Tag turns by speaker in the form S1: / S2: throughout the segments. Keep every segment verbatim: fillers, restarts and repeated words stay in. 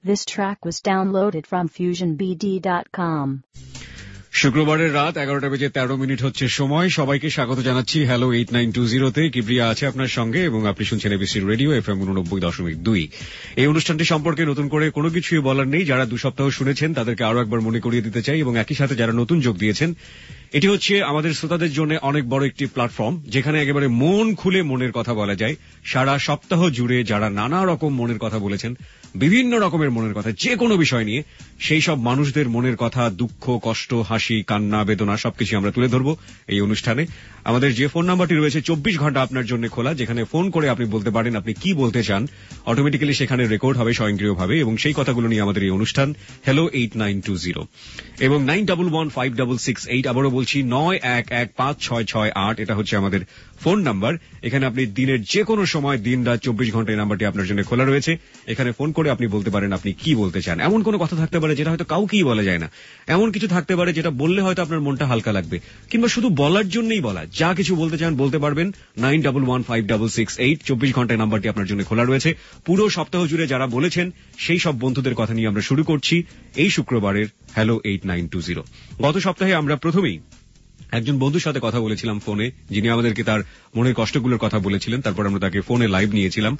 S1: This track was downloaded from fusion b d dot com.
S2: শুক্রবারের রাত এগারোটা বেজে তেরো মিনিট হচ্ছে সময়। সবাইকে স্বাগত জানাচ্ছি হ্যালো এইট নাইন টু জিরোতে। কিবরিয়া আছে আপনার সঙ্গে এবং আপনি শুনছেন এবিসি রেডিও এফ এম উননব্বই দশমিক দুই। এই অনুষ্ঠানটি সম্পর্কে নতুন করে কোনো কিছুই বলার নেই। যারা দু সপ্তাহ শুনেছেন তাদেরকে আরো একবার মনে করিয়ে দিতে চাই এবং একই সাথে যারা নতুন যোগ দিয়েছেন, এটি হচ্ছে আমাদের শ্রোতাদের জন্য অনেক বড় একটি প্ল্যাটফর্ম, যেখানে একেবারে মন খুলে মনের কথা বলা যায়। সারা সপ্তাহ জুড়ে যারা নানা রকম মনের কথা বলেছেন, বিভিন্ন রকমের মনের কথা, যে কোনো বিষয় নিয়ে, সেই সব মানুষদের মনের কথা, দুঃখ, কষ্ট, হাসি, কান্না, বেদনা সবকিছু আমরা তুলে ধরবো এই অনুষ্ঠানে। আমাদের যে ফোন নাম্বারটি রয়েছে চব্বিশ ঘন্টা আপনার জন্য খোলা, যেখানে ফোন করে আপনি বলতে পারেন আপনি কি বলতে চান। অটোমেটিক্যালি সেখানে রেকর্ড হবে স্বয়ংক্রিয়ভাবে এবং সেই কথাগুলো নিয়ে আমাদের এই অনুষ্ঠান hello eight nine two zero এবং nine double one five double six eight. আবারও বলছি নয় এক এক পাঁচ ছয় ছয় আট, এটা হচ্ছে আমাদের ফোন নাম্বার। এখানে আপনি দিনের যে কোনো সময়, দিন রাত চব্বিশ ঘন্টা এই নাম্বারটি আপনার জন্য খোলা রয়েছে। এখানে ফোন করে আপনি বলতে পারেন আপনি কি বলতে চান। এমন কোনো কথা থাকতে পারে যেটা হয়তো কাউকেই বলা যায় না, এমন কিছু থাকতে পারে যেটা বললে হয়তো আপনার মনটা হালকা লাগবে, কিংবা শুধু বলার জন্যই বলা। যা কিছু বলতে চান বলতে পারবেন। Nine double one five double six eight, চব্বিশ ঘন্টায় নাম্বারটি আপনার জন্য খোলা রয়েছে। পুরো সপ্তাহ জুড়ে যারা বলেছেন সেই সব বন্ধুদের কথা নিয়ে আমরা শুরু করছি এই শুক্রবারের hello eight nine two zero. গত সপ্তাহে আমরা প্রথমেই একজন বন্ধুর সাথে কথা বলেছিলাম ফোনে, যিনি আমাদেরকে তার মনের কষ্টগুলোর কথা বলেছিলেন। তারপর আমরা তাকে ফোনে লাইভ নিয়েছিলাম।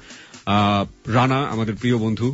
S2: রানা, আমাদের প্রিয় বন্ধু,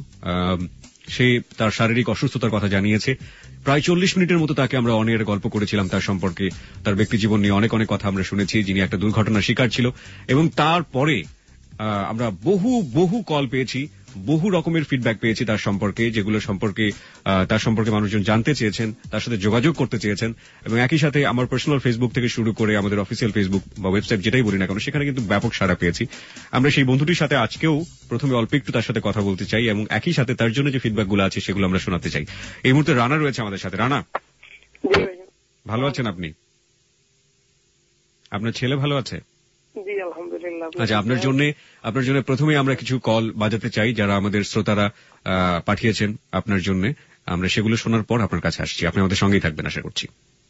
S2: সে তার শারীরিক অসুস্থতার কথা জানিয়েছে। প্রায় চল্লিশ মিনিটের মতো তাকে আমরা অনেক গল্প করেছিলাম তার সম্পর্কে, তার ব্যক্তি জীবন নিয়ে অনেক অনেক কথা আমরা শুনেছি। যিনি একটা দুর্ঘটনার শিকার ছিল এবং তারপরে আমরা বহু বহু কল পেয়েছি, বহু রকমের ফিডব্যাক পেয়েছি তার সম্পর্কে, যেগুলো সম্পর্কে তার সম্পর্কে মানুষজন জানতে চেয়েছেন, তার সাথে যোগাযোগ করতে চেয়েছেন। এবং একই সাথে আমার পার্সোনাল ফেসবুক থেকে শুরু করে আমাদের অফিসিয়াল ফেসবুক বা ওয়েবসাইট যেটাই বলি না কেন, সেখানে কিন্তু ব্যাপক সাড়া পেয়েছি। আমরা সেই বন্ধুটির সাথে আজকেও প্রথমে অল্প একটু তার সাথে কথা বলতে চাই এবং একই সাথে তার জন্য যে ফিডব্যাক গুলো আছে সেগুলো আমরা শোনাতে চাই। এই মুহূর্তে রানা রয়েছে আমাদের সাথে। রানা, ভালো আছেন আপনি? আপনার ছেলে ভালো আছে? আচ্ছা, আপনার জন্য আপনার জন্য প্রথমে আমরা কিছু কল বাজাতে চাই যারা আমাদের শ্রোতারা পাঠিয়েছেন আপনার জন্য। আমরা সেগুলো শোনার পর আপনার কাছে আসছি। আপনি আমাদের সঙ্গেই থাকবেন আশা করছি।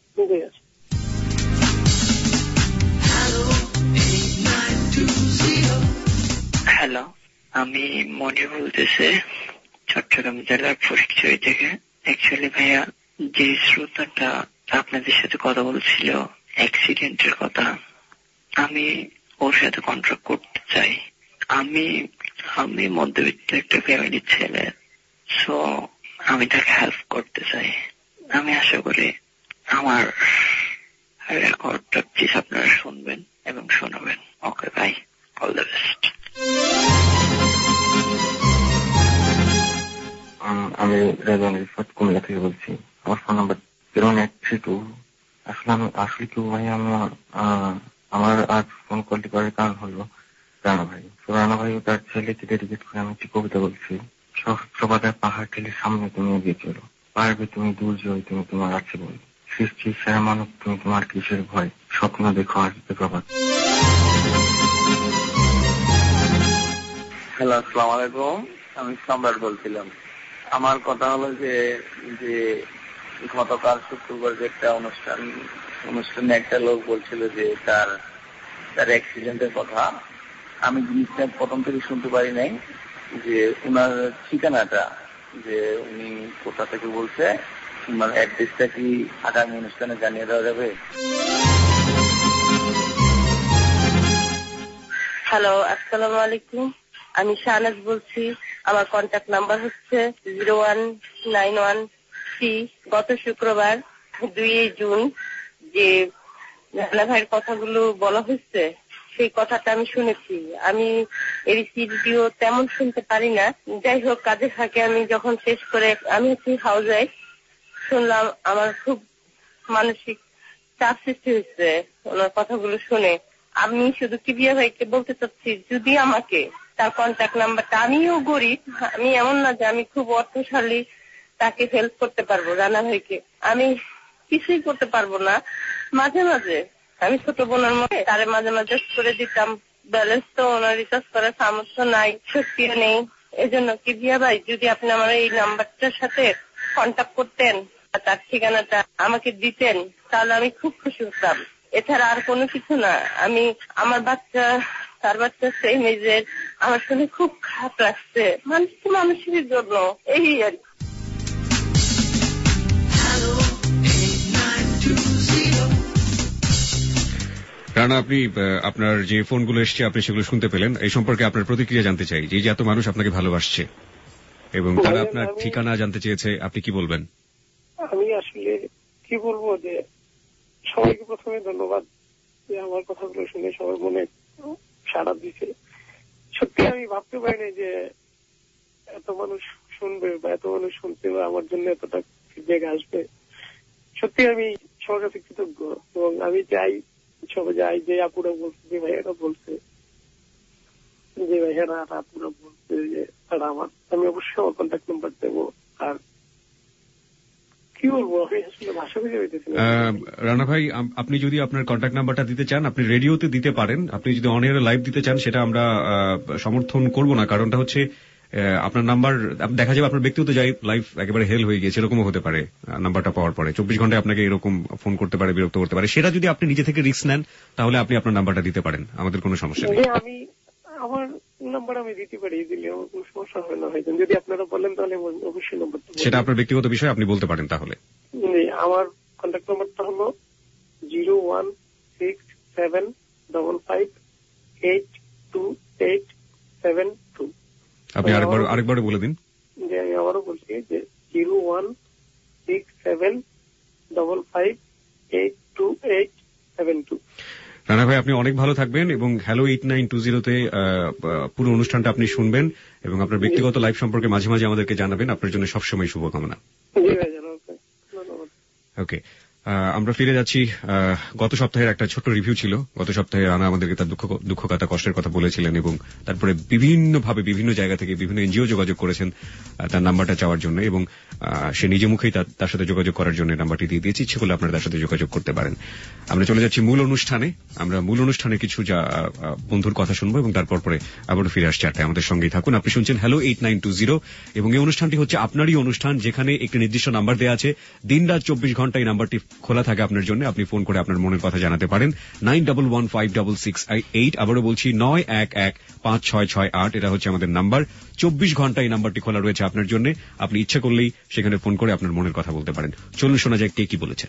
S3: হ্যালো, আমি মনি বলতেছি চট্টগ্রাম জেলার ফটিকছড়ি থেকে। অ্যাকচুয়ালি ভাইয়া, যে শ্রোতাটা আপনাদের সাথে কথা বলছিল অ্যাক্সিডেন্টের কথা, আমি ওর সাথে কন্ট্রাক্ট করতে চাই। আমি আমি মধ্যবিত্ত একটা ফ্যামিলির ছেলে, সো আমি তাকে হেল্প করতে চাই। আমি আশা করি আমার রেকর্ডটা প্লিজ আপনারা শুনবেন এবং শোনাবেন। ওকে ভাই, অল দ্য বেস্ট।
S4: আমি রেজন রিফাত কুমিল্লা থেকে বলছি। আমার phone number zero eight three two. আসলে আমি আসলে কি ভাই, আমার আমার আজ ফোন কলটি করার কারণ হলো রানা ভাই। রানা ভাই তার ছেলেকে ডেডিকেট করে আমি একটি কবিতা বলছি। সহস্রবাদের পাহাড় ঠেলে সামনে তুমি এগিয়ে চলো, পারবে তুমি দুর্জয়, তুমি তোমার আছে বল, সৃষ্টির সেরা মানব তুমি, তোমার কিসের ভয়, স্বপ্ন দেখো আসবে প্রভাত।
S5: হ্যালো, আসসালামু আলাইকুম। আমি সম্রাট বলছিলাম। আমার কথা হলো যে যে গতকাল শুক্রবার যে একটা অনুষ্ঠান অনুষ্ঠানে একটা লোক বলছিল যে তার তার অ্যাক্সিডেন্টের কথা। আমি জিনিসটা প্রথম থেকে শুনতে পারি নাই, যে উনার ঠিকানাটা, যে উনি কোথা থেকে বলছে, উনার অ্যাড্রেসটা কি আগামী অনুষ্ঠানে জানিয়ে দেওয়া যাবে?
S6: হ্যালো, আসসালামু আলাইকুম। আমি শাহনাজ বলছি। আমার কন্ট্যাক্ট নাম্বার হচ্ছে zero one nine one three. গত শুক্রবার দুই জুন যে রানা ভাইয়ের কথাগুলো বলা হচ্ছে, সেই কথাটা আমি শুনেছি। আমি এবিসি রেডিও তেমন শুনতে পারি না, যাই হোক কাজের ফাঁকে আমি যখন শেষ করে আমি হচ্ছি হাউস ওয়াইফ, শুনলাম, আমার খুব মানসিক চাপ সৃষ্টি হচ্ছে ওনার কথাগুলো শুনে। আমি শুধু কিবিয়া ভাইকে বলতে চাচ্ছি, যদি আমাকে তার কন্ট্যাক্ট নাম্বারটা, আমিও গরিব, আমি এমন না যে আমি খুব অর্থশালী, তাকে হেল্প করতে পারবো। রানা ভাইকে আমি কিছুই করতে পারবো না, মাঝে মাঝে আমি ছোট বোনের মধ্যে তারে মাঝে মাঝে করে দিতাম। ব্যালেন্স তো ওনার রিচার্জ করার সামর্থ্য নাই, শক্তিও নেই। এজন্য কিবিয়া ভাই, যদি আপনি আমার এই নাম্বারটার সাথে কন্ট্যাক্ট করতেন, তার ঠিকানাটা আমাকে দিতেন, তাহলে আমি খুব খুশি হতাম। এছাড়া আর কোনো কিছু না। আমি আমার বাচ্চা, তার বাচ্চা সেম এজের, আমার শুনে খুব খারাপ লাগছে, মানুষ তো মানুষের জন্য, এই আর কি।
S2: রানা, আপনি আপনার যে ফোনগুলো এসছে আপনি সেগুলো শুনতে পেলেন, এই সম্পর্কে আপনার প্রতিক্রিয়া জানতে চাই। যে এত মানুষ আপনাকে ভালোবাসছে এবং তারা আপনার ঠিকানা জানতে চেয়েছে, আপনি কি বলবেন?
S7: আমি আসলে কি বলবো, যে সবাইকে প্রথমে ধন্যবাদ যে আমার কথাগুলো শুনে সবাই মনে সাড়া দিছে। সত্যি আমি ভাবতে পারিনি যে এত মানুষ শুনবে বা এত মানুষ শুনতে বা আমার জন্য এতটা ফিডব্যাক আসবে। সত্যি আমি সবার কাছে কৃতজ্ঞ এবং আমি চাই সবাই যাই যে আপুরা বলছে, যে ভাইয়ারা বলছে, যে ভাইয়ারা আপুরা বলছে যে তারা আমার, আমি অবশ্যই আমার কন্ট্যাক্ট নাম্বার দেবো। আর কি বলবো, আমি আসলে ভাষা খুঁজে পেতেছি না।
S2: রানা ভাই, আপনি যদি আপনার কন্ট্যাক্ট নাম্বারটা দিতে চান আপনি রেডিওতে দিতে পারেন। আপনি যদি অন এয়ারে লাইভ দিতে চান সেটা আমরা সমর্থন করব না। কারণটা হচ্ছে আপনার নাম্বার দেখা যাবে আপনার ব্যক্তিগত লাইফ একেবারে হেল হয়ে গিয়েছে, এরকমও হতে পারে। নাম্বারটা পাওয়ার পরে চব্বিশ ঘন্টায় আপনাকে এরকম ফোন করতে পারে, বিরক্ত করতে পারে। সেটা যদি আপনি নিজে থেকে রিস্ক নেন তাহলে আপনি আপনার নাম্বারটা দিতে পারেন, আমাদের কোনো সমস্যা নেই।
S7: আমি আমার নাম্বার আমি দিতে পারি, দিলে আমার কোনো সমস্যা হবে না। হয়তো যদি আপনারা বলেন তাহলে অবশ্যই নাম্বার,
S2: সেটা আপনার ব্যক্তিগত বিষয়, আপনি বলতে পারেন। তাহলে
S7: আমার কন্ট্যাক্ট নাম্বারটা হলো zero one six seven double five eight two eight seven two.
S2: আপনি আরেকবার আরেকবার বলে দিন।
S7: যে আমি আবারও বলছি যে zero one six seven double five eight two eight seven two.
S2: Rana ভাই, আপনি অনেক ভালো থাকবেন এবং হ্যালো এইট নাইন টু জিরোতে পুরো অনুষ্ঠানটা আপনি শুনবেন এবং আপনার ব্যক্তিগত লাইফ সম্পর্কে মাঝে মাঝে আমাদেরকে জানাবেন। আপনার জন্য সবসময় শুভকামনা। ওকে, আমরা ফিরে যাচ্ছি। গত সপ্তাহের একটা ছোট্ট রিভিউ ছিল। গত সপ্তাহে রানা আমাদেরকে তার দুঃখ দুঃখ কথা কষ্টের কথা বলেছিলেন এবং তারপরে বিভিন্ন ভাবে বিভিন্ন জায়গা থেকে বিভিন্ন এনজিও যোগাযোগ করেছেন তার নাম্বারটা চাওয়ার জন্য এবং সে নিজে মুখেই তার সাথে যোগাযোগ করার জন্য নাম্বারটি দিয়ে দিয়েছি। ইচ্ছে করলে আপনারা তার সাথে যোগাযোগ করতে পারেন। আমরা চলে যাচ্ছি মূল অনুষ্ঠানে। আমরা মূল অনুষ্ঠানে কিছু যা বন্ধুর কথা শুনবো এবং তারপর পরে আবারও ফিরে আসছি আটটায়। আমাদের সঙ্গেই থাকুন। আপনি শুনছেন hello eight nine two zero এবং এই অনুষ্ঠানটি হচ্ছে আপনারই অনুষ্ঠান, যেখানে একটি নির্দিষ্ট নাম্বার দেওয়া আছে। দিন রাত চব্বিশ ঘন্টা এই নাম্বারটি খোলা থাকে আপনার জন্য। আপনি ফোন করে আপনার মনের কথা জানাতে পারেন। Nine double one five double six eight. আবারও বলছি নয় এক এক পাঁচ ছয় ছয় আট। এটা হচ্ছে আমাদের নাম্বার। চব্বিশ ঘন্টা এই নাম্বারটি খোলা রয়েছে আপনার জন্য। আপনি ইচ্ছা করলেই সেখানে ফোন করে আপনার মনের কথা বলতে পারেন। চলুন শোনা যায় কে কি বলেছে।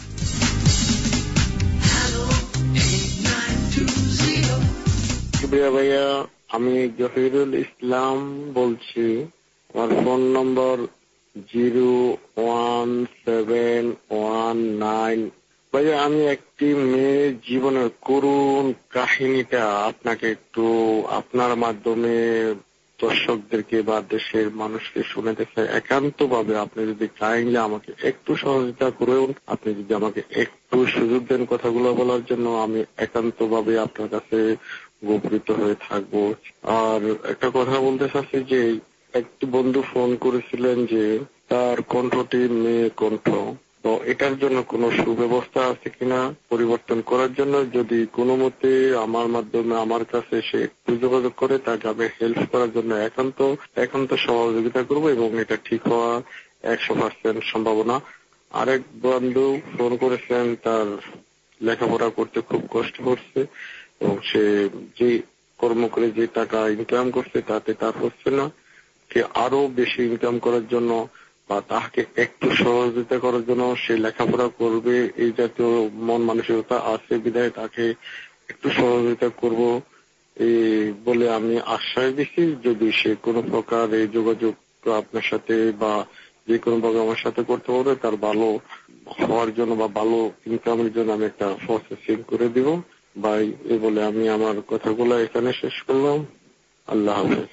S8: ভাইয়া, আমি জহিরুল ইসলাম বলছি। আমার ফোন নম্বর zero one seven one nine. ভাইয়া, আমি একটি মেয়ের জীবনের করুণ কাহিনীটা আপনাকে একটু আপনার মাধ্যমে দর্শকদেরকে বা দেশের মানুষকে শোনাতে চাই একান্ত ভাবে। আপনি যদি কাইন্ডলি আমাকে একটু সহযোগিতা করুন, আপনি যদি আমাকে একটু সুযোগ দেন কথাগুলো বলার জন্য, আমি একান্ত ভাবে আপনার কাছে উপকৃত হয়ে থাকবো। আর একটা কথা বলতে চাচ্ছি যে একটি বন্ধু ফোন করেছিলেন যে তার কণ্ঠটি মেয়ে কণ্ঠ, তো এটার জন্য কোনো সুব্যবস্থা আছে কিনা পরিবর্তন করার জন্য? যদি কোনো মতে আমার মাধ্যমে আমার কাছে সে একটু যোগাযোগ করে, তাকে আমি হেল্প করার জন্য একান্ত একান্ত সহযোগিতা করবো এবং এটা ঠিক হওয়া একশো পার্সেন্ট সম্ভাবনা। আরেক বন্ধু ফোন করেছেন, তার লেখাপড়া করতে খুব কষ্ট করছে এবং সে যে কর্ম করে যে টাকা ইনকাম করছে তাতে তার হচ্ছে না। সে আরো বেশি ইনকাম করার জন্য বা তাকে একটু সহযোগিতা করার জন্য সে লেখাপড়া করবে, এই জাতীয় মন মানসিকতা আছে বিধায় তাকে একটু সহযোগিতা করব এই বলে আমি আশ্বাস দিচ্ছি। যদি সে কোনো প্রকার এই যোগাযোগ আপনার সাথে বা যে কোনো ভাবে আমার সাথে করতে পারবে, তার ভালো হওয়ার জন্য বা ভালো ইনকামের জন্য আমি একটা প্রসেসিং করে দিব ভাই। এই বলে আমি আমার কথাগুলো এখানে শেষ করলাম। আল্লাহ হাফেজ।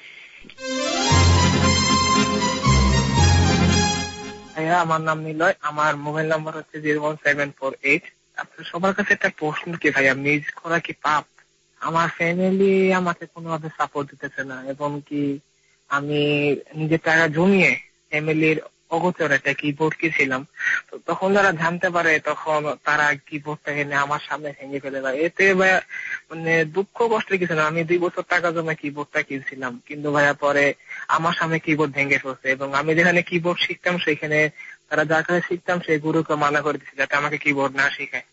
S5: আমার নাম নিলয়, আমার মোবাইল নাম্বার হচ্ছে zero one seven four eight. আপনার সবার কাছে একটা প্রশ্ন কি ভাইয়া, মিস করা কি পাপ? আমার ফ্যামিলি আমাকে কোনোভাবে সাপোর্ট দিতেছে না এবং কি আমি নিজের টাকা জমিয়ে ফ্যামিলির অগোচর একটা কিবোর্ড কিনছিলাম, তো তখন যারা জানতে পারে তখন তারা কিবোর্ডটা এনে আমার সামনে ভেঙে ফেলে দেয়। এতে ভাইয়া মানে দুঃখ কষ্টের কিছু না, আমি দুই বছর টাকা জমে কিবোর্ডটা কিনছিলাম, কিন্তু ভাইয়া পরে আমার সামনে কিবোর্ড ভেঙে ফেলছে এবং আমি যেখানে কিবোর্ড শিখতাম সেখানে তারা যার কাছে শিখতাম সেই গুরুকে মানা করে দিচ্ছে যাতে আমাকে কিবোর্ড না শিখায়। তো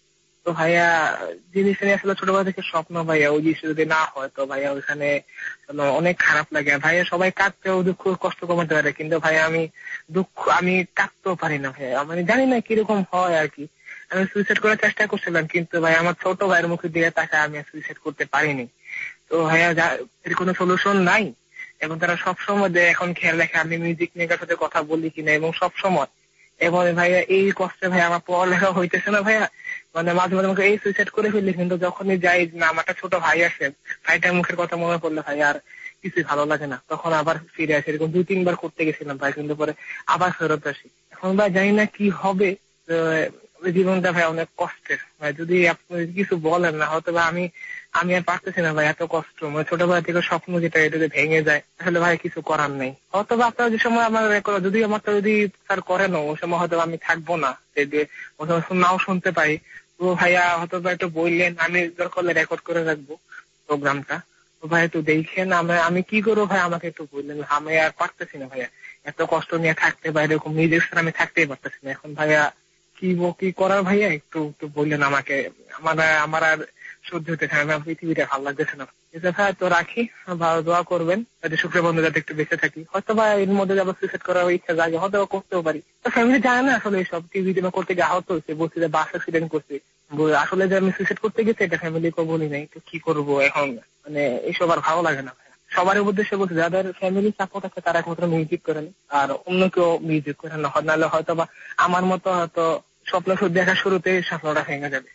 S9: তো ভাইয়া জিনিসটা নিয়ে আসলে ছোটবেলা থেকে স্বপ্ন ভাইয়া, ওই জিনিস যদি না হয় তো ভাইয়া ওইখানে অনেক খারাপ লাগে ভাইয়া। সবাই কাঁদতেও দুঃখ কষ্ট কমাতে পারে, কিন্তু ভাইয়া আমি দুঃখ আমি কাঁদতেও পারি না ভাইয়া, আমি জানি না কিরকম হয় আর কি। আমি সুইসাইড করার চেষ্টা করছিলাম, কিন্তু ভাই আমার ছোট ভাইয়ের মুখের দিকে তাকায় আমি সুইসাইড করতে পারিনি। তো ভাইয়া এর কোনো সলিউশন নাই, এবং তারা সবসময় এখন খেয়াল রাখে আমি মিউজিক মেকার সাথে কথা বলি কিনা, এবং সবসময়। এবং ভাইয়া এই কষ্টে ভাইয়া আমার পড়ালেখা হইতেছে না ভাইয়া, মানে মাঝে মাঝে আমাকে এই সুইসাইড করে ফেললি, কিন্তু যখনই যাই না আমার একটা ছোট ভাই আসে, ভাইটার মুখের কথা মনে পড়লে ভাই আর কিছু ভালো লাগে না, তখন আবার ফিরে আসি। এরকম দুই তিনবার করতে গেছিলাম ভাই, কিন্তু পরে আবার ফেরত আসি। এখন ভাই জানি না কি হবে, জীবনটা ভাই অনেক কষ্টের ভাই। যদি আপনি কিছু বলেন না, হয়তো বা আমি আমি আর পারতেছি না ভাই, এত কষ্ট, মানে ছোটবেলা থেকে স্বপ্ন যেটা এটা যদি ভেঙে যায় আসলে ভাই কিছু করার নেই। হয়তো বা আপনারা যে সময় আমার রেকর্ড যদি আমারটা যদি স্যার করেন ওই সময় হয়তো আমি থাকবো না, নাও শুনতে পাই। তো ভাইয়া হয়তো বা একটু বললেন, আমি দরকার হলে রেকর্ড করে রাখবো প্রোগ্রামটা। তো ভাই একটু দেখেন আমি কি করবো ভাই, আমাকে একটু বললেন। আমি আর পারতেছি না ভাইয়া, এত কষ্ট নিয়ে থাকতে বা এরকম নিজের সাথে আমি থাকতেই পারতেছি না এখন ভাইয়া। কি কি করার ভাইয়া একটু একটু বললেন আমাকে, আমার আমার আর সহ্য হতেছে না, আমার পৃথিবীটা ভালো লাগতেছে না। ভাই তো রাখি, ভালো দোয়া করবেন যাতে শুক্র বন্ধু যাতে একটু বেঁচে থাকি। হয়তো বা এর মধ্যে আবার সুইসাইড করার ইচ্ছা জাগে, হয়তো করতেও পারি। তো ফ্যামিলি জানে না আসলে এইসব, টিভি করতে গিয়ে আহত হয়েছে, বলছি যে বাস অ্যাক্সিডেন্ট করছে, আসলে যে আমি সুইসাইড করতে গেছি এটা ফ্যামিলিকে বলি নাই। তো কি করবো এখন, মানে এইসব আর ভালো লাগে না। সবার উদ্দেশ্যে বলছে যাদের ফ্যামিলি সাপোর্ট আছে তারা একমাত্র মিউজিক করেন, আর অন্য কেউ মিউজিক করেন না, নাহলে হয়তো বা আমার মতো হয়তো স্বপ্ন দেখা শুরুতে স্বপ্নটা ভেঙে যাবে।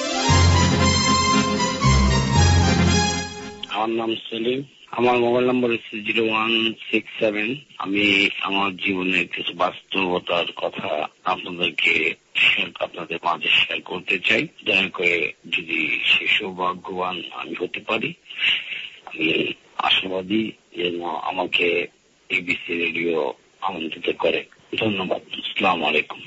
S10: আমার নাম সেলিম, আমার মোবাইল নাম্বার হচ্ছে জিরো ওয়ান সিক্স সেভেন। আমি আমার জীবনের কিছু বাস্তবতার কথা আপনাদেরকে আপনাদের মাঝে শেয়ার করতে চাই। দয়া করে যদি সে সৌভাগ্যবান আমি হতে পারি, আমি আশাবাদী যেন আমাকে এবিসি রেডিও আমন্ত্রিত করে। ধন্যবাদ। আসসালামু আলাইকুম।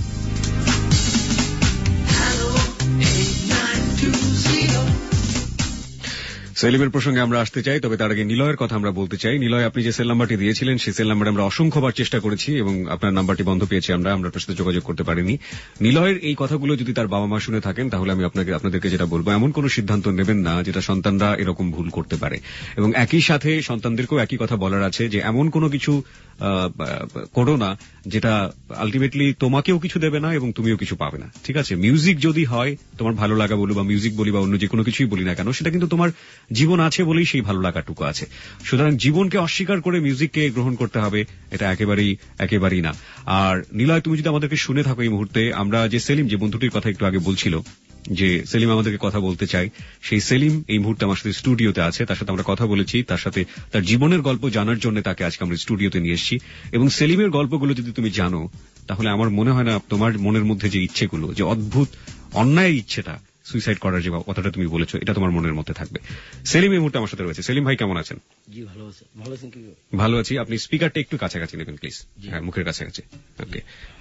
S2: সেলিমের প্রসঙ্গে আমরা আসতে চাই, তবে তার আগে নিলয়ের কথা আমরা বলতে চাই। নিলয়, আপনি যে সেল নাম্বারটি দিয়েছিলেন সেই সেল নাম্বারে আমরা অসংখ্যবার চেষ্টা করেছি এবং আপনার নাম্বারটি বন্ধ পেয়েছি, আমরা আমরা আপনার সাথে যোগাযোগ করতে পারিনি। নিলয়ের এই কথাগুলো যদি তার বাবা মা শুনে থাকেন তাহলে আমি আপনাকে আপনাদেরকে যেটা বলবো, এমন কোন সিদ্ধান্ত নেবেন না যেটা সন্তানরা এরকম ভুল করতে পারে। এবং একই সাথে সন্তানদেরকেও একই কথা বলার আছে যে এমন কোনো কিছু করো না যেটা আলটিমেটলি তোমাকেও কিছু দেবে না এবং তুমিও কিছু পাবে না। ঠিক আছে, মিউজিক যদি হয় তোমার ভালো লাগা বলো বা মিউজিক বলি বা অন্য যে কোনো কিছুই বলি না কেন, সেটা কিন্তু তোমার জীবন আছে বলেই সেই ভালো লাগাটুকু আছে। সুতরাং জীবনকে অস্বীকার করে মিউজিককে গ্রহণ করতে হবে এটা একেবারেই একেবারেই না। আর নিলয়, তুমি যদি আমাদেরকে শুনে থাকো এই মুহূর্তে, আমরা যে সেলিম যে বন্ধুটির কথা একটু আগে বলছিল যে সেলিম আমাদেরকে কথা বলতে চাই, সেই সেলিম এই মুহূর্তে আমার সাথে স্টুডিওতে আছে, তার সাথে আমরা কথা বলেছি, তার সাথে তার জীবনের গল্প জানার জন্য তাকে আজকে আমরা স্টুডিওতে নিয়ে এসেছি। এবং সেলিমের গল্পগুলো যদি তুমি জানো তাহলে আমার মনে হয় না তোমার মনের মধ্যে যে ইচ্ছেগুলো, যে অদ্ভুত অন্যায় ইচ্ছেটা সুইসাইড করার যে কথাটা তুমি বলেছো, এটা তোমার মনের মধ্যে থাকবে। সেলিম এই মুহূর্তে আমার সাথে রয়েছে। সেলিম ভাই, কেমন আছেন?
S11: জি ভালো আছি। ভালো আছেন কি?
S2: ভালো আছি। আপনি স্পিকারটা একটু কাছাকাছি নেবেন প্লিজ। হ্যাঁ, মুখের কাছাকাছি। ওকে,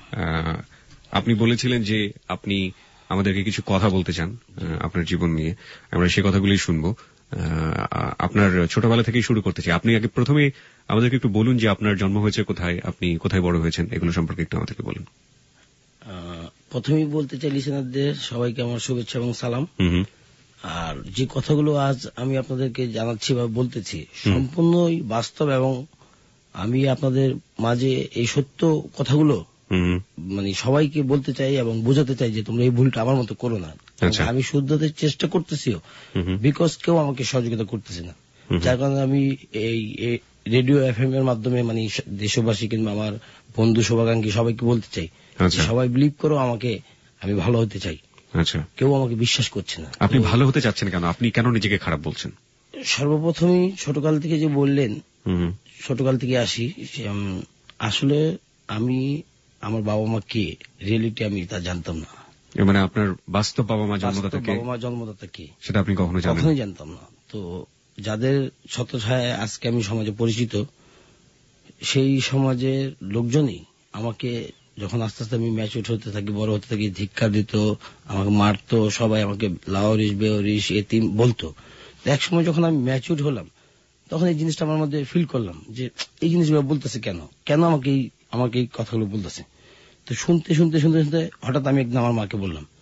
S2: আপনি বলেছিলেন যে আপনি আমাদেরকে কিছু কথা বলতে চান আপনার জীবন নিয়ে, আমরা সেই কথাগুলোই শুনবো। আপনার ছোটবেলা থেকেই শুরু করতে চাই। আপনি আগে প্রথমে আমাদেরকে একটু বলুন যে আপনার জন্ম হয়েছে কোথায়, আপনি কোথায় বড় হয়েছেন, এগুলো সম্পর্কে একটু আমাদেরকে বলুন।
S11: প্রথমেই বলতে চাই লিসেনারদের সবাইকে আমার শুভেচ্ছা এবং সালাম। আর যে কথাগুলো আজ আমি আপনাদেরকে জানাচ্ছি বা বলতেছি সম্পূর্ণই বাস্তব, এবং আমি আপনাদের মাঝে এই সত্য কথাগুলো মানে সবাইকে বলতে চাই এবং বোঝাতে চাই যে তোমরা এই ভুলটা আমার মতো করো না। আমি শুদ্ধতে চেষ্টা করতেছিও, বিকজ কেউ আমাকে সহযোগিতা করতেছে না, যার কারণে আমি এই রেডিও এফ এম এর মাধ্যমে মানে দেশবাসী কিংবা আমার বন্ধু শুভাকাঙ্ক্ষী সবাইকে বলতে চাই সবাই বিলিভ করো আমাকে, আমি ভালো হতে চাই।
S2: আচ্ছা,
S11: কেউ আমাকে বিশ্বাস করছে না।
S2: আপনি ভালো হতে চাচ্ছেন কেন? আপনি কেন নিজেকে খারাপ বলছেন?
S11: সর্বপ্রথমই ছোটকাল থেকে যে বললেন, ছোটকাল থেকে আসি, আসলে আমি আমার বাবা মা কে রিয়েলিটি আমি তা জানতাম না।
S2: মানে আপনার বাস্তব বাবা মা জন্মদাতা কে?
S11: বাবা মা জন্মদাতা কে
S2: সেটা আপনি কখনো
S11: কখনোই জানতাম না। তো যাদের ছত্রছায়ায় আজকে আমি সমাজে পরিচিত, সেই সমাজের লোকজনই আমাকে যখন আস্তে আস্তে আমি ম্যাচিউর হতে থাকি, বড় হতে থাকি, ধিক্কার দিত, আমাকে মারতো, সবাই আমাকে লাওরিস বেওরিস এতিম বলতো। এক সময় যখন আমি ম্যাচিউর হলাম তখন এই জিনিসটা আমার মধ্যে ফিল করলাম যে এই জিনিসগুলো বলতেছে কেন, কেন আমাকে আমাকে এই কথাগুলো বলতেছে। তো শুনতে শুনতে শুনতে শুনতে হঠাৎ আমি একদিন আমার মাকে বললাম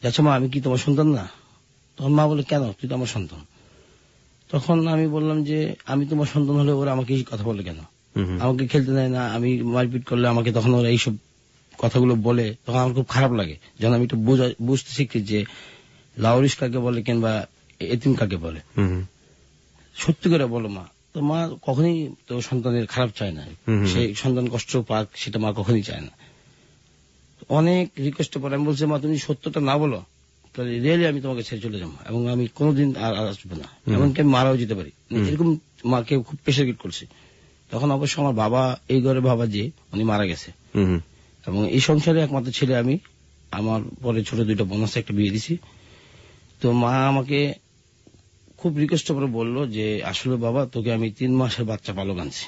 S11: আচ্ছা মা আমি কি তোমার সন্তান না? তখন মা বলে কেন, তুই তো আমার সন্তান। তখন আমি বললাম যে আমি তোমার সন্তান হলে ওরা আমাকে এই কথা বলে কেন, আমাকে খেলতে দেয় না, আমি মারপিট করলে আমাকে তখন ওরা এইসব কথাগুলো বলে, তখন আমার খুব খারাপ লাগে। যখন আমি একটু বুঝতে শিখি যে লাওরিশ কাকে বলে কিংবা এতিম কাকে বলে। সত্যি করে বলো মা, তো মা কখনই তো সন্তানের খারাপ চায় না, সেই সন্তান কষ্ট পাক সেটা মা কখনই চায় না। অনেক রিকোয়েস্ট পরে আমি বলছি মা তুমি সত্যটা না বলো তাহলে রিয়েলি আমি তোমাকে ছেড়ে চলে যাবো এবং আমি কোনোদিন আর আসবো না, এমনকি আমি মারাও যেতে পারি। এরকম মাকে খুব প্রেশার গিট করছি। তখন অবশ্য আমার বাবা এই ঘরে বাবা যে উনি মারা গেছে এবং এই সংসারে একমাত্র ছেলে আমি। আমার পরে ছোট দুইটা বোন আছে, একটা বিয়ে দিছি। তো মা আমাকে খুব রিকোয়েস্ট করে বললো যে আসলে বাবা তোকে আমি তিন মাসের বাচ্চা পালক আনছি।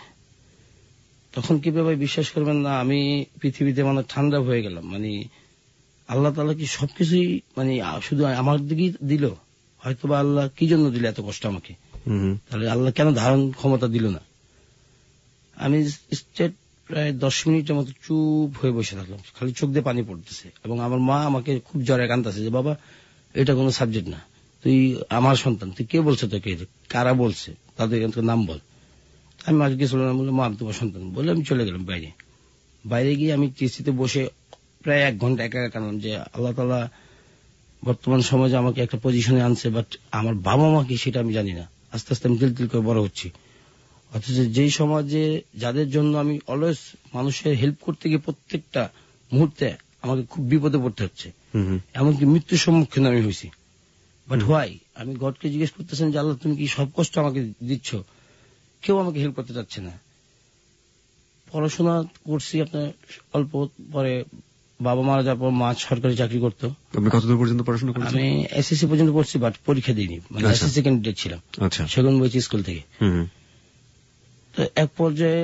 S11: তখন কিভাবে বিশ্বাস করবেন না, আমি পৃথিবীতে মানে ঠান্ডা হয়ে গেলাম। মানে আল্লাহ তাআলা কি সবকিছুই মানে শুধু আমার দিকেই দিল? হয়তো বা আল্লাহ কি জন্য দিল এত কষ্ট আমাকে, তাহলে আল্লাহ কেন ধারণ ক্ষমতা দিল না? আমি স্টেট প্রায় দশ মিনিটের মতো চুপ হয়ে বসে থাকলাম, খালি চোখ দিয়ে পানি পড়তেছে এবং আমার মা আমাকে খুব জ্বরে কাঁদতেছে যে বাবা এটা কোনো সাবজেক্ট না, তুই আমার সন্তান, তুই কে বলছে তোকে, কারা বলছে, তাদের নাম বল। আমি মাকে কিছু না বললাম মা আমি তোমার সন্তান বলে আমি চলে গেলাম বাইরে। বাইরে গিয়ে আমি টিসিতে বসে প্রায় এক ঘন্টা একা একা কাঁদলাম যে আল্লাহ তাআলা বর্তমান সমাজে আমাকে একটা পজিশনে আনছে, বাট আমার বাবা মা কি সেটা আমি জানি না। আস্তে আস্তে আমি তিল তিল করে বড় হচ্ছি, অথচ যেই সমাজে যাদের জন্য আমি অলওয়েজ মানুষের হেল্প করতে গিয়ে প্রত্যেকটা মুহূর্তে আমাকে খুব বিপদে পড়তে হচ্ছে, এমনকি মৃত্যুর সম্মুখীন আমি হয়েছি। But why? আমি গডকে জিজ্ঞেস করতেছেন যে আল্লাহ তুমি কি সব কষ্ট আমাকে দিচ্ছ, কেউ আমাকে হেল্প করতে চাচ্ছে না। পড়াশোনা করছি আপনার অল্প, পরে বাবা মারা যাওয়ার পর মা সরকারি চাকরি করতো।
S2: আপনি কতদূর পর্যন্ত পড়াশোনা করেছেন?
S11: আমি এসএসসি পর্যন্ত পড়ছি, বাট পরীক্ষা দিইনি, মানে এসএসসি ক্যান্ডিডেট ছিলাম সেগুন বইছি স্কুল থেকে। তো এক পর্যায়ে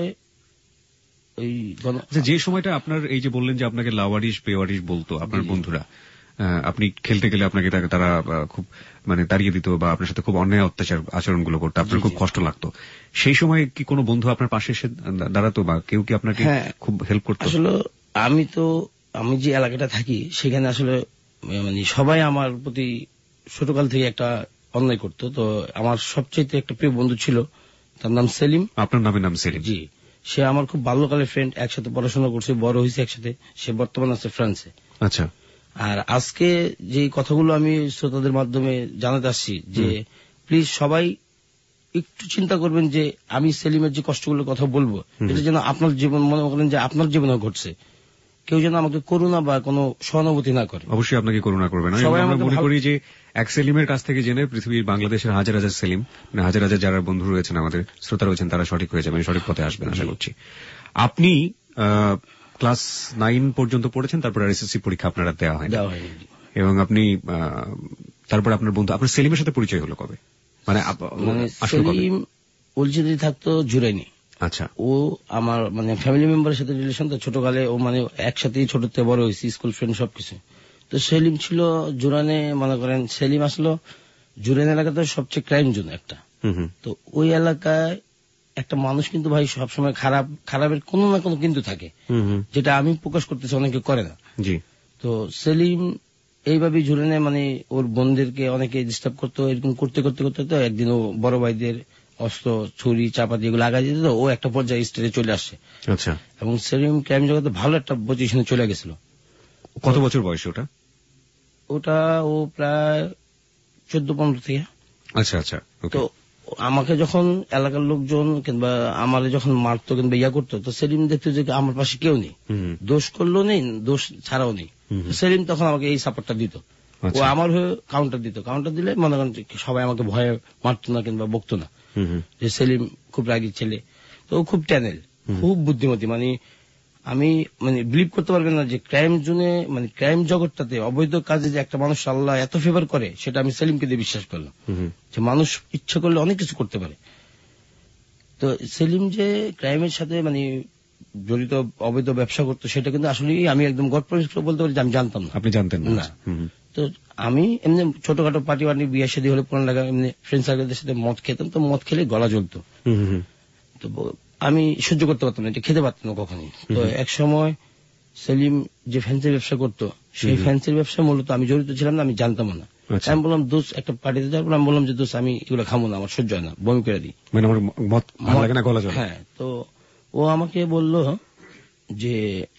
S11: ওই
S2: যে সময়টা আপনার এই যে বললেন যে আপনাকে লাওয়ারিশ বেওয়ারিশ বলতো আপনার বন্ধুরা, আপনি খেলতে গেলে আপনাকে তারা খুব মানে তাড়িয়ে দিত বা আপনার সাথে খুব অন্যায় অত্যাচার আচরণগুলো করতো, আপনার খুব কষ্ট লাগতো, সেই সময় কি কোনো বন্ধু আপনার পাশে এসে দাঁড়াতো বা কেউ কি আপনাকে খুব হেল্প করতো?
S11: আসলে আমি তো আমি যে এলাকাটা থাকি সেখানে আসলে মানে সবাই আমার প্রতি ছোটকাল থেকে একটা অন্যায় করতো। তো আমার সবচেয়ে একটা প্রিয় বন্ধু ছিল, তার নাম সেলিম।
S2: আপনার নামের নাম সেলিম?
S11: জি, সে আমার খুব বাল্যকালের ফ্রেন্ড, একসাথে পড়াশোনা করছে, বড় হয়েছে একসাথে। সে বর্তমানে আছে ফ্রান্সে।
S2: আচ্ছা।
S11: আর আজকে যে কথাগুলো আমি শ্রোতাদের মাধ্যমে জানাতে আসছি যে প্লিজ সবাই একটু চিন্তা করবেন যে আমি সেলিমের যে কষ্টগুলোর কথা বলবো এটা যেন আপনার জীবন মনে করেন যে আপনার জীবনে ঘটছে, কেউ যেন আমাকে করুণা বা কোনো সহানুভূতি না করে।
S2: অবশ্যই আপনাকে করুণা করবে না। আমরা মনে করি যে এক সেলিমের কাছ থেকে জেনে পৃথিবীর বাংলাদেশের হাজার হাজার সেলিম, মানে হাজার হাজার যারা বন্ধু রয়েছেন আমাদের শ্রোতা রয়েছেন তারা সঠিক হয়ে যাবেন, সঠিক পথে আসবেন আশা করছি। আপনি ক্লাস নাইন পর্যন্ত পড়েছেন, তারপর আর এসএসসি পরীক্ষা আপনারা দেওয়া হয় এবং আপনি তারপর আপনার বন্ধু আপনার সেলিমের সাথে পরিচয় হলো কবে? মানে
S11: সেলিম উলজিদি থাকতো জুরাইনি।
S2: আচ্ছা।
S11: ও আমার মানে ফ্যামিলি মেম্বারের সাথে রিলেশন, তো ছোটকালে ও মানে একসাথেই ছোট থেকে বড় হয়েছি, স্কুল ফ্রেন্ড সবকিছু। তো সেলিম ছিল জুরানে, মনে করেন সেলিম আসলো জুরাইন এলাকাতে সবচেয়ে ক্রাইম জোন একটা। তো ওই এলাকায় একটা মানুষ কিন্তু ভাই সবসময় খারাপ, খারাপের কোনো না কোনো কিন্তু থাকে, যেটা আমি প্রকাশ করতেছি অনেকে করে না।
S2: জি।
S11: তো সেলিম এইভাবে জুরানে মানে ওর বোনদেরকে অনেকে ডিস্টার্ব করতো, এরকম করতে করতে করতে তো একদিন ও বড় ভাইদের অস্ত্র ছুরি চাপা দিয়ে লাগাই দিত। ও একটা পর্যায়ে স্টেজে চলে আসছে।
S2: আচ্ছা।
S11: এবং সেলিম ক্রাইম জগতে ভালো একটা পজিশনে চলে গেছিল।
S2: কত বছর বয়স ওটা?
S11: ওটা ও প্রায় চোদ্দ পনেরো থেকে।
S2: আচ্ছা আচ্ছা।
S11: তো আমাকে যখন এলাকার লোকজন কিংবা আমার যখন মারতো কিংবা ইয়া করতো, তো সেলিম দেখতো যে আমার পাশে কেউ নেই, দোষ করলেও নেই, দোষ ছাড়াও নেই। সেলিম তখন আমাকে এই সাপোর্টটা দিত, ও আমার হয়ে কাউন্টার দিত। কাউন্টার দিলে মনে করেন সবাই আমাকে ভয়ে মারতো না কিংবা বকতো না, যে সেলিম খুব রাগী ছেলে। তো ও খুব ট্যানেল, খুব বুদ্ধিমতী। মানে আমি মানে বিলিভ করতে পারবেন না যে ক্রাইম জোনে মানে ক্রাইম জগৎটাতে অবৈধ কাজে যে একটা মানুষ আল্লাহ এত ফেভার করে, সেটা আমি সেলিমকে দিয়ে বিশ্বাস করলাম যে মানুষ ইচ্ছা করলে অনেক কিছু করতে পারে। তো সেলিম যে ক্রাইমের সাথে মানে জড়িত অবৈধ ব্যবসা করতো সেটা কিন্তু আসলে আমি একদম গড পরিষ্কার বলতে পারি যে আমি জানতাম না।
S2: আপনি জানতেন না?
S11: তো আমি এমনি ছোটখাটো পার্টি পার্টি বিয়ে শাদী হলে পুরান লাগা এমনি ফ্রেন্ড সার্কেলদের সাথে মদ খেতাম, তো মদ খেলে গলা জ্বলতো। তো আমি সহ্য করতে পারতাম না, এটা খেতে পারতাম না কখনই। তো এক সময় সেলিম যে ফ্যান্সির ব্যবসা করতো সেই ফ্যান্সির ব্যবসা মূলত আমি জড়িত ছিলাম না, আমি জানতাম না। আমি বললাম দোষ একটা পার্টিতে যাওয়ার পর আমি বললাম যে দোষ আমি এগুলো খাবো না, আমার সহ্য হয় না, বমি করে দিই,
S2: মানে আমার মত ভালো লাগে না, গলা জ্বলে।
S11: হ্যাঁ, তো ও আমাকে বলল যে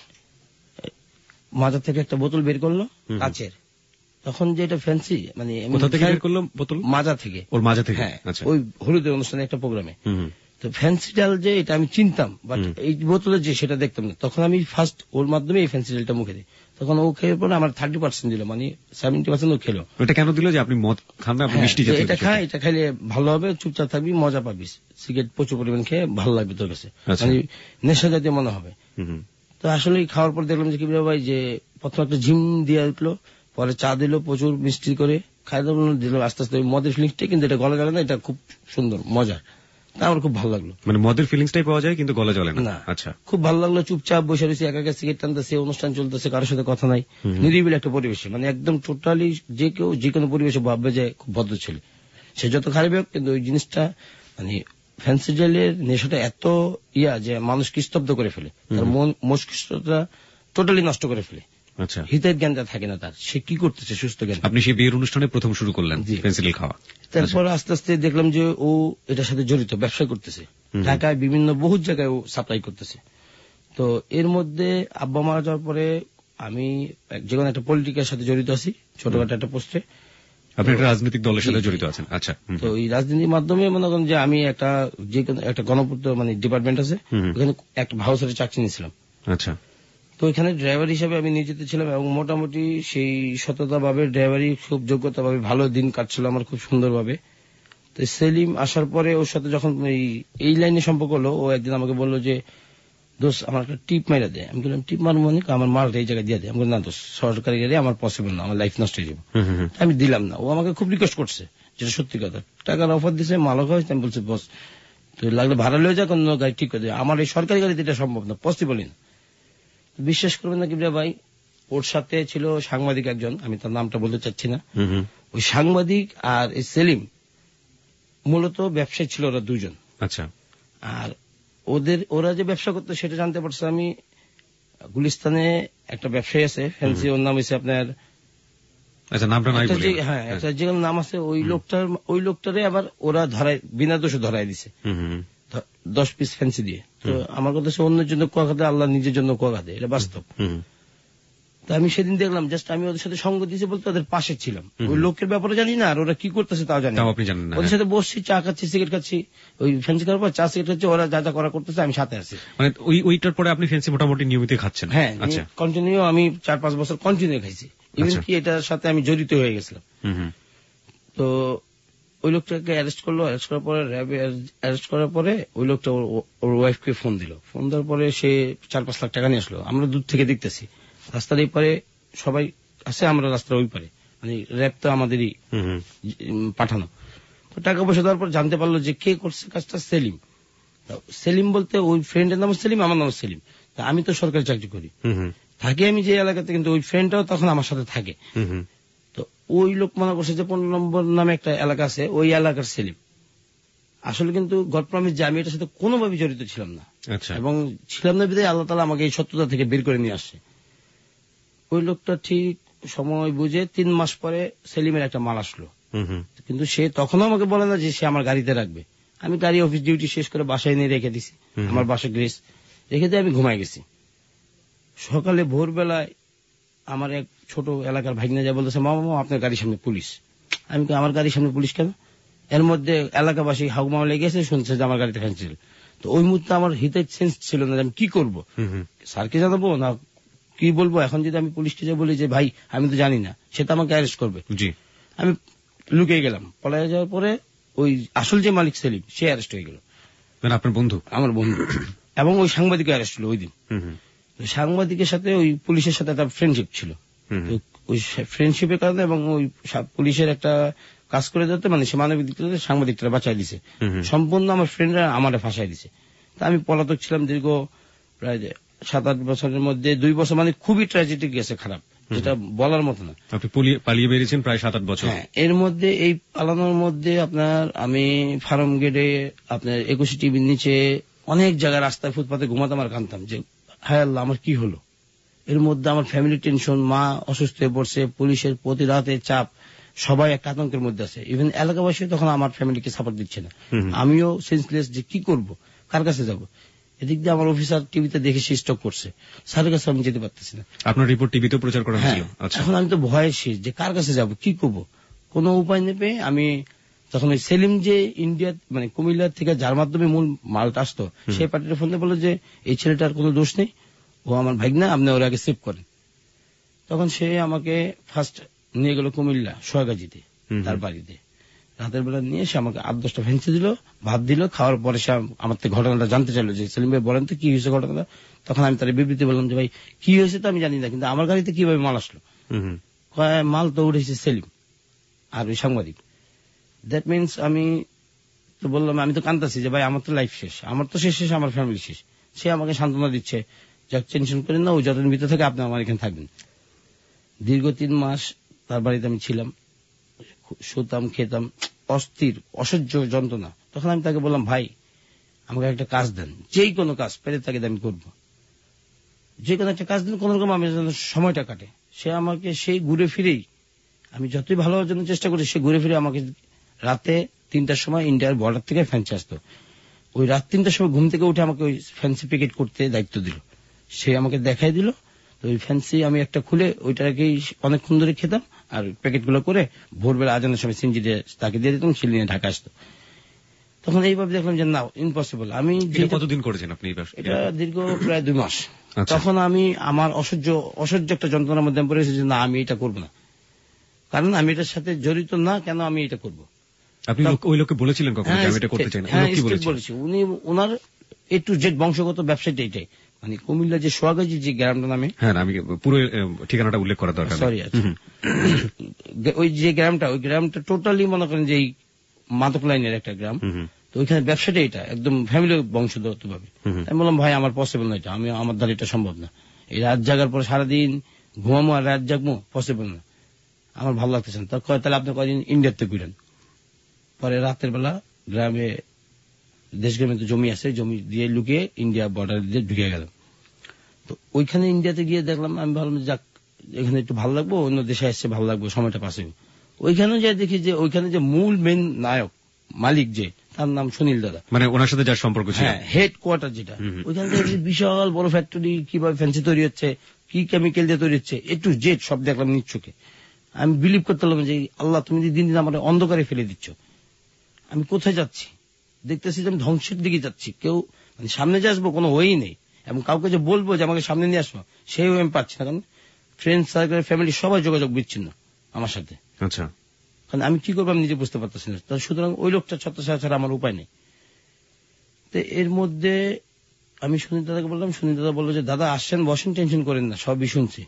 S11: মাজা থেকে একটা বোতল বের করলো কাচের, তখন যে এটা ফ্যান্সি মানে
S2: কোথা থেকে বের করলো বোতল?
S11: মাজা থেকে।
S2: ওর মাজা থেকে?
S11: হ্যাঁ, ওই হলুদের অনুষ্ঠানে একটা প্রোগ্রামে। তো ফ্যান্সি ডাল যে এটা আমি চিনতাম, বাট এই বোতলে যে সেটা দেখতাম না। তখন আমি ফার্স্ট ওর মাধ্যমে এই ফ্যান্সি ডালটা মুখে দিই, তখন ও খেয়ে পরে আমার থার্টি পার্সেন্ট দিল, মানে সেভেন্টি পার্সেন্ট ও খেলো।
S2: এটা কেন দিল? যে আপনি মদ খান না, আপনি মিষ্টি জাতীয়
S11: এটা খা, এটা খাইলে ভালো হবে, চুপচাপ থাকবি, মজা পাবি, সিগারেট প্রচুর পরিমাণ খেয়ে ভালো লাগবে তোর কাছে, মানে নেশা জাতীয় মনে হবে। তো আসলে খাওয়ার পর দেখলাম যে কি ভাই যে প্রথম একটা ঝিম দিয়ে উঠলো, পরে চা দিল প্রচুর মিষ্টি করে, খাই দিল আস্তে আস্তে। মদের ফিলিংসটা কিন্তু এটা গলা জ্বলে না, এটা খুব সুন্দর মজা, তা আমার খুব ভালো লাগলো।
S2: মানে মদের ফিলিংসটাই পাওয়া যায় কিন্তু গলা জ্বলে না। আচ্ছা, খুব
S11: ভালো লাগলো। চুপচাপ বসে রয়েছে, একা একা সিগারেট টানতেছে, অনুষ্ঠান চলতেছে, কারোর সাথে কথা নাই, নিরিবিলি একটা পরিবেশে, মানে একদম টোটালি যে কেউ যে কোনো পরিবেশে ভাববে যে খুব ভদ্র ছেলে, সে যত খারাপ হোক, কিন্তু ওই জিনিসটা মানে ফ্যান্সি জেলের নেশাটা এত ইয়া যে মানুষকে স্তব্ধ করে ফেলে, তার মন মস্তিষ্কটা টোটালি নষ্ট করে ফেলে।
S2: আচ্ছা,
S11: হিতের জ্ঞানটা থাকে না তার, সে কি করতেছে সুস্থ জ্ঞান।
S2: আপনি সেই বিয়ের অনুষ্ঠানে প্রথম শুরু করলেন পেন্সিল খাওয়া,
S11: তারপর আস্তে আস্তে দেখলাম যে ও এটার সাথে জড়িত, ব্যবসা করতেছে, ঢাকায় বিভিন্ন বহু জায়গায় ও সাপ্লাই করতেছে। তো এর মধ্যে আব্বা মারা যাওয়ার পরে আমি যে কোনো একটা পলিটিক্যাল সাথে জড়িত আছি, ছোটখাটো একটা পোস্টে।
S2: আপনি একটা রাজনৈতিক দলের সাথে জড়িত আছেন? আচ্ছা,
S11: তো এই রাজনীতির মাধ্যমে মনে করেন যে আমি একটা যে কোনো একটা গণপূর্ত মানে ডিপার্টমেন্ট আছে, ওখানে একটা ভাউচারে চাকরি নিয়েছিলাম।
S2: আচ্ছা,
S11: তো এখানে ড্রাইভার হিসেবে আমি নিয়োজিত ছিলাম এবং মোটামুটি সেই সততা ভাবে ড্রাইভারি খুব যোগ্যতা ভাবে ভালো দিন কাটছিল আমার খুব সুন্দরভাবে। তো সেলিম আসার পরে ওর সাথে যখন এই লাইনে সম্পর্ক হলো, ও একদিন আমাকে বললো যে দোষ আমার একটা টিপ মাইরা দেয়। আমি বললাম টিপ মারবো মানে আমার মালটা এই জায়গায় দিয়ে দেয়। আমি বললাম না দোষ, সরকারি গাড়ি আমার পসিবল না, আমার লাইফ নষ্ট হয়ে যাবে। আমি দিলাম না, ও আমাকে খুব রিকোয়েস্ট করছে, যেটা সত্যি কথা। টাকার অফার দিছে, মালও খাওয়াইছে। আমি বলছি বস তুই লাগলে ভাড়া লয়ে যা, কোনো গাড়ি ঠিক করে দেয়, আমার এই সরকারি গাড়িতে এটা সম্ভব না, পসিবলই না। বিশ্বাস করবেন না কিবরিয়া ভাই, ওর সাথে ছিল সাংবাদিক একজন, আমি তার নামটা বলতে চাচ্ছি না। ওই সাংবাদিক আর এই সেলিম মূলত ব্যবসায়ী ছিল, ওরা দুজন।
S2: আচ্ছা,
S11: আর ওদের ওরা যে ব্যবসা করতো সেটা জানতে পারছে আমি গুলিস্তানে একটা ব্যবসায়ী আছে ফ্যান্সি, ওর নাম হচ্ছে আপনার,
S2: আচ্ছা নামটা নাই বলি,
S11: হ্যাঁ একটা যে নাম আছে, ওই লোকটার ওই লোকটারে আবার ওরা ধরাই বিনা দোষে ধরাই দিছে দশ পিস ফ্যান্সি দিয়ে। তো আমার কথা হচ্ছে অন্যের জন্য কুয়া খাতে আল্লাহ নিজের জন্য কুয়া খাতে, এটা বাস্তব। তো আমি সেদিন দেখলাম, জাস্ট আমি ওদের সাথে সঙ্গ দিয়েছি বলতে ওদের পাশে ছিলাম, ওই লোকের ব্যাপারে জানি না, আর ওরা কি করতেছে তাও জানি না। ওদের সাথে বসছি, চা খাচ্ছি, সিগারেট খাচ্ছি, ওই ফ্যান্সি খাওয়ার পর চা সিগারেট খাচ্ছি, ওরা যা যা করা করতেছে আমি সাথে আছি।
S2: মানে ওই ওইটার পরে আপনি ফ্যান্সি মোটামুটি নিয়মিত খাচ্ছেন?
S11: হ্যাঁ, কন্টিনিউ আমি চার পাঁচ বছর কন্টিনিউ খাইছি, ইভেন কি এটার সাথে আমি জড়িত হয়ে গেছিলাম। তো ওই লোকটাকে অ্যারেস্ট করলো, অ্যারেস্ট করার পরে র্যাবে অ্যারেস্ট করার পরে ওই লোকটা ওর ওয়াইফকে ফোন দিল, ফোন দেওয়ার পরে সে চার পাঁচ লাখ টাকা নিয়ে আসলো। আমরা দূর থেকে দেখতেছি, রাস্তার এই পারে সবাই আছে, আমরা রাস্তার ওই পারে, মানে র্যাব তো আমাদেরই পাঠানো। তো টাকা পয়সা দেওয়ার পর জানতে পারলো যে কে করছে কাজটা, সেলিম। সেলিম বলতে ওই ফ্রেন্ডের নাম সেলিম, আমার নাম সেলিম। আমি তো সরকারি চাকরি করি, থাকি আমি যে এলাকাতে, কিন্তু ওই ফ্রেন্ডটাও তখন আমার সাথে থাকে। তো ওই লোক মনে করছে যে পনেরো নম্বর নামে একটা এলাকা আছে, ওই এলাকার সেলিম। আসলে কিন্তু গড প্রমিস যে আমি এটার সাথে কোনোভাবে জড়িত ছিলাম না, এবং ছিলাম না বিধায় আল্লাহ তাআলা আমাকে এই সত্যতা থেকে বের করে নিয়ে আসছে। ওই লোকটা ঠিক সময় বুঝে তিন মাস পরে সেলিমের একটা মাল আসলো, কিন্তু সে তখনও আমাকে বলে না যে সে আমার গাড়িতে রাখবে। আমি গাড়ি অফিস ডিউটি শেষ করে বাসায় নিয়ে রেখে দিছি, আমার বাসায় গ্রেস রেখে দিয়ে আমি ঘুমাই গেছি। সকালে ভোরবেলায় আমার এক ছোট এলাকার ভাগনা যা বলতেছে, মামা মামা আপনার গাড়ির সামনে পুলিশ। আমি আমার গাড়ির সামনে পুলিশ কেন? এর মধ্যে এলাকাবাসী হাউমাও লেগেছে, শুনছে যে আমার গাড়িতে ফ্যান্সি। তো ওই মুহূর্তে আমার হিতের সেন্স ছিল না যে আমি কি করবো, স্যারকে জানাবো না কি বলবো। এখন যদি আমি পুলিশকে যা বলি যে ভাই আমি তো জানি না, সে তো আমাকে অ্যারেস্ট করবে। আমি লুকিয়ে গেলাম, পলায় যাওয়ার পরে ওই আসল যে মালিক সেলিম সে অ্যারেস্ট হয়ে গেল।
S2: আপনার বন্ধু? আমার
S11: বন্ধু। এবং ওই সাংবাদিক অ্যারেস্ট হলো ওই দিন। সাংবাদিকের সাথে ওই পুলিশের সাথে একটা ফ্রেন্ডশিপ ছিল, ওই ফ্রেন্ডশিপের কারণে এবং ওই পুলিশের একটা কাজ করে দিতে, মানে সে মানবিক দিক থেকে সাংবাদিকটা বাঁচাই দিছে, সম্পূর্ণ আমার ফ্রেন্ডরা আমারে ফাঁসাই দিছে। তা আমি পলাতক ছিলাম দীর্ঘ প্রায় সাত আট বছরের মধ্যে, দুই বছর মানে খুবই ট্র্যাজেডি গেছে, খারাপ, যেটা বলার মতো না।
S2: আপনি পালিয়ে বেরিয়েছেন প্রায় সাত আট বছর?
S11: হ্যাঁ, এর মধ্যে এই পালানোর মধ্যে আপনার আমি ফার্ম গেটে আপনার একুশে টিভির নিচে অনেক জায়গায় রাস্তায় ফুটপাতে ঘুমাতাম আর কানতাম যে হায় আল্লাহ আমার কি হলো, এর মধ্যে আমার ফ্যামিলি টেনশন, মা অসুস্থ হয়ে পড়ছে, পুলিশের প্রতি রাতে চাপ, সবাই একটা আতঙ্কের মধ্যে আছে। ইভেন এলাকাবাসী তখন আমার ফ্যামিলিকে সাপোর্ট দিচ্ছে না, আমিও সেন্সলেস যে কি করব, কার কাছে যাব। এদিক দিয়ে আমার অফিসার টিভিতে দেখে সে স্টক করছে, স্যারের কাছে আমি যেতে পারতেছি না।
S2: আপনার রিপোর্ট টিভিতে প্রচার করা হয়েছিল।
S11: এখন আমি তো ভয়ে শেষ যে কার কাছে যাব, কি করব, কোনো উপায় নেই পেয়ে আমি তখন ওই সেলিম যে ইন্ডিয়া মানে কুমিল্লা থেকে যার মাধ্যমে মূল মালটা আসতো, সেই পার্টির ফোনে বললো যে এই ছেলেটার কোনো দোষ নেই, ও আমার ভাগনা, আপনি ওর আগে সেভ করেন। তখন সে আমাকে ফার্স্ট নিয়ে গেল কুমিল্লা সোয়াগাজীতে, তার বাড়িতে। রাতের বেলা নিয়ে সে আমাকে আট দশটা ফ্যান্সি দিল, ভাত দিল। খাওয়ার পরে সে আমার থেকে ঘটনাটা জানতে চাইলো যে সেলিম ভাই বলেন তো কি হয়েছে ঘটনাটা। তখন আমি তার বিবৃতি বললাম যে ভাই কি হয়েছে তো আমি জানি না, কিন্তু আমার গাড়িতে কিভাবে মাল আসলো। মাল তো উঠেছে সেলিম আর ওই সাংবাদিক। দ্যাট মিনস আমি তো বললাম, আমি তো কান্দাছি যে ভাই আমার তো লাইফ শেষ, আমার তো শেষ শেষ, আমার ফ্যামিলি শেষ। সে আমাকে সান্ত্বনা দিচ্ছে, যাক টেনশন করেন না, ওই যতদিন ভিতরে থাকে আপনি আমার এখানে থাকবেন। দীর্ঘ তিন মাস তার বাড়িতে আমি ছিলাম, শুতাম, খেতাম, অস্থির অসহ্য যন্ত্রণা। তখন আমি তাকে বললাম ভাই আমাকে একটা কাজ দেন, যেই কোনো কাজ পেরে তাকে আমি করবো, যে কোনো একটা কাজ দেন, কোন রকম আমি সময়টা কাটে। সে আমাকে সেই ঘুরে ফিরেই, আমি যতই ভালো হওয়ার জন্য চেষ্টা করি, সে ঘুরে ফিরে আমাকে রাতে তিনটার সময় ইন্ডিয়ার বর্ডার থেকে ফ্যান্সি আসতো, ওই রাত তিনটার সময় ঘুম থেকে উঠে আমাকে ওই ফ্যান্সি প্যাকেট করতে দায়িত্ব দিল। সে আমাকে দেখাই দিল, তো ওই ফ্যান্সি আমি একটা খুলে ওইটাকেই অনেকক্ষণ ধরে খেতাম, আর প্যাকেট গুলো করে ভোরবেলা আজানের সময় সিনজি দিয়ে তাকে দিয়ে দিতাম, সে নিয়ে ঢাকা আসতো। তখন এইভাবে দেখলাম যে না, ইম্পসিবল। আমি
S2: কতদিন করেছেন আপনি?
S11: এটা দীর্ঘ প্রায় দুই মাস। তখন আমি আমার অসহ্য অসহ্য একটা যন্ত্রণার মধ্যে পড়ে এসেছি, না আমি এটা করবো না, কারণ আমি এটার সাথে জড়িত না, কেন আমি এটা করবো।
S2: আপনি ওই লোককে বলেছিলেন কখনো আমি এটা করতে চাই না?
S11: হ্যাঁ, বলেছি। উনি ওনার এ টু জেড বংশগত ব্যবসাটা এটাই, মানে কুমিল্লা যে সোয়াগাজী যে গ্রামটা নামে,
S2: হ্যাঁ আমি পুরো ঠিকানাটা উল্লেখ করা দরকার,
S11: সরি আছে, ওই যে গ্রামটা, ওই গ্রামটা টোটালি মনে করেন যে মাদক লাইনের একটা গ্রাম। তো ওইখানে ব্যবসাটা এটা একদম ফ্যামিলি বংশগত ভাবে। আমি বললাম ভাই আমার পসিবল না, এটা আমি আমার দ্বারা এটা সম্ভব না, এই রাত জাগার পর সারাদিন ঘুমামো আর রাত জাগবো, পসিবল না, আমার ভালো লাগতেছে না। তাহলে আপনি কদিন ইন্ডিয়াতে ঘুরেন। পরে রাতের বেলা গ্রামে, দেশ গ্রামে তো জমি আছে, জমি দিয়ে লুকিয়ে ইন্ডিয়া বর্ডার দিয়ে ঢুকে গেলাম। তো ওইখানে ইন্ডিয়াতে গিয়ে দেখলাম, আমি ভাবলাম যাক এখানে একটু ভালো লাগবো, অন্য দেশে আসছে ভালো লাগবে, সময়টা পাশে। ওইখানে যে দেখি যে ওইখানে যে মূল মেন নায়ক মালিক যে, তার নাম সুনীল দাদা, মানে ওনার সাথে যার সম্পর্ক ছিল, হ্যাঁ হেড কোয়ার্টার যেটা, ওইখানে বিশাল বড় ফ্যাক্টরি, কিভাবে ফ্যান্সি তৈরি হচ্ছে, কি কেমিক্যাল দিয়ে তৈরি হচ্ছে, এ টু জেড সব দেখলাম নিজ চোখে। আমি বিলিভ করতে পারলাম যে আল্লাহ তুমি দিন দিন আমার অন্ধকারে ফেলে দিচ্ছ, আমি কোথায় যাচ্ছি, দেখতেছি যে আমি ধ্বংসের দিকে যাচ্ছি। কেউ মানে সামনে যে আসবো কোনো ওয়েই নেই, এবং কাউকে যে বলবো যে আমাকে সামনে নিয়ে আসবো সেই আমি পাচ্ছি না, কারণ ফ্রেন্ড সার্কেল ফ্যামিলি সবাই যোগাযোগ বিচ্ছিন্ন আমার সাথে। আচ্ছা, কারণ আমি কি করবো আমি নিজে বুঝতে পারতেছি না। সুতরাং ওই লোকটা ছত্রছায়া ছাড়া আমার উপায় নেই। তো এর মধ্যে আমি সুনীল দাদাকে বললাম, সুনীল দাদা বললো যে দাদা আসছেন বসেন, টেনশন করেন না, সবই শুনছি।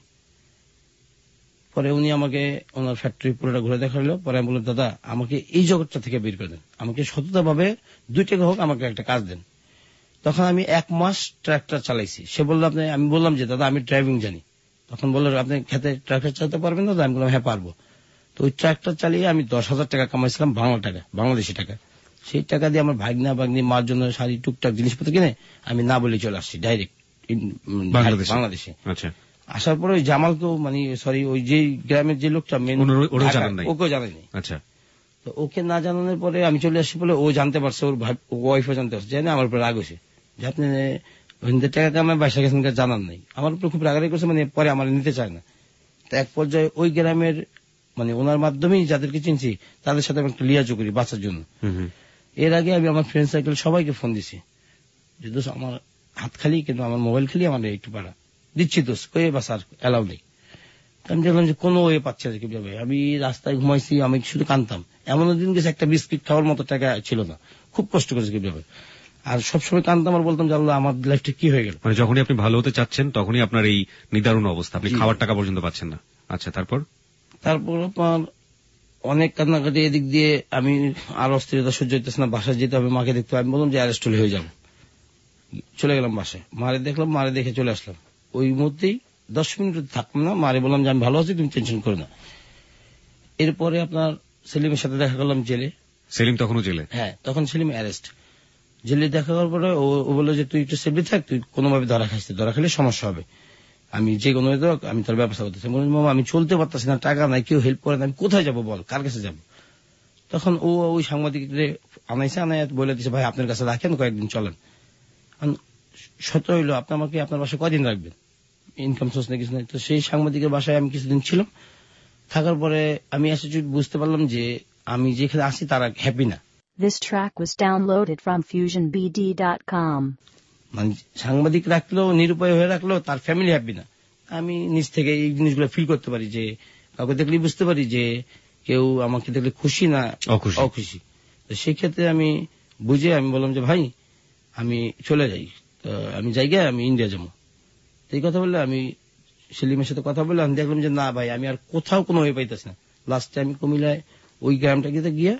S11: পরে উনি আমাকে ওনার ফ্যাক্টরি পুরোটা ঘুরে দেখালো। পরে আমি বললাম দাদা আমাকে এই জগৎটা থেকে বের করে দেন, আমাকে সততা ভাবে দুই টাকা হোক আমাকে একটা কাজ দেন। তখন আমি এক মাস ট্রাক্টর চালাইছি। সে বললো আপনি, আমি বললাম যে দাদা আমি ড্রাইভিং জানি। তখন বললো আপনি খেতে ট্রাক্টর চালাতে পারবেন দাদা? আমি বললাম হ্যাঁ পারবো। তো ওই ট্রাক্টর চালিয়ে আমি দশ হাজার টাকা কামাইছিলাম, বাংলা টাকা, বাংলাদেশি টাকা। সেই টাকা দিয়ে আমার ভাগনা ভাগ্নি মার জন্য শাড়ি টুকটাক জিনিসপত্র কিনে আমি না বলে চলে আসছি ডাইরেক্ট বাংলাদেশে। আচ্ছা, আসার পরে ওই জামালকেও মানে সরি ওই যে গ্রামের যে লোকটা মেন, ওকেও জানায়নি। আচ্ছা, তো ওকে না জানানোর পরে আমি চলে আসছি বলে ও জানতে পারছে, ওর ওয়াইফও জানতে পারছে, জানি আমার উপরে রাগ হয়েছে যে আপনি টাকা কামায় বাসা গেছেন জানান নাই। আমার উপরে খুব রাগারাগি করছে, মানে পরে আমার নিতে চায় না। তো এক পর্যায়ে ওই গ্রামের মানে ওনার মাধ্যমেই যাদেরকে চিনছি তাদের সাথে আমি একটু লিয়াজো করি বাঁচার জন্য। এর আগে আমি আমার ফ্রেন্ড সার্কেল সবাইকে ফোন দিছি যে দোষ আমার হাত খালি, কিন্তু আমার মোবাইল খালি, আমার একটু পাড়া দিচ্ছি দোষ কয়ে বাসার অ্যালাউ নেই। আমি দেখলাম যে কোনো ওয়ে পাচ্ছে না কিভাবে। আমি রাস্তায় ঘুমাইছি, আমি শুধু কানতাম। এমন দিন গেছে একটা বিস্কিট খাওয়ার মতো টাকা ছিল না, খুব কষ্ট করেছে কিভাবে। আর সবসময় কানতাম আর বলতাম যে আল্লাহ আমার লাইফটা কি হয়ে গেল।
S2: মানে যখনই আপনি ভালো হতে চাচ্ছেন তখনই আপনার এই নিদারুণ অবস্থা, আপনি খাওয়ার টাকা পর্যন্ত পাচ্ছেন না। আচ্ছা, তারপর
S11: তারপর আপনার অনেক কান্নাকাটি, এদিক দিয়ে আমি আর অস্থিরতা সহ্য হইতেছে না, বাসায় যেতে হবে, মাকে দেখতে হবে। আমি বললাম যে অ্যারেস্ট হয়ে যাবো, চলে গেলাম বাসায়। মারে দেখলাম, মারে দেখে চলে আসলাম। ওই মুহূর্তেই দশ মিনিট থাকলাম না, মারে বললাম যে আমি ভালো আছি, তুমি টেনশন করো না। এরপরে আপনার সেলিমের সাথে দেখা করলাম জেলে।
S2: সেলিম তখনও জেলে?
S11: হ্যাঁ, তখন সেলিম অ্যারেস্ট। জেলে দেখা করার পরে ও বললো যে তুই একটু সেফলি থাক, তুই কোনোভাবে ধরা খাইছিস, ধরা খেলে সমস্যা হবে। আমি যে কোনো আমি তার ব্যবস্থা করতেছি। বললাম মামা আমি চলতে পারতেছি না, টাকা নাই, কেউ হেল্প করে না, আমি কোথায় যাবো বল, কার কাছে যাবো? তখন ও ওই সাংবাদিকদের আনাইছে, আনাই বলে দিচ্ছে ভাই আপনার কাছে রাখেন, কয়েকদিন চলেন। সত্য হইলো আপনি আমাকে আপনার বাসায় কয়দিন রাখবেন, ইনকাম সোর্স নেই, কিছু নেই। তো সেই সাংবাদিকের বাসায় আমি কিছুদিন ছিলাম। থাকার পরে আমি আসলে বুঝতে পারলাম যে আমি যেখানে আছি তারা হ্যাপি না।
S1: This track was downloaded from fusion b d dot com.
S11: মানে সাংবাদিক রাখলেও, নিরুপায় হয়ে রাখলেও তার ফ্যামিলি হ্যাপি না। আমি নিজ থেকে এই জিনিসগুলো ফিল করতে পারি, যে কাউকে দেখলে বুঝতে পারি যে কেউ আমাকে দেখলে খুশি না অখুশি। তো সেই ক্ষেত্রে আমি বুঝে আমি বললাম যে ভাই আমি চলে যাই, তো আমি জায়গা আমি ইন্ডিয়া যাবো। এই কথা বললে আমি সেলিমের সাথে কথা বললে আমি দেখলাম যে না ভাই আমি আর কোথাও কোনো হয়ে পাইতেছি না। লাস্টে আমি কুমিল্লায় ওই গ্রামটা গিয়ে গিয়ে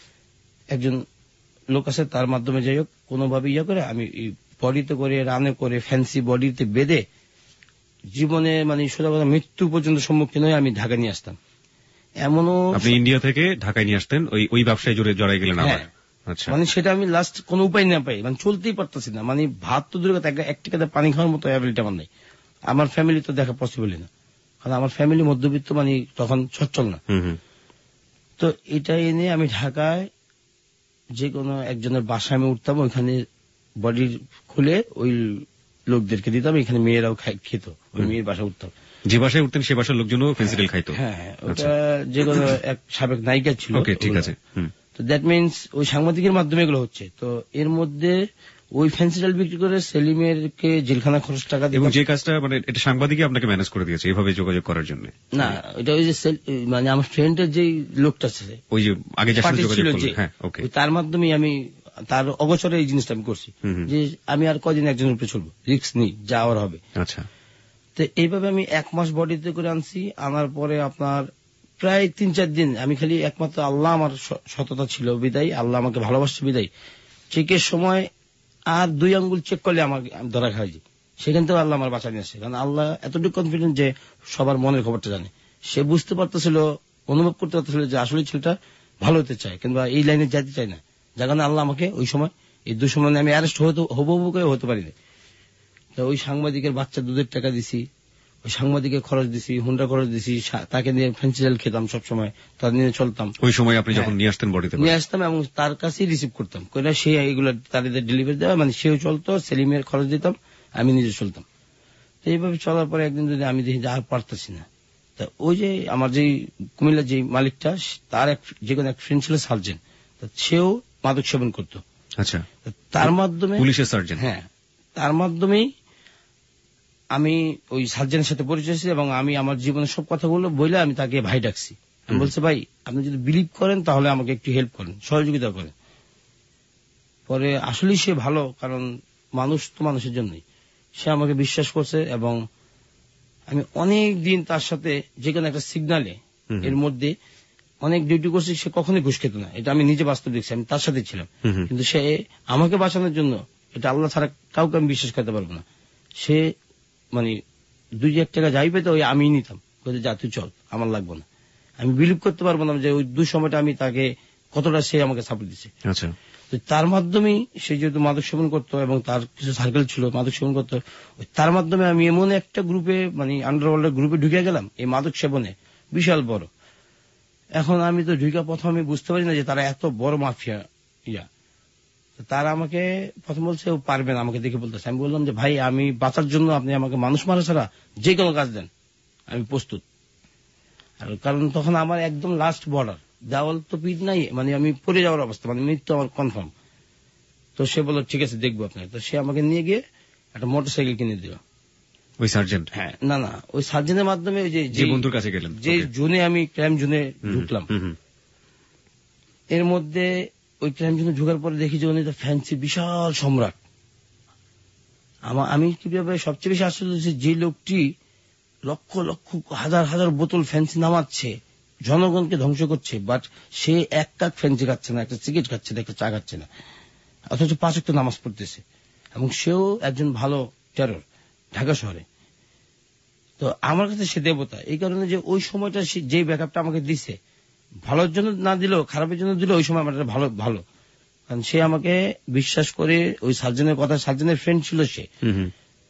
S11: একজন লোক আছে, তার মাধ্যমে যাই হোক কোনোভাবে ইয়ে করে আমি বডিতে করে রানে করে ফ্যান্সি বডিতে বেঁধে জীবনে মানে সোজা কথা মৃত্যু পর্যন্ত সম্মুখীন হয়ে আমি ঢাকা নিয়ে আসতাম। এমনও
S2: আপনি ইন্ডিয়া থেকে ঢাকায় নিয়ে আসতেন, ওই ওই ব্যবসায় জুড়ে জড়াই গেলেন আবার? আচ্ছা,
S11: মানে সেটা আমি লাস্ট কোন উপায় না পাই, মানে চলতেই পারতেছি না, মানে ভাত তো দূরে কথা, এক টিকাতে পানি খাওয়ার মতো অ্যাবিলিটি আমার নেই। আমার ফ্যামিলি তো দেখা পসিবলই না, কারণ আমার ফ্যামিলি মধ্যবিত্ত, মানে তখন সচ্ছল না। তো এটা এনে আমি ঢাকায় যে কোনো একজনের বাসায় আমি উঠতাম, ওইখানে বডি খুলে ওই লোকদেরকে দিতাম, এখানে মেয়েরাও খেত, ওই মেয়ের বাসায় উঠতাম।
S2: যে বাসায় উঠতেন সে বাসার লোকজনও ফেন্সিডিল খাইতো?
S11: হ্যাঁ, ওটা যে কোনো এক সাবেক নায়িকা ছিল।
S2: ঠিক আছে।
S11: তো দ্যাট মিনস ওই সাংবাদিকের মাধ্যমে এগুলো হচ্ছে। তো এর মধ্যে ওই ফেন্সিডিল বিক্রি করে সেলিমের কে জেলখানা খরচ টাকা দিয়ে,
S2: এবং যে কাজটা মানে এটা সাংবাদিকই আপনাকে ম্যানেজ করে দিয়েছে এভাবে যোগাযোগ করার জন্য?
S11: না, এটা ওই যে মানে আমার ফ্রেন্ডের যে লোকটা আছে, ওই যে আগে যার সাথে যোগাযোগ করলেন, হ্যাঁ ওকে, তার মাধ্যমে আমি তার অগোচরে এই জিনিসটা আমি করছি, যে আমি আর কদিন একজনের উপরে চলবো, রিস্ক নেই, যাওয়ার হবে।
S2: আচ্ছা,
S11: তো এইভাবে আমি এক মাস বডিতে করে আনছি। আনার পরে আপনার প্রায় তিন চার দিন আমি খালি একমাত্র আল্লাহ আমার সততা ছিল বিদায়, আল্লাহ আমাকে ভালোবাসছে বিদায়, চেকের সময় আর দুই আঙ্গুল চেক করলে আমাকে ধরা খাই, সেখান থেকে আল্লাহ আমার বাঁচা নিয়ে আসছে। কারণ আল্লাহ এতটুকু কনফিডেন্ট যে সবার মনের খবরটা জানে। সে বুঝতে পারতেছিল, অনুভব করতে পারতেছিল যে আসলে ছেলেটা ভালো হতে চায়, কিংবা এই লাইনে যেতে চায় না, যার কারণে আল্লাহ আমাকে ওই সময় এই দুই সময় আমি অ্যারেস্ট হবো হবো করে হতে পারিনি। তো ওই সাংবাদিকের বাচ্চা দুধের টাকা দিছি, ওই সাংবাদিকের খরচ দিছি, হুন্ডা খরচ দিছি, তাকে নিয়ে ফেন্সিডিল খেতাম সব সময়, তার নিয়ে চলতাম।
S2: ওই সময় আপনি যখন নিয়ে আসতেন বডিতে?
S11: নিয়ে আসতাম এবং তার কাছেই রিসিভ করতাম, কইলা সে এইগুলো তাদের ডেলিভারি দেওয়া, মানে সেও চলতো, সেলিমের খরচ দিতাম, আমি নিজে চলতাম। তো এইভাবে চলার পরে একদিন যদি আমি দেখি যে আর পারতেছি না, তা ওই যে আমার যে কুমিল্লার যে মালিকটা, তার এক যে কোনো এক ফ্রেন্ড ছিল সার্জেন্ট, সেও মাদক সেবন করতো।
S2: আচ্ছা,
S11: তার মাধ্যমে
S2: পুলিশের সার্জেন্ট?
S11: হ্যাঁ, তার মাধ্যমেই আমি ওই সার্জেনের সাথে পরিচয় ছিল, এবং আমি আমার জীবনের সব কথাগুলো বলে আমি তাকে ভাই ডাকছি। আমি বলছি ভাই আপনি যদি বিলিভ করেন তাহলে আমাকে একটু হেল্প করেন, সহযোগিতা করেন। পরে আসলেই সে ভালো, কারণ মানুষ তো মানুষের জন্যই, সে আমাকে বিশ্বাস করছে, এবং আমি অনেক দিন তার সাথে যে কোনো একটা সিগনালে এর মধ্যে অনেক ডিউটি করছি, সে কখনোই ঘুষ খেত না, এটা আমি নিজে বাস্তব দেখছি, আমি তার সাথে ছিলাম। কিন্তু সে আমাকে বাঁচানোর জন্য, এটা আল্লাহ ছাড়া কাউকে আমি বিশ্বাস করতে পারবো না, সে মানে দুই এক টাকা যাই পেতো ওই আমি নিতাম, যা তুই চল আমার লাগবো না। আমি বিলিভ করতে পারবো না যে ওই দুই সময়টা আমি তাকে কতটা সে আমাকে সাপোর্ট দিচ্ছে।
S2: আচ্ছা,
S11: তার মাধ্যমেই সে যেহেতু মাদক সেবন করতো এবং তার কিছু সার্কেল ছিল মাদক সেবন করতো, তার মাধ্যমে আমি এমন একটা গ্রুপে মানে আন্ডারওয়ার্ল্ডের গ্রুপে ঢুকে গেলাম এই মাদক সেবনে, বিশাল বড়। এখন আমি তো ঢুকা প্রথম আমি বুঝতে পারি না যে তারা এত বড় মাফিয়া ইয়া। তারা আমাকে প্রথম বলছে ও পারবে না, আমাকে দেখে বলতেছে। আমি বললাম যে ভাই আমি বাঁচার জন্য আপনি আমাকে মানুষ মারা ছাড়া যে কোনো কাজ দেন, আমি প্রস্তুত। আর কারণ তখন আমার একদম লাস্ট বর্ডার, দেওয়াল তো পিঠ নাই, মানে আমি পড়ে যাওয়ার অবস্থা, মানে মৃত্যু আমার কনফার্ম। তো সে বলল ঠিক আছে দেখবো আপনাকে। তো সে আমাকে নিয়ে গিয়ে একটা মোটর সাইকেল কিনে দিল
S2: ওই সার্জেন্ট?
S11: হ্যাঁ, না না ওই সার্জেন্টের মাধ্যমে যে
S2: বন্ধুর কাছে গেলেন,
S11: যে জোনে আমি ক্রাইম জোনে ঢুকলাম, এর মধ্যে ওই ক্রাইম জোনে ঢুকার পরে দেখি যে উনি তো ফ্যান্সি বিশাল সম্রাট। আমি কিভাবে সবচেয়ে বেশি আশ্চর্য হচ্ছে, যে লোকটি লক্ষ লক্ষ হাজার হাজার বোতল ফ্যান্সি নামাচ্ছে, জনগণকে ধ্বংস করছে, বাট সে এক কাপ ফ্যান্সি খাচ্ছে না, একটা সিগারেট খাচ্ছে না, একটা চা খাচ্ছে না, অথচ পাঁচ ওয়াক্ত নামাজ পড়তেছে, এবং সেও একজন ভালো টেরর ঢাকা শহরে। তো আমার কাছে সে দেবতা, এই কারণে যে ওই সময়টা যে ব্যাকআপটা আমাকে দিছে, ভালোর জন্য না দিলেও খারাপের জন্য দিল, ওই সময় আমার ভালো ভালো, কারণ সে আমাকে বিশ্বাস করে ওই সার্জনের কথা, সার্জনের ফ্রেন্ড ছিল সে,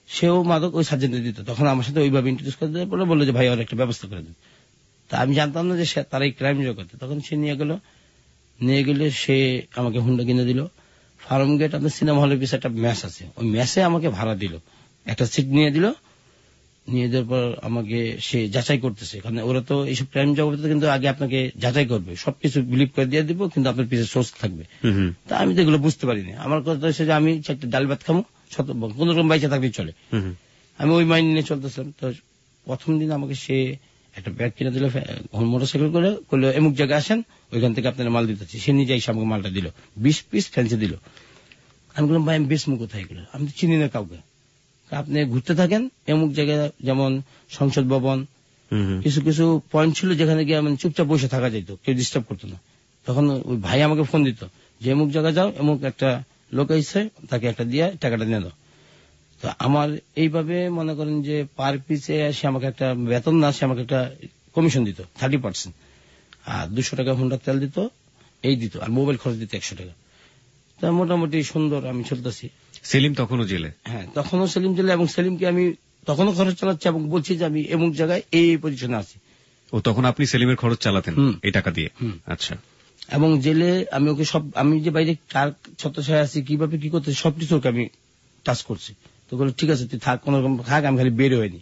S11: সেও মাদক ওই সার্জেন্টে দিত। তখন আমার সাথে ওইভাবে ইন্ট্রোডিউস করে দেওয়ার পরে বললো যে ভাই ওর একটা ব্যবস্থা করে দেন। তা আমি জানতাম না যে তারা এই ক্রাইম জগতে। তখন সে নিয়ে গেল, নিয়ে গেলে সে আমাকে হুন্ডা কিনে দিল। ফার্ম গেট আপনার সিনেমা হলের পিছনে একটা ম্যাচ আছে, ওই ম্যাচে আমাকে ভাড়া দিল, একটা সিট নিয়ে দিল। নিয়ে দেওয়ার পর আমাকে সে যাচাই করতেছে, কারণ ওরা তো এইসব ক্রাইম জগতে কিন্তু আগে আপনাকে যাচাই করবে, সবকিছু বিলিভ করে দিয়ে দিব, কিন্তু আপনার পিছনে সোর্স থাকবে। তা আমি তো এগুলো বুঝতে পারিনি। আমার কথা হচ্ছে যে আমি চারটে ডাল ভাত খামো, কোন রকম বাইচা থাকলে চলে, আমি ওই মাইন্ড নিয়ে চলতেছিলাম। তো প্রথম দিন আমাকে সে একটা ব্যাগ কিনে দিল, মোটরসাইকেল করে করলো এমুক জায়গায় আসেন, ওইখান থেকে আপনার মাল দিতেছি। সে নিজে এসে আমাকে মালটা দিল, বিশ পিস ফ্যান্সি দিল। আমি বললাম ভাই আমি বেসমু কোথায় এগুলো, আমি তো চিনি না কাউকে। আপনি ঘুরতে থাকেন এমুক জায়গায়, যেমন সংসদ ভবন, কিছু কিছু পয়েন্ট ছিল যেখানে গিয়ে মানে চুপচাপ বসে থাকা যেত, কেউ ডিস্টার্ব করতো না। তখন ওই ভাই আমাকে ফোন দিত যে এমুক জায়গায় যাও, এমুক একটা লোক এসে, তাকে একটা দিয়ে টাকাটা নিয়ে দাও। তো আমার এইভাবে মনে করেন যে পার পিসে সে আমাকে একটা বেতন না, সে আমাকে একটা কমিশন দিত থার্টি পার্সেন্ট, আর দুশো টাকা হুন্ডার তেল দিত, এই দিত, আর মোবাইল খরচ দিত একশো টাকা। তা মোটামুটি সুন্দর আমি চলতেছি।
S2: সেলিম তখনও জেলে? হ্যাঁ,
S11: তখনও সেলিম জেলে, এবং সেলিমকে আমি তখনও খরচ চালাচ্ছি এবং বলছি যে আমি এমন জায়গায় এই পজিশনে আছি।
S2: ও তখন আপনি সেলিমের খরচ চালাতেন এই টাকা দিয়ে? আচ্ছা।
S11: এবং জেলে আমি ওকে সব, আমি যে বাইরে কার ছত্রছায়া আছি, কিভাবে কি করতে, সবকিছু ওকে আমি টাচ করছি। তো বলে ঠিক আছে তুই থাক, কোন রকম থাক, আমি খালি বের হয়নি।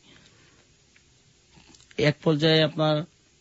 S11: এক পর্যায়ে আপনার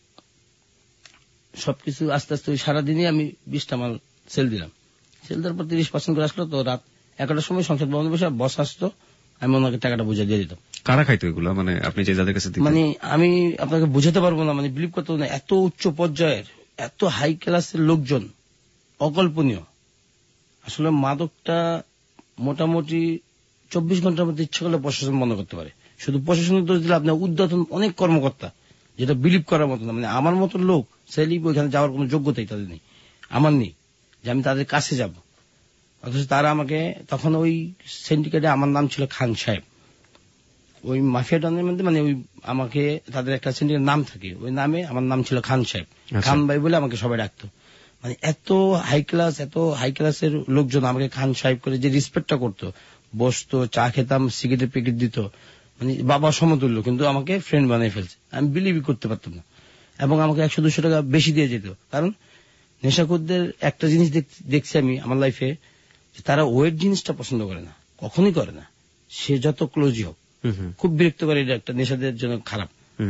S11: সবকিছু আস্তে আস্তে ওই সারাদিনই আমি বিশটা মাল সেল দিলাম। সেল দেওয়ার পর তিরিশ পার্সেন্ট করে আসলো। তো রাত এগারোটার সময় সংসদ ভবনে বসে বস আসতো, আমি ওনাকে টাকাটা বুঝে দিয়ে দিতাম।
S2: কারা খাইতো এগুলো, মানে আপনি যে যাদের কাছে দিতেন?
S11: মানে আমি আপনাকে বুঝাতে পারবো না, মানে বিলিভ করতে না, এত উচ্চ পর্যায়ের, এত হাই ক্লাসের লোকজন, অকল্পনীয়। আসলে মাদকটা মোটামুটি চব্বিশ ঘন্টার মধ্যে ইচ্ছা করলে প্রশাসন বন্ধ করতে পারে। শুধু প্রশাসনের দোষ দিলে আপনার উদ্যতন অনেক কর্মকর্তা, যেটা বিলিভ করার মতো না। মানে আমার মতো লোক সেলিম ওইখানে যাওয়ার কোন যোগ্যতাই তাদের নেই, আমার নেই যে আমি তাদের কাছে যাব। অথচ তারা আমাকে, তখন ওই সিন্ডিকেটে আমার নাম ছিল খান সাহেব, ওই মাফিয়া ডনের মধ্যে, মানে ওই আমাকে তাদের একটা সিন্ডিকেট নাম থাকে, ওই নামে আমার নাম ছিল খান সাহেব, খান ভাই বলে আমাকে সবাই ডাকতো। মানে এত হাই ক্লাস, এত হাই ক্লাসের লোকজন আমাকে খান সাহেব করে যে রেসপেক্টটা করতো, বসতো, চা খেতাম, সিগারেটের প্যাকেট দিত, মানে বাবা সমতুল্য, কিন্তু আমাকে ফ্রেন্ড বানিয়ে ফেলছে। আমি বিলিভই করতে পারতাম না। এবং আমাকে একশো দুশো টাকা বেশি দিয়ে যেত, কারণ নেশাখোরদের একটা জিনিস দেখছি আমি আমার লাইফে, তারা ওয়েট জিনিসটা পছন্দ করে না, কখনই করে না, সে যত ক্লোজই হোক। খুব বিরক্ত করে, এটা একটা নেশাদের জন্য খারাপ।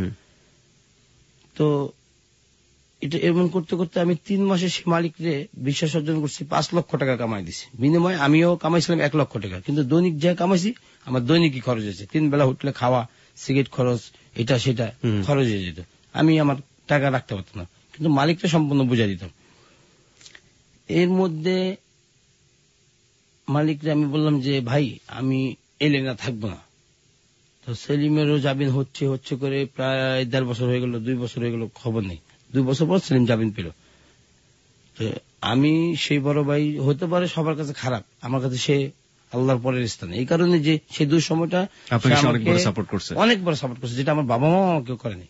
S11: তো এটা এমন করতে করতে আমি তিন মাসে সে মালিকরে বিশ্বাস অর্জন করছি, পাঁচ লক্ষ টাকা কামাই দিছি। বিনিময়ে আমিও কামাইছিলাম এক লক্ষ টাকা, কিন্তু দৈনিক যা কামাইছি আমার দৈনিকই খরচ হয়েছে। তিন বেলা হোটেলে খাওয়া, সিগারেট খরচ, এটা সেটা খরচ হয়ে যেত। আমি আমার টাকা রাখতে পারতাম না, কিন্তু মালিকটা সম্পূর্ণ বুঝাই দিতাম। এর মধ্যে মালিকরে আমি বললাম যে ভাই আমি এলে না থাকবো না। তো সেলিমেরও জামিন হচ্ছে হচ্ছে করে প্রায় দেড় বছর হয়ে গেল, দুই বছর হয়ে গেল, খবর নেই। দুই বছর পর সেলিম জামিন পেল। তো আমি সেই বড় ভাই হতে পারে সবার কাছে খারাপ, আমার কাছে সে আল্লাহর পরের স্থান। এই কারণে যে সেই দুই সময়টা অনেক বড় সাপোর্ট করছে, অনেক বড় সাপোর্ট করছে, যেটা আমার বাবা মা আমাকে করেনি।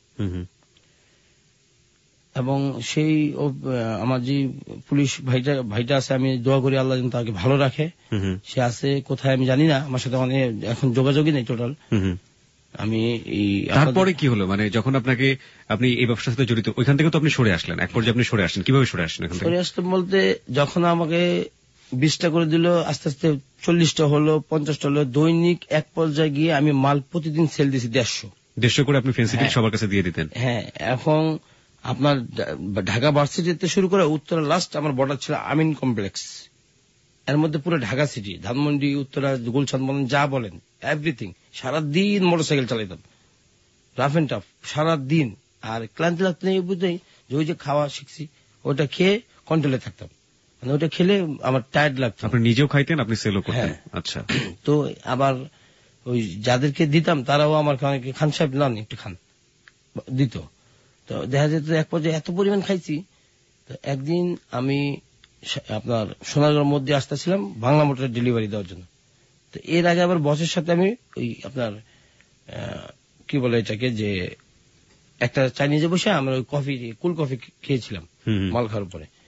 S11: এবং সেই আমার যে পুলিশ ভাইটা ভাইটা আছে, আমি দোয়া করি আল্লাহ যেন তাকে ভালো রাখে। সে আছে কোথায় আমি জানি না, আমার সাথে অনেক এখন যোগাযোগই নেই টোটাল। আমি
S2: তারপরে কি হলো, মানে যখন আপনাকে, আপনি এই ব্যবসার সাথে জড়িত, ওইখান থেকে তো আপনি সরে আসলেন, এক পর্যায়ে আপনি সরে আসলেন, কিভাবে সরে আসলেন?
S11: সরে আসলাম বলতে, যখন আমাকে বিশটা করে দিল, আস্তে আস্তে চল্লিশটা হলো, পঞ্চাশটা হলো, দৈনিক এক পর্যায়ে গিয়ে আমি মাল প্রতিদিন সেল দিছি দেড়শো
S2: দেড়শো করে আপনি ফেন্সিটিক সবার কাছে দিয়ে দিতেন?
S11: হ্যাঁ। এখন আপনার ঢাকা ভার্সিটিতে শুরু করে উত্তরা লাস্ট আমার বর্ডার ছিল আমিন কমপ্লেক্স, এর মধ্যে পুরো ঢাকা সিটি, ধানমন্ডি, উত্তরা, গুলশান বলেন, যা বলেন, এভরিথিং। সারাদিন মোটরসাইকেল চালাইতাম, রাফ এন্ড টাফ সারাদিন। আর ক্লান্তি লাগতে নেই বুঝতেই, যে ওই যে খাওয়া শিখছি, ওটা খেয়ে কন্ট্রোলে থাকতাম, মানে ওটা খেলে আমার টায়ার্ড লাগতো।
S2: আপনি নিজেও খাইতেন, আপনি সেলও করতেন? আচ্ছা।
S11: তো আবার ওই যাদেরকে দিতাম তারাও আমার অনেকে খান সাহেব নন, একটু খান দিত। তো দেখা যেত এক পর্যায়ে এত পরিমাণ খাইছি। তো একদিন আমি আপনার সোনারগাঁওর মধ্যে আসতেছিলাম বাংলা মোটরের ডেলিভারি দেওয়ার জন্য। তো এর আগে আবার বসের সাথে আমি ওই আপনার কি বলে এটাকে, যে একটা চাইনিজে বসে আমরা ওই কফি, কুল কফি খেয়েছিলাম মাল খাওয়ার পরে। তো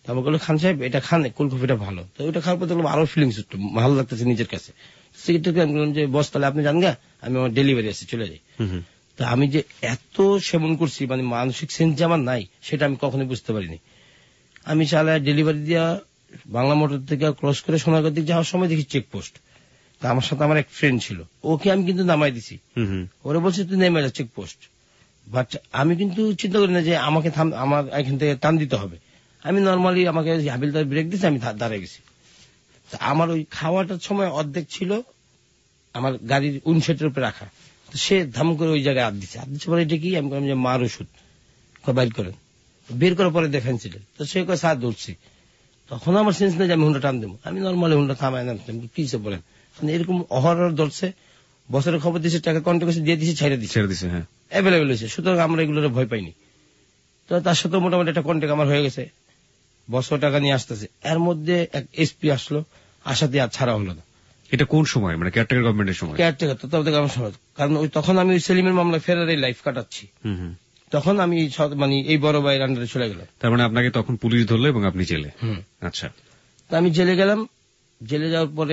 S11: তারপর বললো খান সাহেব এটা খান, কোল্ড কফিটা ভালো। তো ওইটা খাওয়ার পর দেখলাম আরো ফিলিংস একটু ভালো লাগতেছে নিজের কাছে। সেক্ষেত্রে আমি বললাম যে বস তাহলে আপনি জান গা, আমি আমার ডেলিভারি আছে চলে যাই। তো আমি যে এত সেবন করছি, মানে মানসিক সেন্স যে আমার নাই সেটা আমি কখনোই বুঝতে পারিনি। আমি চালায় ডেলিভারি দিয়া বাংলা মোটর থেকে ক্রস করে সোনারগাঁ দিকে যাওয়ার সময় দেখি চেকপোস্ট। তা আমার সাথে আমার এক ফ্রেন্ড ছিল, ওকে আমি কিন্তু নামাই দিছি। ওরা বলছে তুই নেমে যা চেকপোস্ট। বাট আমি কিন্তু চিন্তা করি না যে আমাকে আমার এখান থেকে টান দিতে হবে। আমি নর্মালি আমাকে হাবিলদার ব্রেক দিচ্ছে, আমি দাঁড়িয়ে গেছি। আমার ওই খাওয়াটার সময় অর্ধেক ছিল আমার গাড়ির উনসেটের উপরে রাখা। তো সে ধাম করে ওই জায়গায় হাত দিচ্ছে, হাত দিচ্ছে পরে এটা কি, আমি বললাম যে মার ওষুধ, বাইর করেন। বের করার পরে দেখেন ছিল, তো সে কয় সাথ ধরছি। তখন আমার সেন্স নেই যে আমি হুন্ডা টান দেবো। আমি নর্মালি হুন্ডা থামাই না, কিসে বলেন এরকম অহরহ ধরছে। বছরের খবর দিচ্ছে, টাকা কন্ট্যাক্ট দিয়ে দিচ্ছে, ছেড়ে দিচ্ছে, ছেড়ে দিচ্ছে, হ্যাঁ অ্যাভেলেবেল হয়েছে। সুতরাং আমরা এগুলোর ভয় পাইনি। তো তার সাথে মোটামুটি একটা কন্ট্যাক্ট আমার হয়ে গেছে, বছর টাকা নিয়ে আসতেছে। এর মধ্যে এক এসপি আসলো, আসাতে আর ছাড়া হলো না।
S2: এটা কোন সময়, মানে কেয়ারটেকার গভর্নমেন্টের সময়?
S11: কেয়ারটেকার তত্ত্বাবধায়ক আমার সময়, কারণ ওই তখন আমি ওই সেলিমের মামলা ফেরার লাইফ কাটাচ্ছি। তখন আমি মানে এই বড় ভাইয়ের আন্ডারে চলে গেলাম।
S2: তার মানে আপনাকে তখন পুলিশ ধরলো এবং আপনি জেলে? আচ্ছা।
S11: তো আমি জেলে গেলাম। জেলে যাওয়ার পরে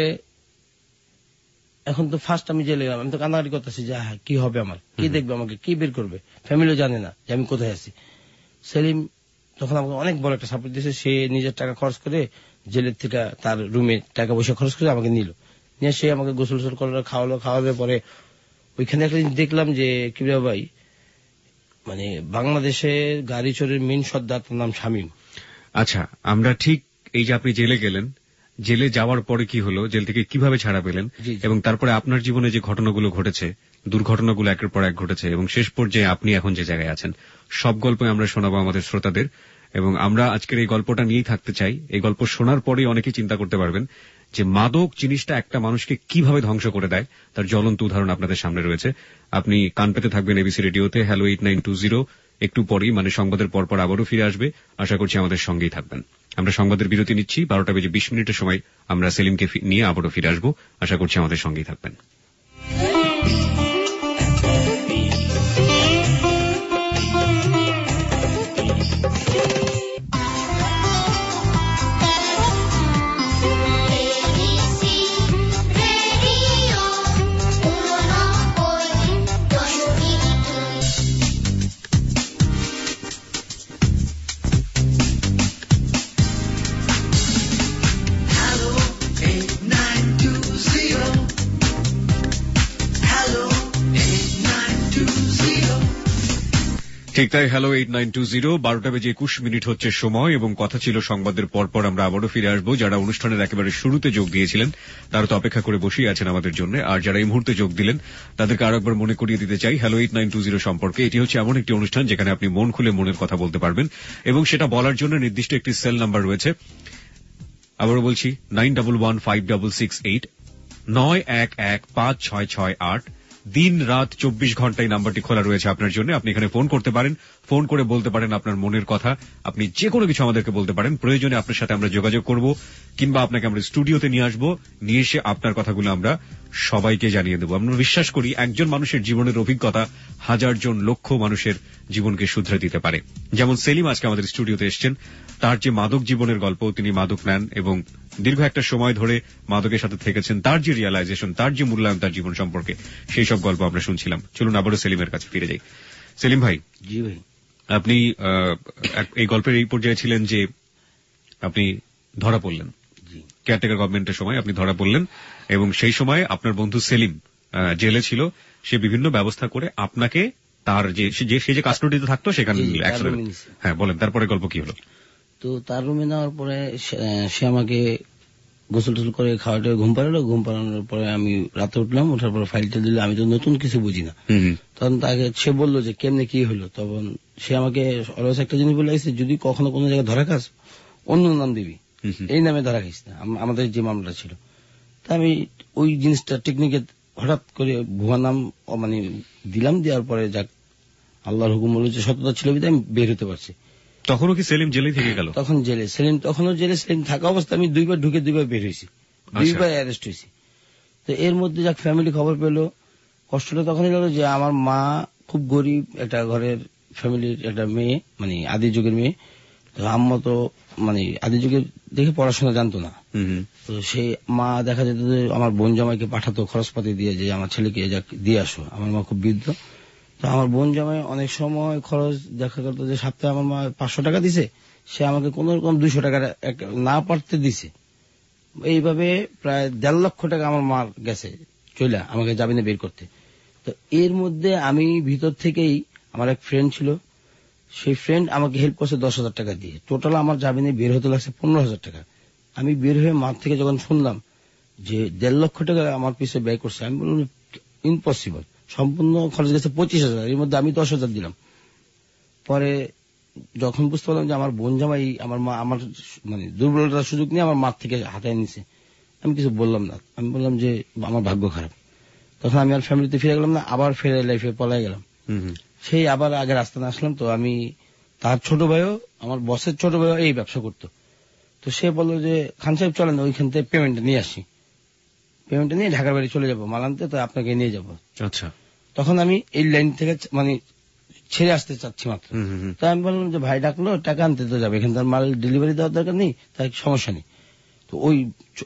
S11: এখন তো ফার্স্ট আমি জেলে গেলাম, আমি তো কান্নাকাটি করতেছি যে হ্যাঁ কি হবে আমার, কি দেখবে আমাকে, কি বের করবে, ফ্যামিলিও জানে না যে আমি কোথায় আছি। সেলিম তখন আমাকে অনেক বড় একটা সাপোর্ট দিয়েছে। সে নিজের টাকা খরচ করে জেলের থেকে তার রুমে টাকা পয়সা খরচ করে আমাকে নিল, নিয়ে সে আমাকে গোসল গোসল করলো, খাওয়ালো। খাওয়ানোর পরে ওইখানে একটা জিনিস দেখলাম যে কিবা ভাই, মানে বাংলাদেশে গাড়ি চোরের মেন সর্দার, তার নাম শামীম।
S2: আচ্ছা, আমরা ঠিক এই যে আপনি জেলে গেলেন, জেলে যাওয়ার পরে কি হলো, জেল থেকে কিভাবে ছাড়া পেলেন, এবং তারপরে আপনার জীবনে যে ঘটনাগুলো ঘটেছে, দুর্ঘটনাগুলো একের পর এক ঘটেছে, এবং শেষ পর্যায়ে আপনি এখন যে জায়গায় আছেন, সব গল্পই আমরা শোনাবো আমাদের শ্রোতাদের। এবং আমরা আজকের এই গল্পটা নিয়েই থাকতে চাই। এই গল্প শোনার পরেই অনেকেই চিন্তা করতে পারবেন যে মাদক জিনিসটা একটা মানুষকে কিভাবে ধ্বংস করে দেয়, তার জ্বলন্ত উদাহরণ আপনাদের সামনে রয়েছে। আপনি কান পেতে থাকবেন এবিসি রেডিওতে। Hello eight nine two zero একটু পরেই, মানে সংবাদের পরপর আবারও ফিরে আসবে। আশা করছি আমাদের সঙ্গেই থাকবেন। আমরা সংবাদের বিরতি নিচ্ছি, বারোটা বেজে বিশ মিনিটের সময় আমরা সেলিমকে নিয়ে আবারও ফিরে আসবো। আশা করছি আমাদের সঙ্গেই থাকবেন। ঠিক তাই, hello eight nine two zero, বারোটা বেজে একুশ মিনিট হচ্ছে সময়, এবং কথা ছিল সংবাদের পরপর আমরা আবারও ফিরে আসবো। যারা অনুষ্ঠানের একেবারে শুরুতে যোগ দিয়েছিলেন তারা তো অপেক্ষা করে বসেই আছেন আমাদের জন্য, আর যারা এই মুহূর্তে যোগ দিলেন তাদেরকে আরো একবার মনে করিয়ে দিতে চাই hello eight nine two zero সম্পর্কে। এটি হচ্ছে এমন একটি অনুষ্ঠান যেখানে আপনি মন খুলে মনের কথা বলতে পারবেন, এবং সেটা বলার জন্য নির্দিষ্ট একটি সেল নাম্বার রয়েছে। আবারও বলছি, nine double one five double six eight, নয় এক এক পাঁচ ছয় ছয় আট। দিন রাত চব্বিশ ঘন্টায় নাম্বারটি খোলা রয়েছে আপনার জন্য। আপনি এখানে ফোন করতে পারেন, ফোন করে বলতে পারেন আপনার মনের কথা। আপনি যে কোনো কিছু আমাদেরকে বলতে পারেন, প্রয়োজনে আপনার সাথে আমরা যোগাযোগ করব, কিংবা আপনাকে আমরা স্টুডিওতে নিয়ে আসবো, নিয়ে এসে আপনার কথাগুলো আমরা সবাইকে জানিয়ে দেবো। আমরা বিশ্বাস করি একজন মানুষের জীবনের অভিজ্ঞতা হাজার জন লক্ষ মানুষের জীবনকে শুধরে দিতে পারে। যেমন সেলিম আজকে আমাদের স্টুডিওতে এসছেন, তার যে মাদক জীবনের গল্প, তিনি মাদক নেন এবং দীর্ঘ একটা সময় ধরে মাদকের সাথে থেকেছেন, তার যে রিয়ালাইজেশন, তার যে মূল্যায়ন তার জীবন সম্পর্কে, সেই সব গল্প আমরা শুনছিলাম। চলুন আবারও সেলিমের কাছে ফিরে যাই। সেলিম ভাই,
S11: জি ভাই,
S2: আপনি এই গল্পের এই পর্যায়ে ছিলেন যে আপনি ধরা পড়লেন, কেয়ারটেকার গভর্নমেন্টের সময় আপনি ধরা পড়লেন, এবং সেই সময় আপনার বন্ধু সেলিম জেলে ছিল। সে বিভিন্ন ব্যবস্থা করে আপনাকে তার যে সে যে কাস্টোডিতে থাকতো সেখানে, হ্যাঁ বলেন তারপরে গল্প কি হলো?
S11: তো তার রুমে নেওয়ার পরে সে আমাকে গোসল টোসল করে খাওয়াটা ঘুম পাড়ালো। ঘুম পাড়ানোর পরে আমি রাতে উঠলাম, ওঠার পরে ফাইলটা দিল। আমি তো নতুন কিছু বুঝি না, তখন তাকে সে বললো যে কেমনে কি হলো। তখন সে আমাকে অলওয়েজ একটা জিনিস বলে গেছে, যদি কখনো কোনো জায়গায় ধরা খাস অন্য নাম দিবি, এই নামে ধরা খাইস না। আমাদের যে মামলাটা ছিল, তা আমি ওই জিনিসটা টেকনিকে হঠাৎ করে ভুয়া নাম মানে দিলাম। দেওয়ার পরে যাক আল্লাহর হুকুম হলো যে সততা ছিল বিধায় আমি বের হতে পারছি।
S2: তখনও কি সেলিম জেলে থেকে গেল?
S11: তখন জেলে সেলিম, তখনও জেলে সেলিম থাকা অবস্থা আমি দুইবার ঢুকে দুইবার বের হয়েছি, দুইবার অ্যারেস্ট হয়েছি। তো এর মধ্যে যাক ফ্যামিলি খবর পেল। কষ্টটা তখনই হলো যে আমার মা খুব গরিব একটা ঘরের ফ্যামিলির একটা মেয়ে, মানে আদি যুগের মেয়ে। তো আম্মা তো মানে আদি যুগে দেখে পড়াশোনা জানতো না। তো সে মা দেখা যেত যে আমার বোন জামাইকে পাঠাতো খরচপাতি দিয়ে, যে আমার ছেলেকে দিয়ে আসো। আমার মা খুব বৃদ্ধ, তো আমার বোন জামাই অনেক সময় খরচ দেখা করতো যে সপ্তাহে আমার মা পাঁচশো টাকা দিছে, সে আমাকে কোন রকম দুইশো টাকা না পারতে দিছে। এইভাবে প্রায় দেড় লক্ষ টাকা আমার মার গেছে চলে আমাকে জামিনে বের করতে। তো এর মধ্যে আমি ভিতর থেকেই, আমার এক ফ্রেন্ড ছিল, সেই ফ্রেন্ড আমাকে হেল্প করছে দশ হাজার টাকা দিয়ে। টোটাল আমার জামিনে বের হতে লাগছে পনেরো হাজার টাকা। আমি বের হয়ে মাঠ থেকে যখন শুনলাম যে দেড় লক্ষ টাকা আমার পিছিয়ে ব্যয় করছে, আমি বললাম ইম্পসিবল, সম্পূর্ণ খরচ গেছে পঁচিশ হাজার, এর মধ্যে আমি দশ হাজার দিলাম। পরে যখন বুঝতে পারলাম যে আমার বোন জামাই আমার মা আমার মানে দুর্বলতার সুযোগ নিয়ে আমার মাঠ থেকে হাতায় নিছে, আমি কিছু বললাম না। আমি বললাম যে আমার ভাগ্য খারাপ। তখন আমি আর ফ্যামিলিতে ফিরে গেলাম না, আবার ফেরে লাইফে পলাই গেলাম। সেই আবার আগের আস্তানা আসলাম। তো আমি তার ছোট ভাইও, আমার বসের ছোট ভাইও এই ব্যবসা করতো। তো সে বললো যে খান সাহেব চলেন ওইখান থেকে পেমেন্টটা নিয়ে আসি, পেমেন্টটা নিয়ে ঢাকার বাড়ি চলে যাবো মাল আনতে, তো আপনাকে নিয়ে যাবো। আচ্ছা, তখন আমি এই লাইন থেকে মানে ছেড়ে আসতে চাচ্ছি মাত্র। তো আমি বললাম যে ভাই ডাকলো, টাকা আনতে তো যাবে, এখানে তার মাল ডেলিভারি দেওয়ার দরকার নেই, তাই সমস্যা নেই। তো ওই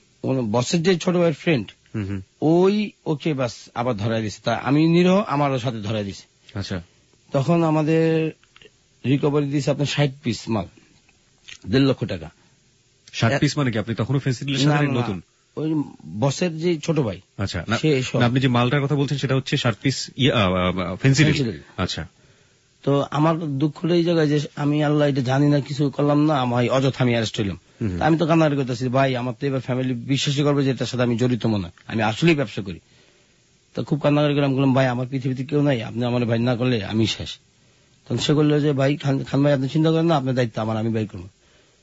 S11: বসের যে ছোট ভাইয়ের ফ্রেন্ড, ওই ওকে বাস আবার ধরাই দিছে, তা আমি নিরহ আমারও সাথে ধরাই দিছে। আচ্ছা, তখন আমাদের রিকভারি দিয়েছে আপনার ষাট পিস মাল, দেড় লক্ষ টাকা।
S2: ষাট পিস মানে কি আপনি তখনও ফেন্সিডিলের সাথে নতুন?
S11: ওই বসের যে ছোট ভাই। আচ্ছা,
S2: আপনি যে মালটার কথা বলছেন সেটা হচ্ছে ষাট পিস ফেন্সিডিল। আচ্ছা,
S11: তো আমার দুঃখ এই জায়গায় যে আমি আল্লাহ এটা জানি না, কিছু করলাম না, আমার অযথা আমি অ্যারেস্ট হইলাম। আমি তো কান্নাকাটি করতেছি, ভাই আমার তো এবার ফ্যামিলি বিশ্বাসই করবে যে এটার সাথে আমি জড়িত মনে হয়, আমি আসলেই ব্যবসা করি। তো খুব কান্নাকাটি করলাম, বললাম ভাই আমার পৃথিবীতে কেউ নাই, আপনি আমার ভাই না করলে আমি শেষ। তখন সে বললো যে ভাই খান ভাই আপনি চিন্তা করেন না, আপনার দায়িত্ব আমার, আমি ভাই করবো।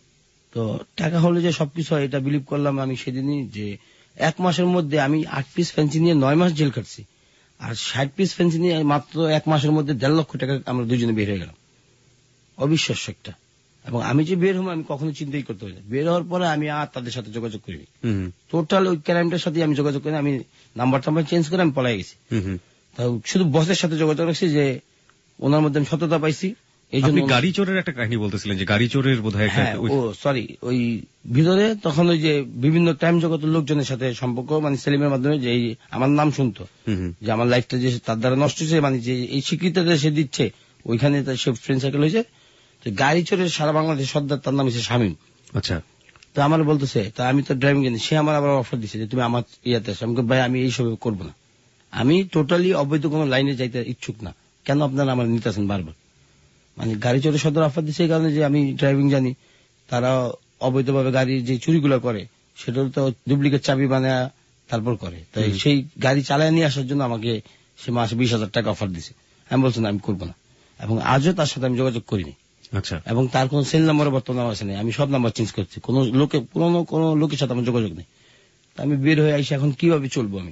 S11: তো টাকা হলে যে সবকিছু হয় এটা বিলিভ করলাম আমি সেদিনই, যে এক মাসের মধ্যে আমি আট পিস ফেন্সি নিয়ে নয় মাস জেল কাটছি, আর ষাট পিস ফেন্সি নিয়ে মাত্র এক মাসের মধ্যে দেড় লক্ষ টাকা আমরা দুজনে বের হয়ে গেলাম। অবিশ্বাস্য একটা। এবং আমি যে বের হবো আমি কখনো চিন্তাই করতে পারি না। বের হওয়ার পরে আমি আর তাদের সাথে যোগাযোগ করিনি, টোটাল ওই ক্রাইমটার সাথে আমি যোগাযোগ করি, আমি নাম্বার টাম্বার চেঞ্জ করে আমি পলাই গেছি। তাও শুধু বসের সাথে যোগাযোগ রাখছি যে ওনার মধ্যে আমি সততা পাইছি। এই জন্য
S2: গাড়ি চোরের একটা কাহিনী বলতেছিলেন, যে গাড়ি চোরের বোধহয়
S11: ও সরি ওই ভিতরে তখন ওই যে বিভিন্ন টাইম জগতের লোকজনের সাথে সম্পর্ক, মানে সেলিমের মাধ্যমে যে আমার নাম শুনতো, যে আমার লাইফটা যে তার দ্বারা নষ্ট হয়েছে, মানে যে এই স্বীকৃতিটা সে দিচ্ছে, ওইখানে সে ফ্রেন্ড সার্কেল হয়েছে। তো গাড়ি চোরের সারা বাংলাদেশ সর্দার, তার নাম হচ্ছে শামীম। আচ্ছা, তো আমার বলতেছে, তা আমি তো ড্রাইভিং জানি, সে আমার আবার অফার দিচ্ছে যে তুমি আমার ইয়াতে আসো। আমি ভাই আমি এইসব করবো না, আমি টোটালি অবৈধ কোনো লাইনে যাইতে ইচ্ছুক না, কেন আপনারা আমার নিতেছেন বারবার। মানে গাড়ি চোরের সদর অফার দিচ্ছে এই কারণে যে আমি ড্রাইভিং জানি, তারা অবৈধভাবে গাড়ি যে চুরিগুলো করে সেটা তো ডুপ্লিকেট চাবি বানায় তারপর করে, তাই সেই গাড়ি চালায় নিয়ে আসার জন্য আমাকে সে মাসে বিশ হাজার টাকা অফার দিছে। আমি বলছি না আমি করবো না, এবং আজও তার সাথে আমি যোগাযোগ করিনি। আচ্ছা, এবং তার কোন সেল নাম্বারও বর্তমানে আছে নেই, আমি সব নাম্বার চেঞ্জ করছি, কোন লোকে পুরোনো কোন লোকের সাথে আমার যোগাযোগ নেই। আমি বের হয়ে আইসি, এখন কিভাবে চলবো আমি।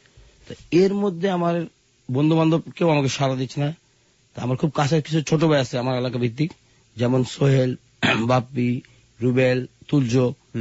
S11: এর মধ্যে আমার বন্ধু বান্ধব কেউ আমাকে সাড়া দিচ্ছে না। আমার খুব কাছের কিছু ছোট ভাই আছে আমার এলাকা ভিত্তিক, যেমন সোহেল, বাপ্পি, রুবেল, তুলজ,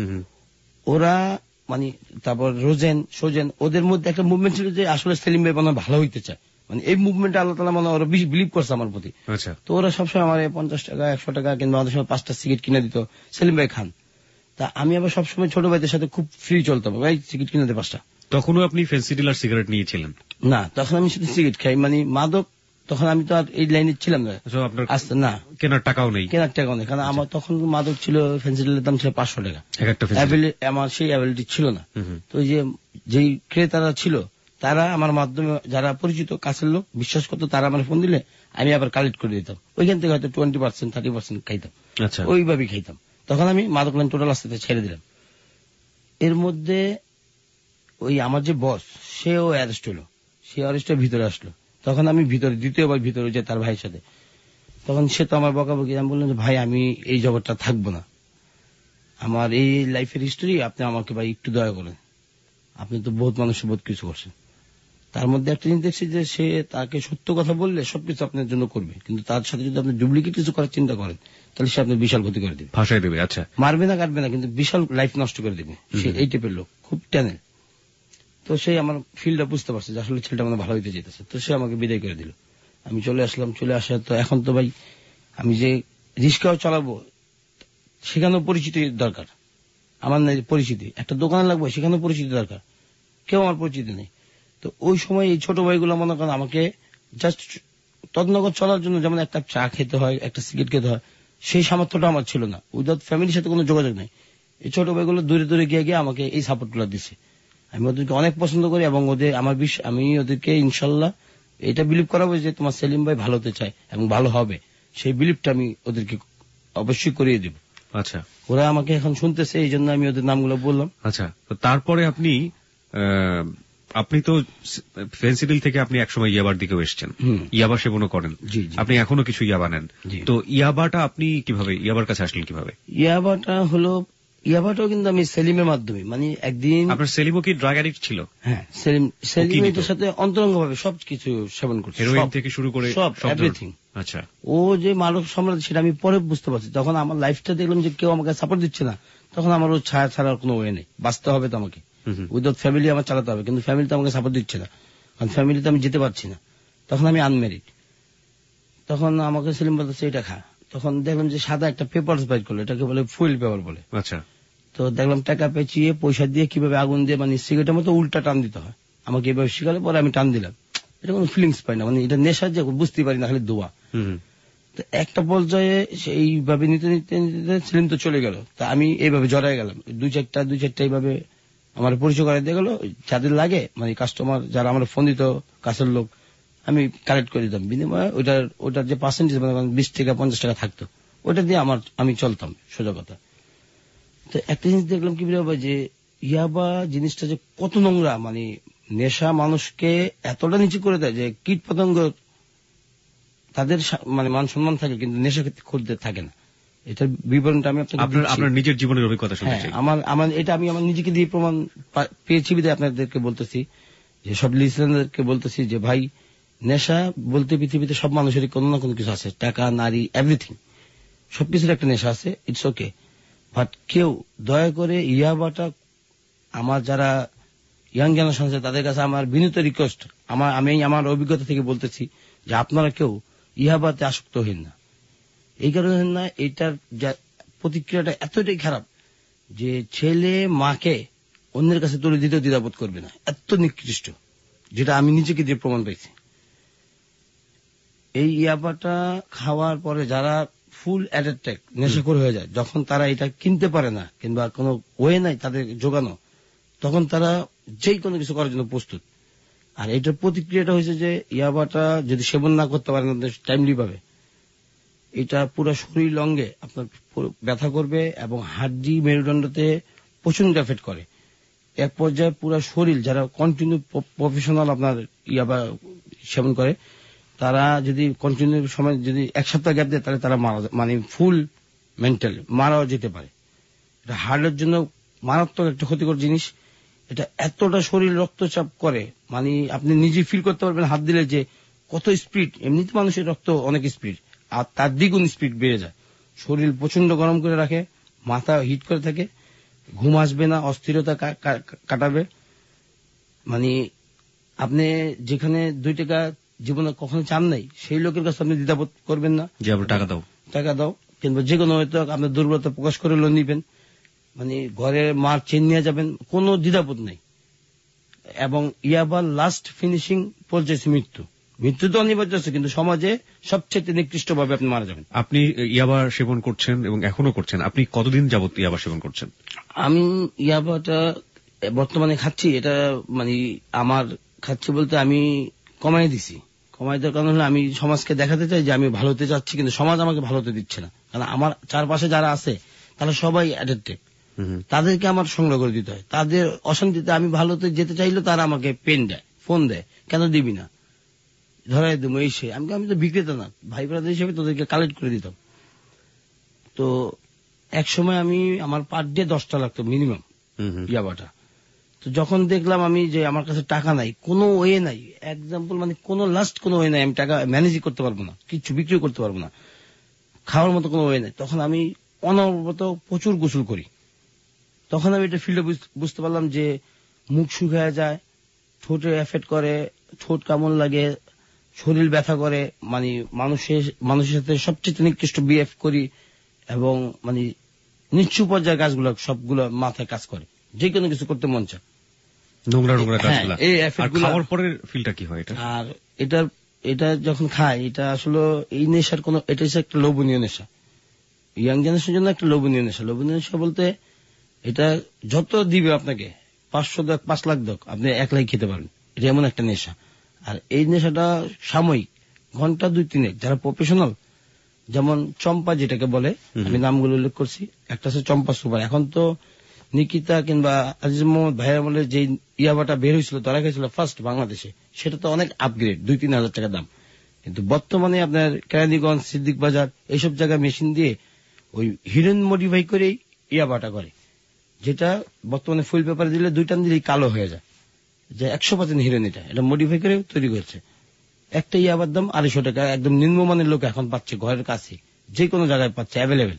S11: ওরা মানে তারপর রোজেন, সোজেন, ওদের মধ্যে একটা মুভমেন্ট ছিল যে আসলে সেলিম ভাই মনে ভালো হইতে চায়, মানে এই মুভমেন্ট আল্লাহ তাআলা মনে ওরা বিলিভ করছে আমার প্রতি। তো ওরা সবসময় আমার পঞ্চাশ টাকা একশো টাকা কিংবা আমাদের সময় পাঁচটা সিগারেট কিনে দিত, সেলিম ভাই খান। তা আমি আবার সবসময় ছোট ভাইদের সাথে খুব ফ্রি চলতাম, ভাই সিগারেট কিনে দিতে পাঁচটা।
S2: তখনও আপনি ফেন্সিডিল আর সিগারেট নিয়েছিলেন? না, তখন আমি শুধু সিগারেট খাই, মানে মাদক তখন আমি তো আর এই লাইনে ছিলাম না। আস্তে না, কেনার টাকাও নেই, কেনার টাকাও নেই, কারণ আমার তখন মাদক ছিল, ফেন্সিডিলের দাম ছিল পাঁচশো টাকা, আমার সেই অ্যাবিলিটি ছিল না। তো ওই যে যেই ক্রেতারা ছিল তারা আমার মাধ্যমে, যারা পরিচিত কাছের লোক বিশ্বাস করতো, তারা আমার ফোন দিলে আমি আবার কালেক্ট করে দিতাম, ওইখান থেকে হয়তো টোয়েন্টি পার্সেন্ট থার্টি পার্সেন্ট খাইতাম, ওইভাবেই খাইতাম। তখন আমি মাদক লাইন টোটাল আস্তে আস্তে ছেড়ে দিলাম। এর মধ্যে ওই আমার যে বস, সেও অ্যারেস্ট হলো, সে অ্যারেস্টের ভিতরে আসলো। তখন আমি ভিতরে দ্বিতীয়বার ভিতরে যাই তার ভাইয়ের সাথে। তখন সে তো আমার বকাবকি, আমি বললাম যে ভাই আমি এই জগৎটা থাকবো না, আমার এই লাইফের হিস্টোরি, আপনি আমাকে ভাই একটু দয়া করেন, আপনি তো বহুত মানুষের বহুত কিছু করছেন। তার মধ্যে একটা জিনিস দেখছি যে সে তাকে সত্য কথা বললে সবকিছু আপনার জন্য করবে, কিন্তু তার সাথে যদি আপনি ডুপ্লিকেট কিছু করার চিন্তা করেন তাহলে সে আপনার বিশাল ক্ষতি করে দেবে, ফাঁসাই দেবে। আচ্ছা,
S11: মারবে না কাটবে না, কিন্তু বিশাল লাইফ নষ্ট করে দেবে, সে এই টাইপের লোক, খুব টেনে। তো সেই আমার ফিল্ডটা বুঝতে পারছে যে আসলে ছেলেটা মানে ভালো হইতে যেতেছে, তো সে আমাকে বিদায় করে দিল। আমি চলে আসলাম, চলে আসা তো এখন তো ভাই আমি যে রিস্কাও চালাবো সেখানেও পরিচিতি দরকার। আমার নাই পরিচিতি, একটা দোকানে লাগবে সেখানেও পরিচিতি দরকার, কেউ আমার পরিচিতি নেই। তো ওই সময় এই ছোট ভাইগুলো মনে করেন আমাকে জাস্ট তদনগর চলার জন্য, যেমন একটা চা খেতে হয়, একটা সিগারেট খেতে হয়, সেই সামর্থ্যটা আমার ছিল না। উইদাউট ফ্যামিলির সাথে কোনো যোগাযোগ নেই। এই ছোট ভাইগুলো দূরে দূরে গিয়ে গিয়ে আমাকে এই সাপোর্ট গুলো দিচ্ছে। আমি ওদেরকে অনেক পছন্দ করি এবং ওদের আমার বিশ্বাস, আমি ওদেরকে ইনশাল্লাহ এটা বিলিভ করাবো যে তোমার সেলিম ভাই ভালো হতে চায় এবং ভালো হবে, সেই বিলিভটা আমি ওদেরকে অবশ্যই করিয়ে দিব।
S2: আচ্ছা,
S11: ওরা আমাকে এখন শুনতেছে, এই জন্য আমি ওদের নামগুলো বললাম।
S2: আচ্ছা, তো তারপরে আপনি আপনি তো ফেন্সিডিল থেকে আপনি একসময় ইয়াবার দিকেও এসেছেন, ইয়াবা সেবনও করেন, আপনি এখনো কিছু ইয়াবা নেন। তো ইয়াবাটা আপনি কিভাবে, ইয়াবার কাছে আসলেন কিভাবে?
S11: ইয়াবাটা হলো, ইয়াবাটাও কিন্তু আমি সেলিমের মাধ্যমে, মানে একদিন
S2: আপনার সেলিমও কি ড্রাগ অ্যাডিক্ট ছিল?
S11: হ্যাঁ, সেলিম সেলিমের সাথে অন্তরঙ্গ ভাবে সবকিছু সেবন করছে,
S2: হেরোইন থেকে শুরু করে
S11: সব এভরিথিং।
S2: আচ্ছা,
S11: ও যে মাদক সম্রাট সেটা আমি পরে বুঝতে পারছি। তখন আমার লাইফটা দেখলাম যে কেউ আমাকে সাপোর্ট দিচ্ছে না, তখন আমার ও ছায়া ছাড়ার কোনো ওয়ে নেই, বাঁচতে হবে তো আমাকে, উইদাউট ফ্যামিলি আমার চালাতে হবে। কিন্তু ফ্যামিলি তো আমাকে সাপোর্ট দিচ্ছে না, কারণ ফ্যামিলিতে আমি যেতে পারছি না। তখন আমি আনমেরিড, তখন আমাকে সেলিম বলতেছে এটা খা। তখন দেখলাম যে সাদা একটা পেপার বাইর করলো, এটাকে বলে ফুয়েল পেপার বলে।
S2: আচ্ছা,
S11: তো দেখলাম টাকা পেঁচিয়ে পয়সা দিয়ে কিভাবে আগুন দিয়ে, মানে সিগারেটের মতো উল্টা টান দিতে হয়, আমাকে এভাবে শিখালে পরে আমি টান দিলাম। এটা কোনো ফিলিংস পাই না, মানে এটা নেশা যে বুঝতে পারি না, খালি দোয়া। তো একটা পর্যায়ে এইভাবে নিতে নিতে নিতে সেলিম তো চলে গেল, তা আমি এইভাবে জড়াই গেলাম, দুই চারটা দুই চারটা এইভাবে আমার পরিচয় করে দিয়ে গেল। যাদের লাগে মানে কাস্টমার যারা আমার ফোন দিত, কাছের লোক, আমি কালেক্ট করে দিতাম। বিনিময়ে ওইটার ওইটার যে পার্সেন্টেজ মানে বিশ টাকা পঞ্চাশ টাকা থাকতো, ওইটা দিয়ে আমার আমি চলতাম, সোজা কথা। তো একটা জিনিস দেখলাম কি বলবো, যে ইয়াবা জিনিসটা যে কত নোংরা, মানে নেশা মানুষকে এতটা নিচু করে দেয় যে কীট পতঙ্গ তাদের মানে মান সম্মান থাকে, কিন্তু নেশা করতে থাকে না। এটার বিবরণটা আমি আপনাকে
S2: আপনার নিজের জীবনের অভিজ্ঞতা শুনতে চাই।
S11: আমার আমার এটা আমি আমার নিজেকে দিয়ে প্রমাণ পেয়েছি, বিধায় আপনাদেরকে বলতেছি, যে সব লিসেনারদেরকে বলতেছি যে ভাই, নেশা বলতে পৃথিবীতে সব মানুষেরই কোনো না কোনো কিছু আছে, টাকা, নারী, এভরিথিং, সবকিছুর একটা নেশা আছে, ইটস ওকে। বাট কেউ দয়া করে ইয়াবাটা, আমার যারা ইয়াং জেনারেশন আছে তাদের কাছে আমার বিনীত রিকোয়েস্ট, আমার আমি আমার অভিজ্ঞতা থেকে বলতেছি যে আপনারা কেউ ইয়াবাতে আসক্ত হন না। এই কারণে না, এটার প্রতিক্রিয়াটা এতটাই খারাপ যে ছেলে মাকে অন্যের কাছে তুলে দিতে দ্বিধাবোধ করবে না, এত নিকৃষ্ট, যেটা আমি নিজেকে দিয়ে প্রমাণ পাইছি। এই ইয়াবাটা খাওয়ার পরে যারা ফুল অ্যাডিক্টেড, নেশাখোর হয়ে যায়, যখন তারা এটা কিনতে পারে না কিংবা কোনো ওয়ে নাই তাদের জোগানো, তখন তারা যে কোনো কিছু করার জন্য প্রস্তুত। আর এটার প্রতিক্রিয়াটা হয়েছে যে ইয়াবাটা যদি সেবন না করতে পারেন টাইমলি ভাবে, এটা পুরো শরীর অঙ্গে আপনার ব্যথা করবে এবং হাড্ডি মেরুদণ্ডতে প্রচন্ড এফেক্ট করে। এক পর্যায়ে পুরো শরীর, যারা কন্টিনিউ প্রফেশনাল আপনার ইয়াবা সেবন করে, তারা যদি কন্টিনিউ সময় যদি এক সপ্তাহ গ্যাপ দেয়, তাহলে তারা মারা, মানে ফুল মেন্টাল মারাও যেতে পারে। এটা হার্টের জন্য মারাত্মক একটা ক্ষতিকর জিনিস। এটা এতটা শরীর রক্তচাপ করে, মানে আপনি নিজে ফিল করতে পারবেন হাত দিলে যে কত স্পিড। এমনিতে মানুষের রক্ত অনেক স্পিড, আর তার দ্বিগুণ স্পিড বেড়ে যায়। শরীর প্রচন্ড গরম করে রাখে, মাথা হিট করে থাকে, ঘুম আসবে না, অস্থিরতা কাটাবে। মানে আপনি যেখানে দুই টাকা জীবনে কখনো চান নাই, সেই লোকের কাছে আপনি দ্বিধাবোধ করবেন না
S2: যে টাকা দাও
S11: টাকা দাও কিংবা যে কোনো হয়তো আপনার দুর্বলতা প্রকাশ করে লোন নিবেন, মানে ঘরে মার চেন নিয়ে যাবেন, কোনো দ্বিধাবোধ নেই। এবং ইয়াবার লাস্ট ফিনিশিং পর্যায়ে মৃত্যু। মৃত্যু তো অনিবার্য আছে, কিন্তু সমাজে সবচেয়ে নিকৃষ্ট ভাবে আপনি মারা যাবেন।
S2: আপনি ইয়াবা সেবন করছেন এবং এখনো করছেন, আপনি কতদিন যাবত ইয়াবা সেবন করছেন?
S11: আমি ইয়াবাটা বর্তমানে খাচ্ছি, এটা মানে আমার খাচ্ছি বলতে আমি কমাই দিছি। কমাই দেওয়ার কারণ হলো আমি সমাজকে দেখাতে চাই যে আমি ভালো হতে চাচ্ছি, কিন্তু সমাজ আমাকে ভালো হতে দিচ্ছে না। কারণ আমার চারপাশে যারা আছে তারা সবাই অ্যাডিক্টেড, তাদেরকে আমার সংগ্রহ করে দিতে হয়। তাদের অশান্তিতে আমি ভালোতে যেতে চাইলে তারা আমাকে পেন দেয়, ফোন দেয়, কেন দিবি না, ধরাই দেবো এই সে। আমি আমি তো বিক্রেতা না, ভাই ব্রাদার হিসেবে তোদেরকে কালেক্ট করে দিতাম। তো এক সময় আমি আমার পার ডে দশটা লাগতো মিনিমাম ইয়াবাটা। তো যখন দেখলাম আমি যে আমার কাছে টাকা নাই, কোনো ওয়ে নাই, এক্সাম্পল মানে কোনো লাস্ট কোনো ওয়ে নাই, আমি টাকা ম্যানেজই করতে পারবো না, কিছু বিক্রি করতে পারবো না, খাওয়ার মতো কোনো ওয়ে নাই, তখন আমি অনবরত প্রচুর গোসল করি। তখন আমি এটা ফিল্ডে বুঝতে পারলাম যে মুখ শুকিয়ে যায়, ঠোঁটে এফেক্ট করে, ঠোঁট কেমন লাগে, শরীর ব্যথা করে, মানে মানুষের মানুষের সাথে সবচেয়ে নিকৃষ্ট বিহেভ করি এবং মানে নিচু পর্যায়ের কাজগুলো সবগুলো মাথায় কাজ করে, যে কোনো কিছু করতে মন চায়,
S2: নোংরা নোংরা কাজগুলো।
S11: এই
S2: আর
S11: এফেক্টগুলো
S2: খাওয়ার পরের ফিলটা কি হয় এটা?
S11: আর এটা এটা যখন খায়, এটা আসলে এই নেশার কোন, এটা হচ্ছে একটা লোভনীয় নেশা, ইয়াং জেনারেশনের জন্য একটা লোভনীয় নেশা। লোভনীয় নেশা বলতে এটা যত দিবে আপনাকে, পাঁচশো দক পাঁচ লাখ দক, আপনি একলাই খেতে পারবেন, এটা এমন একটা নেশা। আর এই নেশাটা সাময়িক, ঘন্টা দুই তিনেক। যারা প্রফেশনাল, যেমন চম্পা যেটাকে বলে, আমি নামগুলো উল্লেখ করছি, একটা হচ্ছে চম্পা সুপার। এখন তো নিকিতা কিংবা আজিজ মোহাম্মদ ভাইয়ের বলে যে ইয়াবাটা বের হয়েছিল, তারা খেয়েছিল ফার্স্ট বাংলাদেশে, সেটা তো অনেক আপগ্রেড, দুই তিন হাজার টাকা দাম। কিন্তু বর্তমানে আপনার কেরানীগঞ্জ, সিদ্দিক বাজার এইসব জায়গায় মেশিন দিয়ে ওই হিরোইন মডিফাই করেই ইয়াবাটা করে, যেটা বর্তমানে ফুল পেপারে দিলে দুই টান দিলেই কালো হয়ে যায়, যে একশো পার্সেন্ট হিরোইন, এটা এটা মডিফাই করে তৈরি করছে। একটা ইয়াবার দাম আড়াইশো টাকা, একদম নিম্নমানের লোক এখন পাচ্ছে ঘরের কাছে, যে কোনো জায়গায় পাচ্ছে, অ্যাভেলেবেল।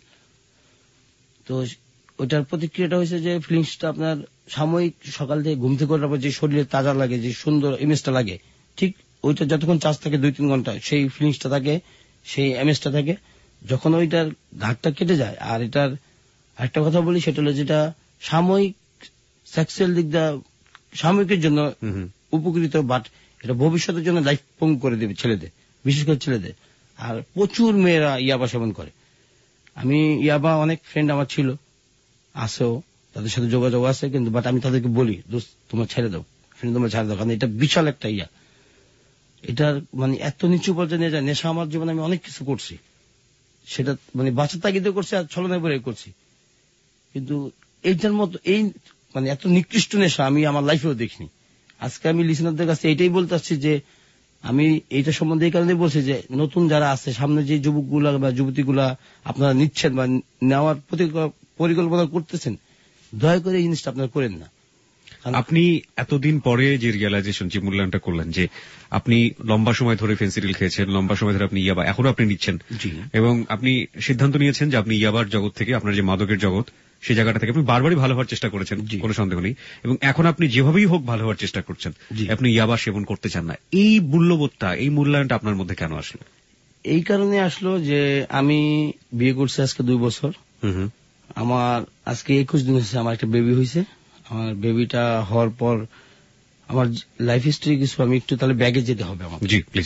S11: তো ওইটার প্রতিক্রিয়াটা হয়েছে যে ফিলিংসটা আপনার সাময়িক, সকাল থেকে ঘুম থেকে ওঠার পর যে শরীরে তাজা লাগে, যে সুন্দর ইমেজটা লাগে, ঠিক ওইটা যতক্ষণ চার্জ থাকে দুই তিন ঘন্টা, সেই ফিলিংসটা থাকে, সেই ইমেজটা থাকে। যখন ওইটার ঘাটটা কেটে যায়, আর এটার একটা কথা বলি, সেটা হলো যেটা সাময়িক সেক্সুয়াল দিক দিয়ে সাময়িকের জন্য উপকৃত, বাট এটা ভবিষ্যতের জন্য লাইফ পঙ্গ করে দেবে ছেলেদের, বিশেষ করে ছেলেদের। আর প্রচুর মেয়েরা ইয়াবা সেবন করে। আমি ইয়াবা, অনেক ফ্রেন্ড আমার ছিল, আছেও, তাদের সাথে যোগাযোগ আছে, কিন্তু বাট আমি তাদেরকে বলি, দোস্ত তোমার ছেড়ে দাও, ফ্রেন্ড তোমার ছেড়ে দাও, কারণ এটা বিশাল একটা ইয়া, এটার মানে এত নিচু পর্যায়ে নিয়ে যায়। নেশা আমার জীবনে আমি অনেক কিছু করছি, সেটা মানে বাঁচার তাগিদে করছি, আর ছলনায় পরে করছি, কিন্তু এইটার মতো এই মানে এত নিকৃষ্ট নেশা আমি আমার লাইফেও দেখিনি। আজকে আমি লিসেনারদের কাছে এটাই বলতে চাচ্ছি যে আমি এইটা সম্বন্ধে এই কারণে বলছি যে নতুন যারা আছে, সামনে যে যুবকগুলা বা যুবতীগুলা আপনারা নিচ্ছেন বা নেওয়ার পরিকল্পনা করতেছেন, দয়া করে এই জিনিসটা আপনারা করেন না।
S2: আপনি এতদিন পরে যে রিয়েলাইজেশন, যে মূল্যায়নটা করলেন, যে আপনি লম্বা সময় ধরে ফেন্সিডিল খেয়েছেন, লম্বা সময় ধরে আপনি ইয়াবা এখনো আপনি নিচ্ছেন, এবং আপনি সিদ্ধান্ত নিয়েছেন যে আপনি ইয়াবার জগৎ থেকে, আপনার যে মাদকের জগৎ, সেই জায়গাটা থেকে আপনি বারবারই ভালো হওয়ার চেষ্টা করেছেন, কোনো সন্দেহ নেই, এবং এখন আপনি যেভাবেই হোক ভালো হওয়ার চেষ্টা করছেন, আপনি ইয়াবা সেবন করতে চান না। এই মূল্যবোধটা, এই মূল্যায়নটা আপনার মধ্যে কেন আসলো?
S11: এই কারণে আসলো যে আমি বিয়ে করছি আজকে দুই বছর, আমার আজকে একুশ দিন হয়েছে আমার একটা বেবি হয়েছে। আমার বেবিটা হওয়ার পর আমার লাইফ হিস্ট্রি কিছু আমি একটু তাহলে ব্যাগে যেতে হবে আমার।
S2: জি প্লিজ।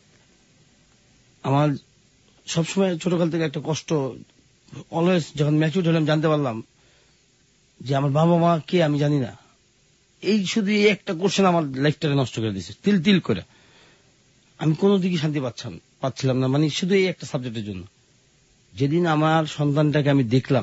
S11: আমার সবসময় ছোটকাল থেকে একটা কষ্ট, অলওয়েজ যখন ম্যাচিউর হলাম জানতে পারলাম যে আমার বাবা মা কে আমি জানি না, এই শুধু এই একটা কোশ্চেন আমার লাইফটাকে নষ্ট করে দিয়েছে, তিল তিল করে। আমি কোনো দিকে শান্তি পাচ্ছিলাম পাচ্ছিলাম না, মানে শুধু এই একটা সাবজেক্টের জন্য। যেদিন আমার সন্তানটাকে আমি দেখলাম,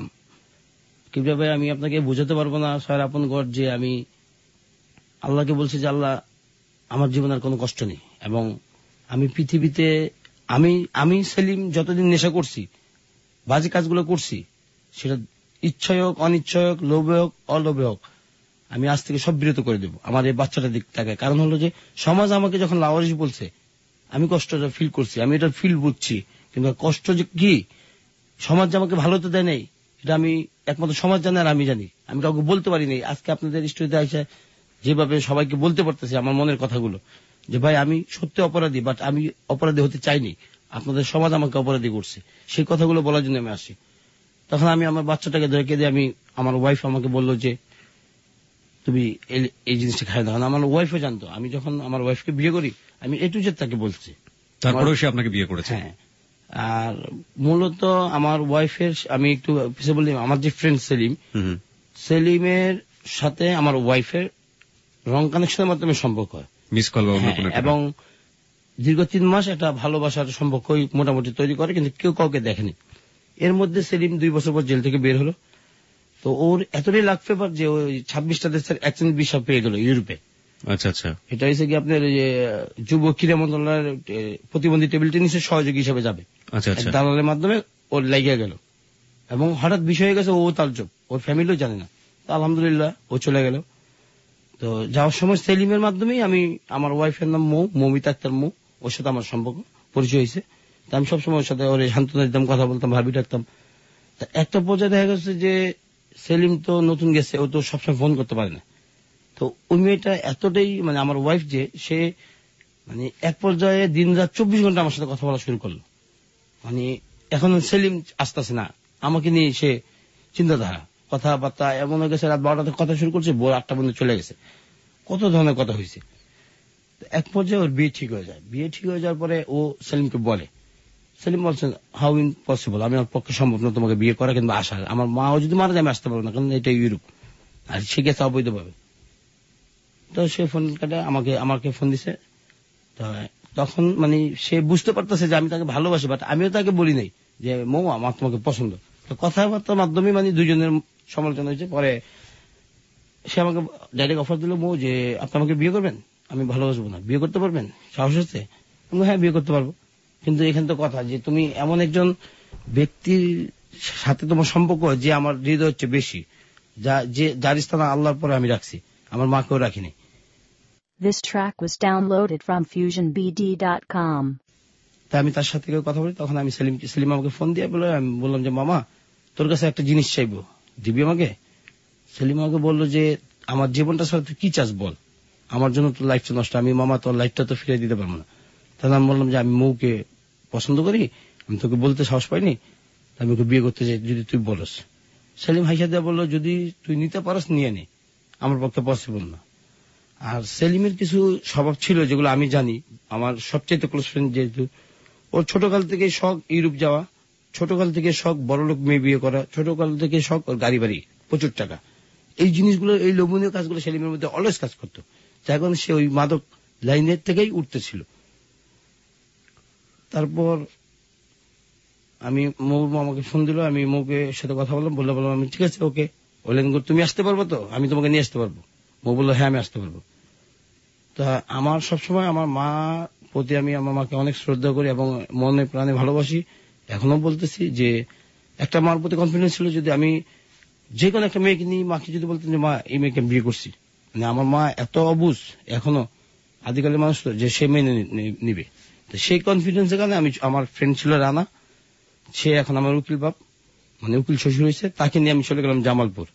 S11: কিভাবে আমি আপনাকে বোঝাতে পারবো না স্যার আপন গড, যে আমি আল্লাহকে বলছি যে আল্লাহ আমার জীবনে আর কোনো কষ্ট নেই, এবং আমি পৃথিবীতে আমি আমি সেলিম যতদিন নেশা করছি, বাজে কাজগুলো করছি, সেটা ইচ্ছায় হোক, অনিচ্ছায় হোক, লোভে হোক, অলোভে হোক, আমি আজ থেকে সব বিরত করে দেবো আমার এই বাচ্চাটার দিক থেকে। কারণ হলো যে সমাজ আমাকে যখন লাওয়ারিশ বলছে, আমি কষ্টটা ফিল করছি, আমি এটা ফিল বুঝছি, কিন্তু কষ্ট যে কি, সমাজ যে আমাকে ভালো তো দেয় নাই, এটা আমি একমাত্র সমাজ জানে আর আমি জানি, আমি কাউকে বলতে পারিনি। আজকে আপনাদের স্টোরিতে আসে যেভাবে সবাইকে বলতে পারতেছি আমার মনের কথাগুলো, যে ভাই আমি সত্যি অপরাধী, বাট আমি অপরাধী হতে চাইনি, আপনাদের সমাজ আমাকে অপরাধী করছে, সেই কথাগুলো বলার জন্য আমি আসি। তখন আমি আমার বাচ্চাটাকে ধরে কেঁদে, আমি আমার ওয়াইফ আমাকে বললো যে তুমি এই জিনিসটা খাই দাও। আমার ওয়াইফও জানতো, আমি যখন আমার ওয়াইফকে বিয়ে করি আমি এ টু জেড তাকে বলছি,
S2: তারপরেও সে আপনাকে বিয়ে করেছে।
S11: হ্যাঁ, আর মূলত আমার ওয়াইফের, আমি একটু পিছিয়ে বলি, আমার যে ফ্রেন্ড সেলিম, সেলিমের সাথে আমার ওয়াইফের রং কানেকশনের মাধ্যমে সম্পর্ক হয়,
S2: মিস কল,
S11: এবং দীর্ঘ তিন মাস একটা ভালোবাসার সম্পর্ক মোটামুটি তৈরি করে, কিন্তু কেউ কাউকে দেখেনি। এর মধ্যে সেলিম দুই বছর পর জেল থেকে বের হলো, তো ওর এতটাই লাখ ফেভার যে ওই ছাব্বিশটা দেশের এক্সচেঞ্জ ভিসা পেয়ে গেল ইউরোপে।
S2: আচ্ছা আচ্ছা।
S11: এটা হচ্ছে কি আপনার যুব ক্রীড়া মন্ত্রণালয়ের প্রতিবন্ধী টেবিল টেনিসের সহযোগী হিসেবে যাবে,
S2: আচ্ছা আচ্ছা,
S11: দালালের মাধ্যমে ওর লাগিয়ে গেল, এবং হঠাৎ বিষয় হয়ে গেছে ও তাজ্জব, ওর ফ্যামিলিও জানে না। আলহামদুলিল্লাহ ও চলে গেল। তো যাওয়ার সময় সেলিমের মাধ্যমেই আমি, আমার ওয়াইফের নাম মৌ, মৌমিতা আক্তার মৌ, ওর সাথে আমার সম্পর্ক পরিচয় হয়েছে। তো আমি সবসময় ওর সাথে ওর সান্ত্বনা দিতাম, কথা বলতাম, ভাবি ডাকতাম। একটা পর্যায়ে দেখা গেছে যে সেলিম তো নতুন গেছে, ও তো সবসময় ফোন করতে পারে না। তো ওই মেয়েটা এতটাই, মানে আমার ওয়াইফ যে, সে মানে এক পর্যায়ে দিন রাত চব্বিশ ঘন্টা আমার সাথে কথা বলা শুরু করলো। মানে এখন সেলিম আসতেছে না, আমাকে নিয়ে সে চিন্তাধারা, কথাবার্তা এমন হয়ে গেছে রাত বারোটাতে কথা শুরু করছে, ভোর আটটা পর্যন্ত চলে গেছে, কত ধরনের কথা হয়েছে। এক পর্যায়ে ওর বিয়ে ঠিক হয়ে যায়। বিয়ে ঠিক হয়ে যাওয়ার পরে ও সেলিমকে বলে, সেলিম বলছেন হাউ ইম্পসিবল, আমি আমার পক্ষে সম্ভব না তোমাকে বিয়ে করা কিংবা আসার, আমার মাও যদি মারা যায় আমি আসতে পারবো না, কারণ এটা ইউরোপ, আর সে গেছে অবৈধভাবে। তো সে ফোন কাটে আমাকে আমাকে ফোন দিছে। তখন মানে সে বুঝতে পারতেছে যে আমি তাকে ভালোবাসি, বাট আমিও তাকে বলি নাই যে মৌ আমার তোমাকে পছন্দ। তো কথাবার্তার মাধ্যমে মানে দুজনের সমালোচনা হয়েছে। পরে সে আমাকে ডাইরেক্ট অফার দিল, মৌ যে আপনি আমাকে বিয়ে করবেন, আমি ভালোবাসবো না, বিয়ে করতে পারবেন, সাহস আছে? হ্যাঁ বিয়ে করতে পারবো, কিন্তু এখানে তো কথা যে তুমি এমন একজন ব্যক্তির সাথে তোমার সম্পর্ক যে আমার হৃদয় হচ্ছে বেশি, যা যে যার স্থান আল্লাহর পরে আমি রাখছি, আমার মাকেও রাখিনি।
S1: This track was downloaded from fusion b d dot com.
S11: তা আমি তার সাথে কথা বলি, তখন আমি সেলিম সেলিম আমাকে ফোন দিয়ে বলে, আমি বললাম যে মামা তোর কাছে একটা জিনিস চাইবো, দিবি আমাকে? সেলিম আমাকে বললো যে আমার জীবনটা ছাড়া তুই কি চাস বল, আমার জন্য তোর লাইফটা নষ্ট, আমি মামা তোর লাইফটা তো ফিরে দিতে পারবো না। তাহলে আমি বললাম যে আমি মৌকে পছন্দ করি, আমি তোকে বলতে সাহস পাইনি, আমি ওকে বিয়ে করতে চাই যদি তুই বলস। সেলিম হাইসা দেওয়া বললো যদি তুই নিতে পারস নিয়ে নে, আমার পক্ষে পসিবল না। আর সেলিমের কিছু স্বভাব ছিল যেগুলো আমি জানি, আমার সবচেয়ে ক্লোজ ফ্রেন্ড যেহেতু, ওর ছোটকাল থেকে শখ ইউরোপ যাওয়া, ছোটকাল থেকে শখ বড়লোক মেয়ে বিয়ে করা, ছোটকাল থেকে শখ ওর গাড়ি বাড়ি, প্রচুর টাকা, এই জিনিসগুলো এই লোভনীয় কাজগুলো সেলিমের মধ্যে অলওয়েজ কাজ করতো। এখন সে ওই মাদক লাইনের থেকেই উঠতেছিল। তারপর আমি মৌ আমাকে ফোন দিল, আমি মৌকে সাথে কথা বললাম, বললে বললাম আমি ঠিক আছে ওকে, বললেন তুমি আসতে পারবো তো, আমি তোমাকে নিয়ে আসতে পারবো? মৌ বললো হ্যাঁ আমি আসতে পারবো। তা আমার সবসময় আমার মা প্রতি আমি আমার মাকে অনেক শ্রদ্ধা করি এবং মনে প্রাণে ভালোবাসি, এখনো বলতেছি যে একটা মার প্রতি কনফিডেন্স ছিল, যদি আমি যে কোনো একটা মেয়েকে নিয়ে মাকে যদি বলতেন যে মা এই মেয়েকে বিয়ে করছি, মানে আমার মা এত অবুঝ এখনো আদিকালের মানুষ তো যে সে মেনে নিবে, তো সেই কনফিডেন্সের কারণে আমি, আমার ফ্রেন্ড ছিল রানা, সে এখন আমার উকিল বাপ মানে উকিল শ্বশুর হয়েছে, তাকে নিয়ে আমি চলে গেলাম জামালপুর।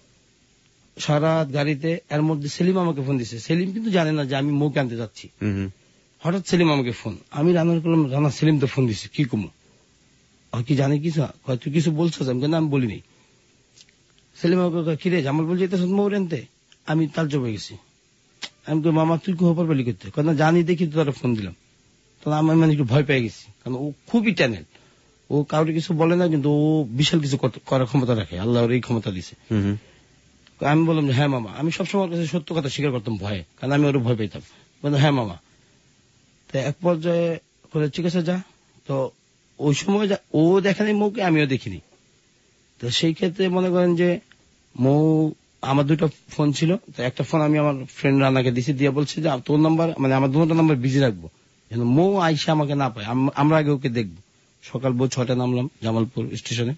S11: সারা গাড়িতে, এর মধ্যে সেলিম আমাকে ফোন দিচ্ছে, সেলিম কিন্তু জানে না যে আমি মৌকে আনতে যাচ্ছি। হঠাৎ সেলিম আমাকে ফোন, আমি রান্নার করলাম রানা সেলিম তো ফোন দিচ্ছে, কি কমো কি জানে কিছু, তুই কিছু বলছো? আমি কেন আমি বলিনি। সেলিম আমাকে কিরে জামালপুর যেতেছ মৌ আনতে? আমি তার জবে গেছি। আমি তো মামা তুই খবর পেলি করতে, কারণ জানি দেখি তো তারা ফোন দিলাম, তাহলে আমি মানে একটু ভয় পেয়ে গেছি, কারণ ও খুবই ট্যানেল, ও কাউকে কিছু বলে না, কিন্তু ও বিশাল কিছু করার ক্ষমতা রাখে, আল্লাহর এই ক্ষমতা দিছে। আমি বললাম যে হ্যাঁ মামা, আমি সবসময় ওর কাছে সত্য কথা স্বীকার করতাম ভয়ে, কারণ আমি ওর ভয় পেতাম। বললাম হ্যাঁ মামা। তো এক পর্যায়ে ঠিক আছে যা, তো ওই সময় ও দেখেনি মৌকে, আমিও দেখিনি। তো সেই ক্ষেত্রে মনে করেন যে মৌ, আমার দুটো ফোন ছিল, তো একটা ফোন আমি আমার ফ্রেন্ড রানাকে দিছি, দিয়ে বলছে যে তোর নাম্বার মানে আমার দুটো নাম্বার বিজি রাখবো, যেন মৌ আইসা আমাকে না পায়, আমরা আগে ওকে দেখবো। সকাল ভোর ছয়টায় নামলাম জামালপুর স্টেশনে,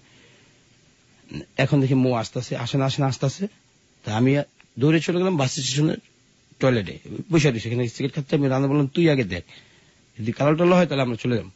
S11: এখন দেখি মৌ আসতেছে, আসে না আসে না আসতেছে, তা আমি দৌড়ে চলে গেলাম বাস স্টেশনের টয়লেটে, বসে দিই সেখানে সিগারেট খাচ্ছে। আমি রানা বললাম তুই আগে দেখ, যদি কালো টালো হয় তাহলে আমরা চলে যাবো।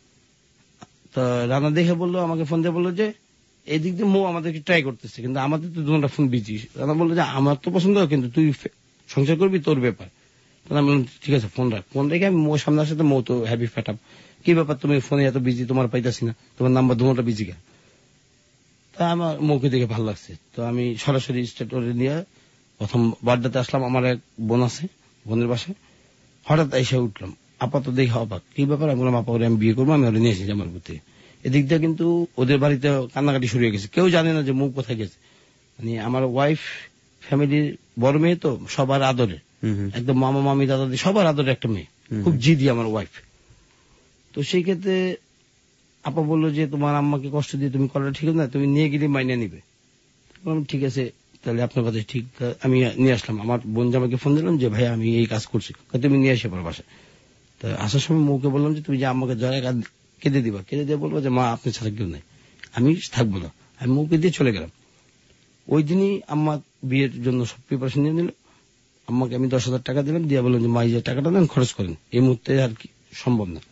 S11: তো রানা দেখে বললো, আমাকে ফোন দিয়ে বললো যে এই দিক দিয়ে মৌ আমাদেরকে ট্রাই করতেছে, কিন্তু আমাদের তো দুটা ফোন বিজি। রানা বললো যে আমার তো পছন্দ, কিন্তু তুই সংসার করবি তোর ব্যাপার। আমি বললাম ঠিক আছে ফোন রাখ। ফোন রেখে আমি মৌ সামনে আসে, মৌ তো হ্যাপি ফ্যাট আপ, কি ব্যাপার তুমি ফোনে এত বিজি, তোমার পাইতাছি না, তোমার নাম্বার দুটা বিজি কেন? তা আমার মৌকে দেখে ভালো লাগছে, তো আমি সরাসরি স্টেট নিয়ে প্রথম বার্থডেতে আসলাম। আমার এক বোন আছে, বোনের বাসায় হঠাৎ এসে উঠলাম, আপাতত দেখে অবাক, কি ব্যাপার? আমি বললাম আপা ওরে আমি বিয়ে করবো, আমি ওরে নিয়ে এসেছি জামালপুর থেকে। এদিক দিয়ে কিন্তু ওদের বাড়িতে কান্নাকাটি শুরু হয়ে গেছে, কেউ জানে না যে মৌ কোথায় গেছে। মানে আমার ওয়াইফ ফ্যামিলির বড় মেয়ে তো, সবার আদরে, একদম মামা মামি দাদা সবার আদরে একটা মেয়ে, খুব জিদি আমার ওয়াইফ। তো সেই ক্ষেত্রে আপা বললো যে তোমার আম্মাকে কষ্ট দিয়ে তুমি করাটা ঠিক না, তুমি নিয়ে গেলে মাইনে নিবে। ঠিক আছে তাহলে আপনার কথা ঠিক। আমি নিয়ে আসলাম, আমার বোন জামাকে ফোন দিলাম যে ভাই আমি এই কাজ করছি, তুমি নিয়ে এসে পড়ো বাসায়। তো আসার সময় মৌকে বললাম যে তুমি যে আম্মাকে জয় কেঁদে দিবা, কেঁদে দিয়ে বলবো যে মা আপনি ছাড়া কেউ নাই, আমি থাকবো না। আমি মৌকে দিয়ে চলে গেলাম। ওই দিনই আম্মা বিয়ের জন্য সব প্রিপারেশন নিয়ে নিল। আম্মাকে আমি দশ হাজার টাকা দিলাম, দিয়ে বললাম যে মা এই যে টাকাটা দেন খরচ করেন, এই মুহূর্তে আর কি সম্ভব না।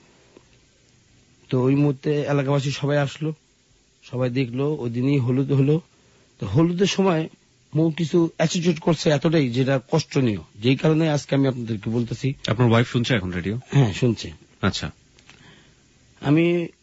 S11: তো ওই মুহূর্তে এলাকাবাসী সবাই আসলো, সবাই দেখলো, ওই দিনই হলুদ হলো। তো হলুদের সময় মৌ কিছু অ্যাটিটিউড করছে এতটাই যেটা কষ্টনীয়, যেই কারণে আজকে আমি আপনাদেরকে বলতেছি।
S2: আপনার ওয়াইফ শুনছে এখন রেডিও?
S11: হ্যাঁ শুনছে।
S2: আচ্ছা।
S11: আমি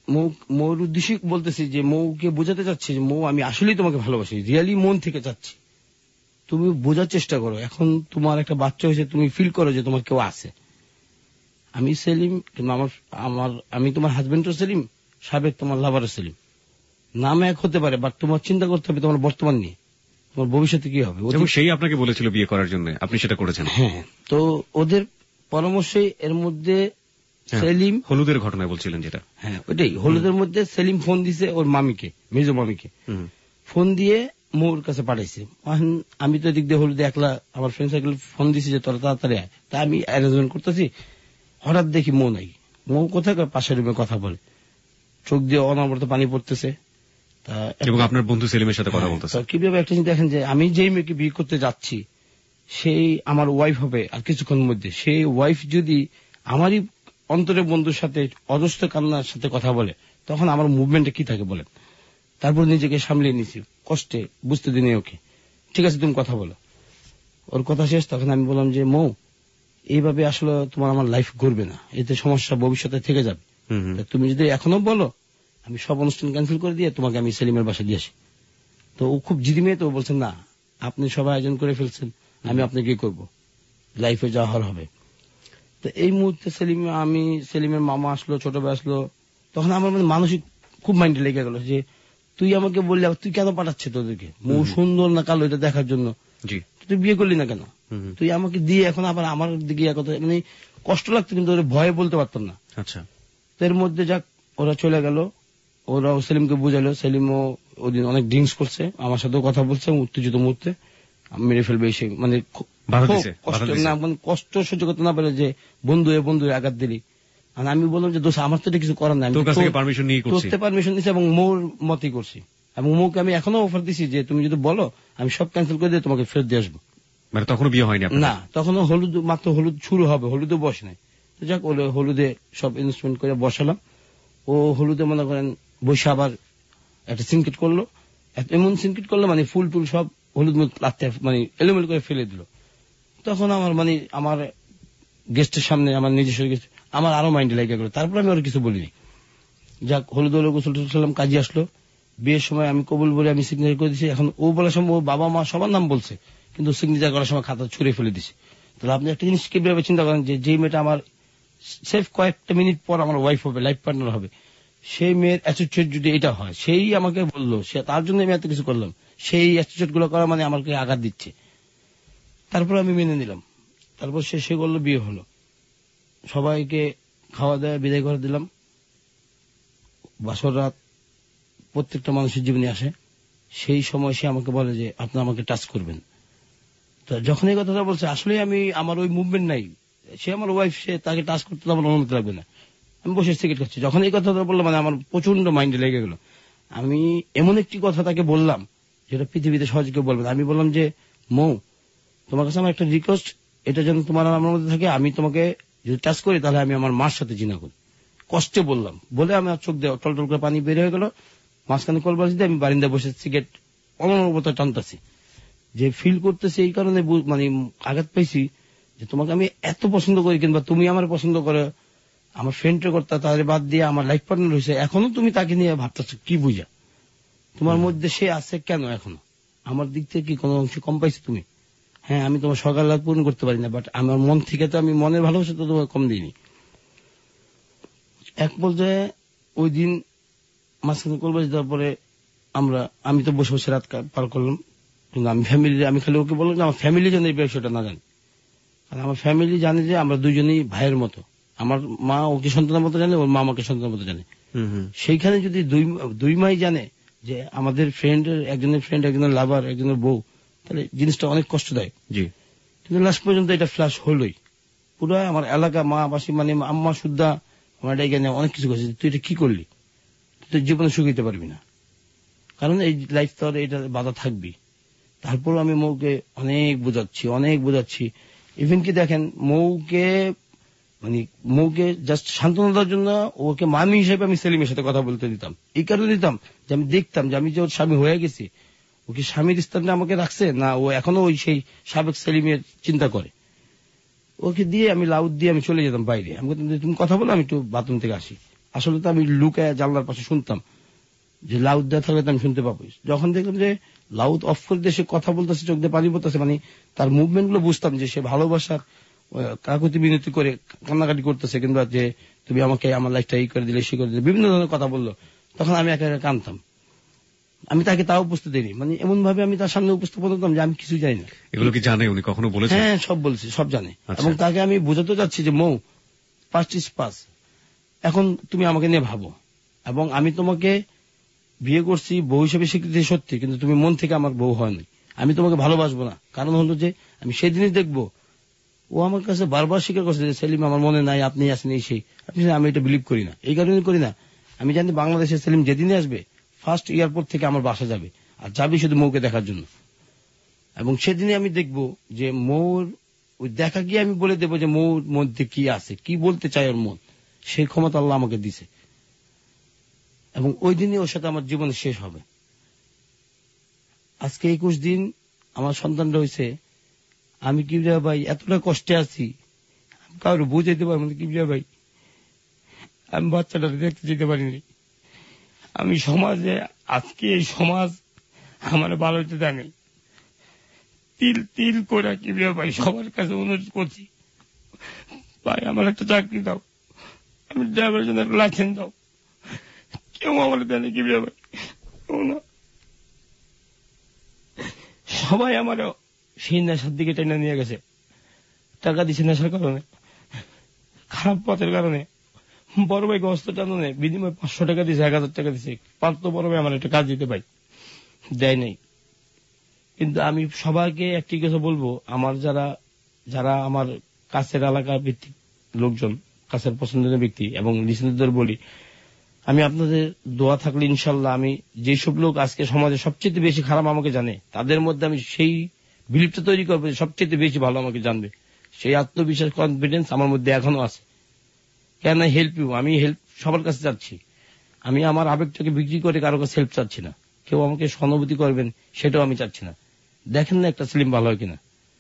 S11: মৌ মৌর উদ্দেশ্যে বলতেছি যে মৌকে বোঝাতে চাচ্ছি যে মৌ আমি আসলেই তোমাকে ভালোবাসি, রিয়েলি মন থেকে চাচ্ছি, তুমি বোঝার চেষ্টা করো। এখন তোমার একটা বাচ্চা হয়েছে, তুমি ফিল করো যে তোমার কেউ আছে। আমি সেলিম, কিন্তু আমার আমার আমি তোমার হাজবেন্ডও সেলিম, সাবেক তোমার লাভারও সেলিম। নাম এক হতে পারে, বাট তোমার চিন্তা করতে হবে তোমার বর্তমান নিয়ে, তোমার ভবিষ্যতে কি হবে।
S2: সেই আপনাকে বলেছিল বিয়ে করার জন্য, আপনি সেটা করেছেন।
S11: হ্যাঁ, তো ওদের পরামর্শে এর মধ্যে সেলিম
S2: হলুদের ঘটনায় বলছিলেন যেটা,
S11: হ্যাঁ ওইটাই, হলুদের মধ্যে সেলিম ফোন দিছে ওর মামিকে, মেজো মামিকে ফোন দিয়ে মৌর কাছে পাঠাইছে। আমি তো এদিক দিয়ে হলুদে একলা, আমার ফ্রেন্ড সার্কেল ফোন দিছি যে তোরা তাড়াতাড়ি আয়, তা আমি অ্যারেঞ্জমেন্ট করতেছি, হঠাৎ দেখি মৌ নাই। মৌ কোথায় পাশের রুমে কথা বলে, চোখ দিয়ে অনবরত পানি পড়তেছে।
S2: এবং আপনার বন্ধু সেলিমের সাথে কথা বলতেছে।
S11: কিভাবে একটা জিনিস দেখেন যে আমি যেই মেয়েকে বিয়ে করতে যাচ্ছি সেই আমার ওয়াইফ হবে আর কিছুক্ষণের মধ্যে, সেই ওয়াইফ যদি আমারই অন্তরের বন্ধুর সাথে অজস্র কান্নার সাথে কথা বলে, তখন আমার মুভমেন্টে কি থাকে বলেন। তারপর নিজেকে সামলিয়ে নিয়েছি, কষ্টে বুঝতে দিনে ওকে, ঠিক আছে তুমি কথা বলো। ওর কথা শেষ, তখন আমি বললাম যে মৌ এইভাবে আসলে তোমার আমার লাইফ ঘুরবে না, এতে সমস্যা ভবিষ্যতে থেকে যাবে, তুমি যদি এখনো বলো আমি সব অনুষ্ঠান ক্যান্সেল করে দিয়ে তোমাকে আমি সেলিমের বাসা দিয়ে আসি। তো ও খুব জিদি মেয়ে, তো বলছেন না আপনি সবাই আয়োজন করে ফেলছেন, আমি আপনাকে কি করবো, লাইফে যা হওয়ার হবে। তো এই মুহূর্তে সেলিম, আমি সেলিমের মামা আসলো, ছোট ভাই আসলো, তখন আমার মানে মানসিক খুব মাইন্ডে লেগে গেল যে তুই আমাকে বললি তুই কেন পাঠাচ্ছে তোদেরকে, মৌ সুন্দর না কালো এটা দেখার জন্য, তুই বিয়ে করলি না কেন, তুই আমাকে দিয়ে এখন আবার আমার দিকে মানে কষ্ট লাগতো, কিন্তু ওরা ভয়ে বলতে পারতাম না।
S2: আচ্ছা,
S11: এর মধ্যে যাক ওরা চলে গেল, ওরাও সেলিমকে বুঝালো, সেলিমও ওদিন অনেক ড্রিঙ্কস করছে, আমার সাথেও কথা বলছে, উত্তেজিত মুহূর্তে মেরে ফেলবে এসে, মানে কষ্ট সহ্য করতে না পারে যে বন্ধু এ বন্ধু আঘাত দিলি। আমি বললাম যে দোষ আমার তো কিছু করার নাই,
S2: পারমিশন নিয়ে
S11: পারমিশন দিচ্ছি এবং মোর মতই করছি, এবং মৌকে আমি এখনো অফার দিছি যে তুমি যদি বলো আমি সব ক্যান্সেল করে দিয়ে তোমাকে ফেরত দিয়ে আসবো।
S2: মানে তখনও বিয়ে হয়নি
S11: না, তখনও হলুদ মাত্র হলুদ শুরু হবে, হলুদে বস নাই। তো যাক ওলে হলুদে সব ইনভেস্টমেন্ট করে বসালাম, ও হলুদে মনে করেন বসে আবার একটা সিনকেট করলো, এমন সিনকেট করলো মানে ফুল টুল সব হলুদ লাগতে মানে এলোমেলো করে ফেলে দিল। তখন আমার মানে আমার গেস্টের সামনে আমার নিজস্ব গেস্ট আমার আরো মাইন্ডে লেগে গেল, তারপর আমি ওর কিছু বলিনি। যাক হলুদ হলো, গোসল টুসলাম, কাজী আসলো, বিয়ের সময় আমি কবুল বলে আমি সিগনেচার করে দিচ্ছি। এখন ও বলার সময় ওর বাবা মা সবার নাম বলছে, কিন্তু সিগনেচার করার সময় খাতা ছুড়ে ফেলে দিছে। তাহলে আপনি একটা জিনিস কিভাবে চিন্তা করেন যে যেই মেয়েটা আমার সেফ কয়েকটা মিনিট পর আমার ওয়াইফ হবে, লাইফ পার্টনার হবে, সেই মেয়ের অ্যাটিটিউড যদি এটা হয়, সেই আমাকে বললো, সে তার জন্য আমি এত কিছু করলাম, সেই অ্যাটিটিউড গুলো করা মানে আমাকে আঘাত দিচ্ছে। তারপর আমি মেনে নিলাম, তারপর সে সে করলো, বিয়ে হলো, সবাইকে খাওয়া দাওয়া বিদায় করে দিলাম। বাসর রাত প্রত্যেকটা মানুষের জীবনে আসে, সেই সময় সে আমাকে বলে যে আপনি আমাকে টাচ করবেন। তো যখন এই কথাটা বলছে, আসলে আমি আমার ওই মুভমেন্ট নাই, সে আমার ওয়াইফ, সে তাকে টাচ করতে আমার অনুমতি লাগবে না, আমি বসে সিগারেট খাচ্ছি। যখন এই কথাটা বললাম মানে আমার প্রচন্ড মাইন্ডে লেগে গেল। আমি এমন একটি কথা তাকে বললাম যেটা পৃথিবীতে সহজে কেউ বলবে না। আমি বললাম যে মৌ, তোমার কাছে আমার একটা রিকোয়েস্ট, এটা যেন তোমার আমার মধ্যে থাকে, আমি তোমাকে যদি টাচ করি তাহলে আমি আমার মার সাথে জিনা করি। কষ্টে বললাম, বলে আমার চোখ দিয়ে টল টল করে পানি বের হয়ে গেল, মাঝখানে কলবাসি দিয়ে আমি বারিন্দায় বসে সিগারেট অনবরত টানতেছি, যে ফিল করতেছি এই কারণে মানে আঘাত পাইছি যে তোমাকে আমি এত পছন্দ করি, কিংবা তুমি আমার পছন্দ করে, আমার ফ্রেন্ডের কর্তা তাদের বাদ দিয়ে আমার লাইফ পার্টনার হয়েছে, এখনো তুমি তাকে নিয়ে ভাবতেছ কি বুঝা, তোমার মধ্যে সে আছে কেন, এখনো আমার দিক থেকে কি কোনো অংশ কম পাইছো তুমি? হ্যাঁ, আমি তোমার সকাল রাত পূরণ করতে পারি না, বাট আমার মন থেকে তো আমি মনের ভালোবাসা তো তোমার কম দিইনি। এক পর্যায়ে ওই দিন মাঝখানে কলবাস দেওয়ার পরে আমরা আমি তো বসে বসে রাত পার করলাম, কিন্তু আমি ফ্যামিলি আমি খালি ওকে বললাম যে আমার ফ্যামিলি যেন এই বিষয়টা না জানে, কারণ আমার ফ্যামিলি জানে যে আমরা দুজনেই ভাইয়ের মতো, আমার মা ওকে সন্তানের মতো জানে, ওর মা আমাকে সন্তানের মতো জানে। সেইখানে যদি দুই দুই মাই জানে যে আমাদের ফ্রেন্ডের একজনের ফ্রেন্ড একজনের লাভার একজনের বউ, তাহলে জিনিসটা অনেক কষ্টদায়ক। কিন্তু লাস্ট পর্যন্ত এটা ফ্ল্যাশ হলোই, পুরো আমার এলাকা মা বাসী মানে আম্মা সুদ্ধা আমার এখানে অনেক কিছু করছে, তুই এটা কি করলি, তুই জীবনে সুখ দিতে পারবি না, কারণ এই লাইফ তো এটা বাধা থাকবি। তারপর আমি মৌকে অনেক বোঝাচ্ছি অনেক বোঝাচ্ছি ইভেন কি দেখেন মৌকে মানে মৌকে জাস্ট সান্ত্বনা দেওয়ার জন্য ওকে মামি হিসেবে আমি সেলিমের সাথে কথা বলতে দিতাম, এই কারণে দিতাম যে আমি দেখতাম যে আমি যে ওর স্বামী হয়ে গেছি, ওকে স্বামীর স্থানে আমাকে রাখছে না, ও এখনো ওই সেই সাবেক সেলিমের চিন্তা করে। ওকে দিয়ে আমি লাউড দিয়ে আমি চলে যেতাম বাইরে, আমি তুমি কথা বলো, আমি একটু বাথরুম থেকে আসি, আসলে তো আমি লুকায় জানলার পাশে শুনতাম, যে লাউড দেওয়া থাকলে তো আমি শুনতে পাবো। যখন দেখলাম যে লাউড অফ করে দিয়ে সে কথা বলতেছে, চোখ দিয়ে পানি পড়তেছে, মানে তার মুভমেন্ট গুলো বুঝতাম যে সে ভালোবাসার কাকুতি বিনতি করে কান্নাকাটি করতেছে, কিংবা যে তুমি আমাকে আমার লাইফটা এই করে দিলে সে করে দিলে বিভিন্ন ধরনের কথা বললো, তখন আমি একা একা কাঁদতাম। আমি তাকে তাও বুঝতে দিইনি, মানে এমন ভাবে আমি তার সামনে উপস্থাপন করতাম যে আমি কিছু জানি না।
S2: এগুলো কি জানে উনি কখনো বলেছেন?
S11: হ্যাঁ, সব বলছে, সব জানে। এবং তাকে আমি বোঝাতে চাচ্ছি যে মৌ, পাস্ট ইজ পাস, এখন তুমি আমাকে নিয়ে ভাবো, এবং আমি তোমাকে বিয়ে করছি বউ হিসেবে স্বীকৃতি সত্যি, কিন্তু তুমি মন থেকে আমার বউ হয়নি। আমি তোমাকে ভালোবাসবো না, কারণ হলো যে আমি সেদিনই দেখবো ও আমার কাছে বারবার স্বীকার করছে যে সেলিম আমার মনে নাই, আপনি আসেন এই সেই। আপনি আমি এটা বিলিভ করি না, এই কারণে করি না, আমি জানি বাংলাদেশে সেলিম যেদিনই আসবে ফার্স্ট এয়ারপোর্ট থেকে আমার বাসা যাবে, আর যাবে শুধু মৌকে দেখার জন্য। এবং সেদিনই আমি দেখবো যে মৌর ওই দেখা গিয়ে আমি বলে দেবো যে মৌর মধ্যে কি আছে, কি বলতে চায় ওর মন, সেই ক্ষমতা আল্লাহ আমাকে দিছে। এবং ওই দিনই ওর সাথে আমার জীবন শেষ হবে। আজকে একুশ দিন আমার সন্তানটা হয়েছে, আমি কিবরিয়া ভাই এতটা কষ্টে আছি, কারো বুঝাইতে পারবো না। কিবরিয়া ভাই, আমি বাচ্চাটা দেখতে যেতে পারিনি। আমি সমাজে আজকে এই সমাজ আমার ভালো হতে দেয়নি। তিল তিল করে কিবরিয়া ভাই সবার কাছে অনুরোধ করছি, ভাই আমার একটা চাকরি দাও, আমি ড্রাইভারের জন্য একটা লাইসেন্স দাও। কেউ আমার দেয়নি কিবরিয়া ভাই, না। সবাই আমার সেই নেশার দিকে টেনে নিয়ে গেছে, টাকা দিচ্ছে নেশার কারণে, খারাপ পথের কারণে। বড় ভাই গস্ত টানে বিনিময় পাঁচশো টাকা দিচ্ছে, এক হাজার টাকা দিচ্ছে, পারতো বড় ভাই আমার একটা কাজ দিতে পাই, দেয় নাই। কিন্তু আমি সবাইকে একটি কথা বলবো, আমার যারা যারা আমার কাছের এলাকার ভিত্তিক লোকজন, কাছের পছন্দের ব্যক্তি এবং লিসেনারদের বলি, আমি আপনাদের দোয়া থাকলে ইনশাল্লাহ আমি যেসব লোক আজকে সমাজে সবচেয়ে বেশি খারাপ আমাকে জানে, তাদের মধ্যে আমি সেই বিলিপটা তৈরি করবো সবচেয়ে বেশি ভালো আমাকে জানবে। সেই আত্মবিশ্বাস, কনফিডেন্স আমার মধ্যে এখনো আছে। কেন হেল্প ইউ, আমি হেল্প সবার কাছে চাচ্ছি। আমি আমার আবেগটাকে বিক্রি করে কারো কাছে হেল্প চাচ্ছি না। কেউ আমাকে সহানুভূতি করবেন সেটাও আমি চাচ্ছি না। দেখেন না একটা সেলিম ভালো হয় কিনা।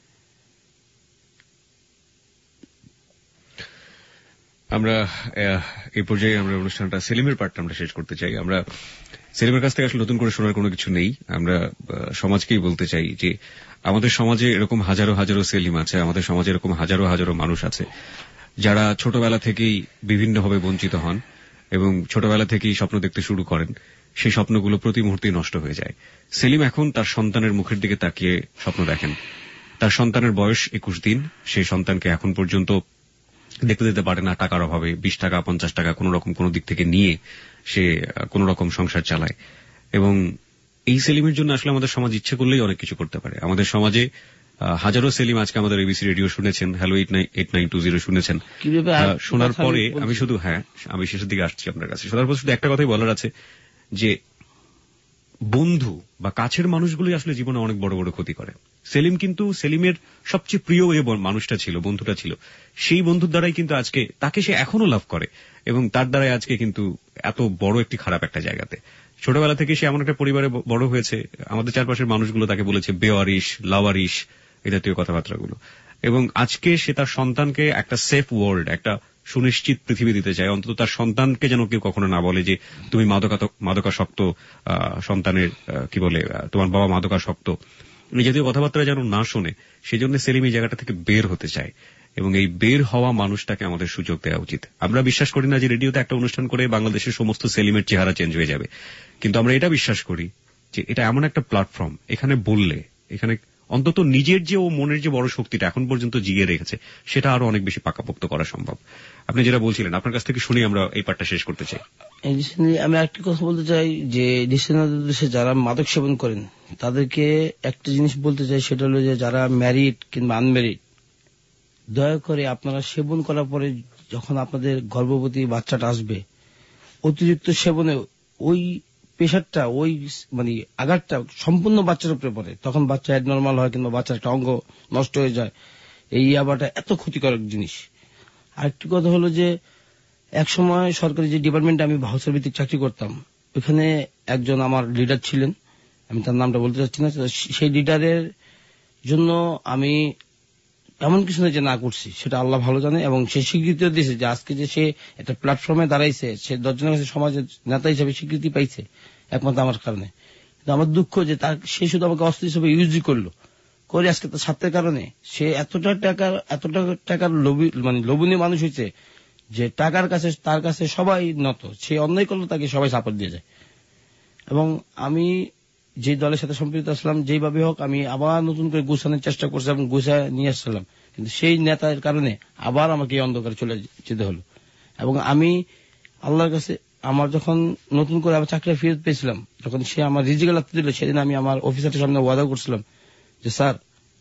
S2: আমরা এই পর্যায়ে আমরা অনুষ্ঠানটা সেলিমের পার্টটা আমরা শেষ করতে চাই। আমরা সেলিমের কাছ থেকে আসলে নতুন করে শোনার কোনো কিছু নেই। আমরা সমাজকেই বলতে চাই যে আমাদের সমাজে এরকম হাজারো হাজারো সেলিম আছে, আমাদের সমাজে এরকম হাজারো হাজারো মানুষ আছে যারা ছোটবেলা থেকেই বিভিন্নভাবে বঞ্চিত হন এবং ছোটবেলা থেকেই স্বপ্ন দেখতে শুরু করেন। সেই স্বপ্নগুলো প্রতি মুহূর্তেই নষ্ট হয়ে যায়। সেলিম এখন তার সন্তানের মুখের দিকে তাকিয়ে স্বপ্ন দেখেন। তার সন্তানের বয়স একুশ দিন। সেই সন্তানকে এখন পর্যন্ত দেখতে দিতে পারে না টাকার অভাবে। বিশ টাকা পঞ্চাশ টাকা কোন রকম কোন দিক থেকে নিয়ে সে কোন রকম সংসার চালায়। এবং এই সেলিমের জন্য আসলে আমাদের সমাজ ইচ্ছে করলেই অনেক কিছু করতে পারে। আমাদের সমাজে হাজারো সেলিম আজকে আমাদের এবিসি রেডিও শুনেছেন, hello eight nine two zero শুনেছেন। শোনার পরে আমি শুধু হ্যাঁ আমি শেষের দিকে আসছি আপনার কাছে। শোনার পর শুধু একটা কথাই বলার আছে যে বন্ধু বা কাছের মানুষগুলোই আসলে জীবনে অনেক বড় বড় ক্ষতি করে। সেলিম কিন্তু সেলিমের সবচেয়ে প্রিয় যে মানুষটা ছিল, বন্ধুটা ছিল, সেই বন্ধুর দ্বারাই কিন্তু আজকে তাকে সে এখনো লাভ করে এবং তার দ্বারাই আজকে কিন্তু এত বড় একটি খারাপ একটা জায়গাতে। ছোটবেলা থেকে সে এমন একটা পরিবারে বড় হয়েছে, আমাদের চারপাশের মানুষগুলো তাকে বলেছে বেওয়ারিশ, লাওয়ারিশ, এই জাতীয় কথাবার্তাগুলো। এবং আজকে সে তার সন্তানকে একটা সেফ ওয়ার্ল্ড, একটা সুনিশ্চিত পৃথিবী দিতে চায়। অন্তত তার সন্তানকে যেন কেউ কখনো না বলে যে তুমি মাদকাসক্ত সন্তানের, কি বলে, তোমার বাবা মাদকাসক্ত, এই জাতীয় কথাবার্তা যেন না শোনে। সেই জন্য সেলিম এই জায়গাটা থেকে বের হতে চায় এবং এই বের হওয়া মানুষটাকে আমাদের সুযোগ দেওয়া উচিত। আমরা বিশ্বাস করি না যে রেডিওতে একটা অনুষ্ঠান করে বাংলাদেশের সমস্ত সেলিমের চেহারা চেঞ্জ হয়ে যাবে, কিন্তু আমরা এটা বিশ্বাস করি যে এটা এমন একটা প্ল্যাটফর্ম, এখানে বললে এখানে অন্তত নিজের যে ও মনের যে বড় শক্তিটা এখন পর্যন্ত জিয়ে রেখেছে সেটা আরো অনেক বেশি পাকাপোক্ত করা সম্ভব। আপনি যেটা বলছিলেন আপনার কাছ থেকে শুনে আমরা এই পার্টটা শেষ করতে চাই।
S11: আমি একটা কথা বলতে চাই যে দেশে যারা মাদক সেবন করেন তাদেরকে একটা জিনিস বলতে চাই, সেটা হলো যে যারা ম্যারিড কিংবা আনম্যারিড, দয়া করে আপনারা সেবন করার পরে যখন আপনাদের গর্ভবতী বাচ্চাটা আসবে, অতিরিক্ত সেবনে ওই প্রেশারটা, ওই মানে আঘাতটা সম্পূর্ণ বাচ্চার উপরে পড়ে, তখন বাচ্চা অ্যাবনর্মাল হয় কিংবা বাচ্চার একটা অঙ্গ নষ্ট হয়ে যায়। এই ইয়াবাটা এত ক্ষতিকারক জিনিস। আরেকটি কথা হলো যে এক সময় সরকারি যে ডিপার্টমেন্টে আমি ভাউচার ভিত্তিক চাকরি করতাম, ওখানে একজন আমার লিডার ছিলেন, আমি তার নামটা বলতে চাচ্ছি না। সেই লিডারের জন্য আমি এমন কিছু নয় যে না করছি, সেটা আল্লাহ ভালো জানে। এবং সে স্বীকৃতিও দিয়েছে যে আজকে যে সে একটা প্ল্যাটফর্মে দাঁড়াইছে, সে দশজনের কাছে সমাজের নেতা হিসেবে স্বীকৃতি পাইছে একমাত্র আমার কারণে। কিন্তু আমার দুঃখ যে তার সে শুধু আমাকে অস্ত্র হিসেবে ইউজই করলো, করে আজকে তার স্বার্থের কারণে সে এতটা টাকার এতটা টাকার লোভী মানে লোভনীয় মানুষ হয়েছে যে টাকার কাছে তার কাছে সবাই নত। সে অন্যায় করলো, তাকে সবাই সাপোর্ট দিয়ে যায়। এবং আমি যে দলের সাথে সম্পৃক্ত আসলাম, যেভাবে হোক আমি আবার নতুন করে গুছানোর চেষ্টা করছি এবং গুছায় নিয়ে আসছিলাম, কিন্তু সেই নেতার কারণে আবার আমাকে এই অন্ধকারে চলে যেতে হলো। এবং আমি আল্লাহর কাছে আমার যখন নতুন করে আমার চাকরি ফেরত পেয়েছিলাম, যখন সে আমার রিজিকে লাগতে দিল, সেদিন আমি আমার অফিসারের সামনে ওয়াদা করছিলাম যে স্যার,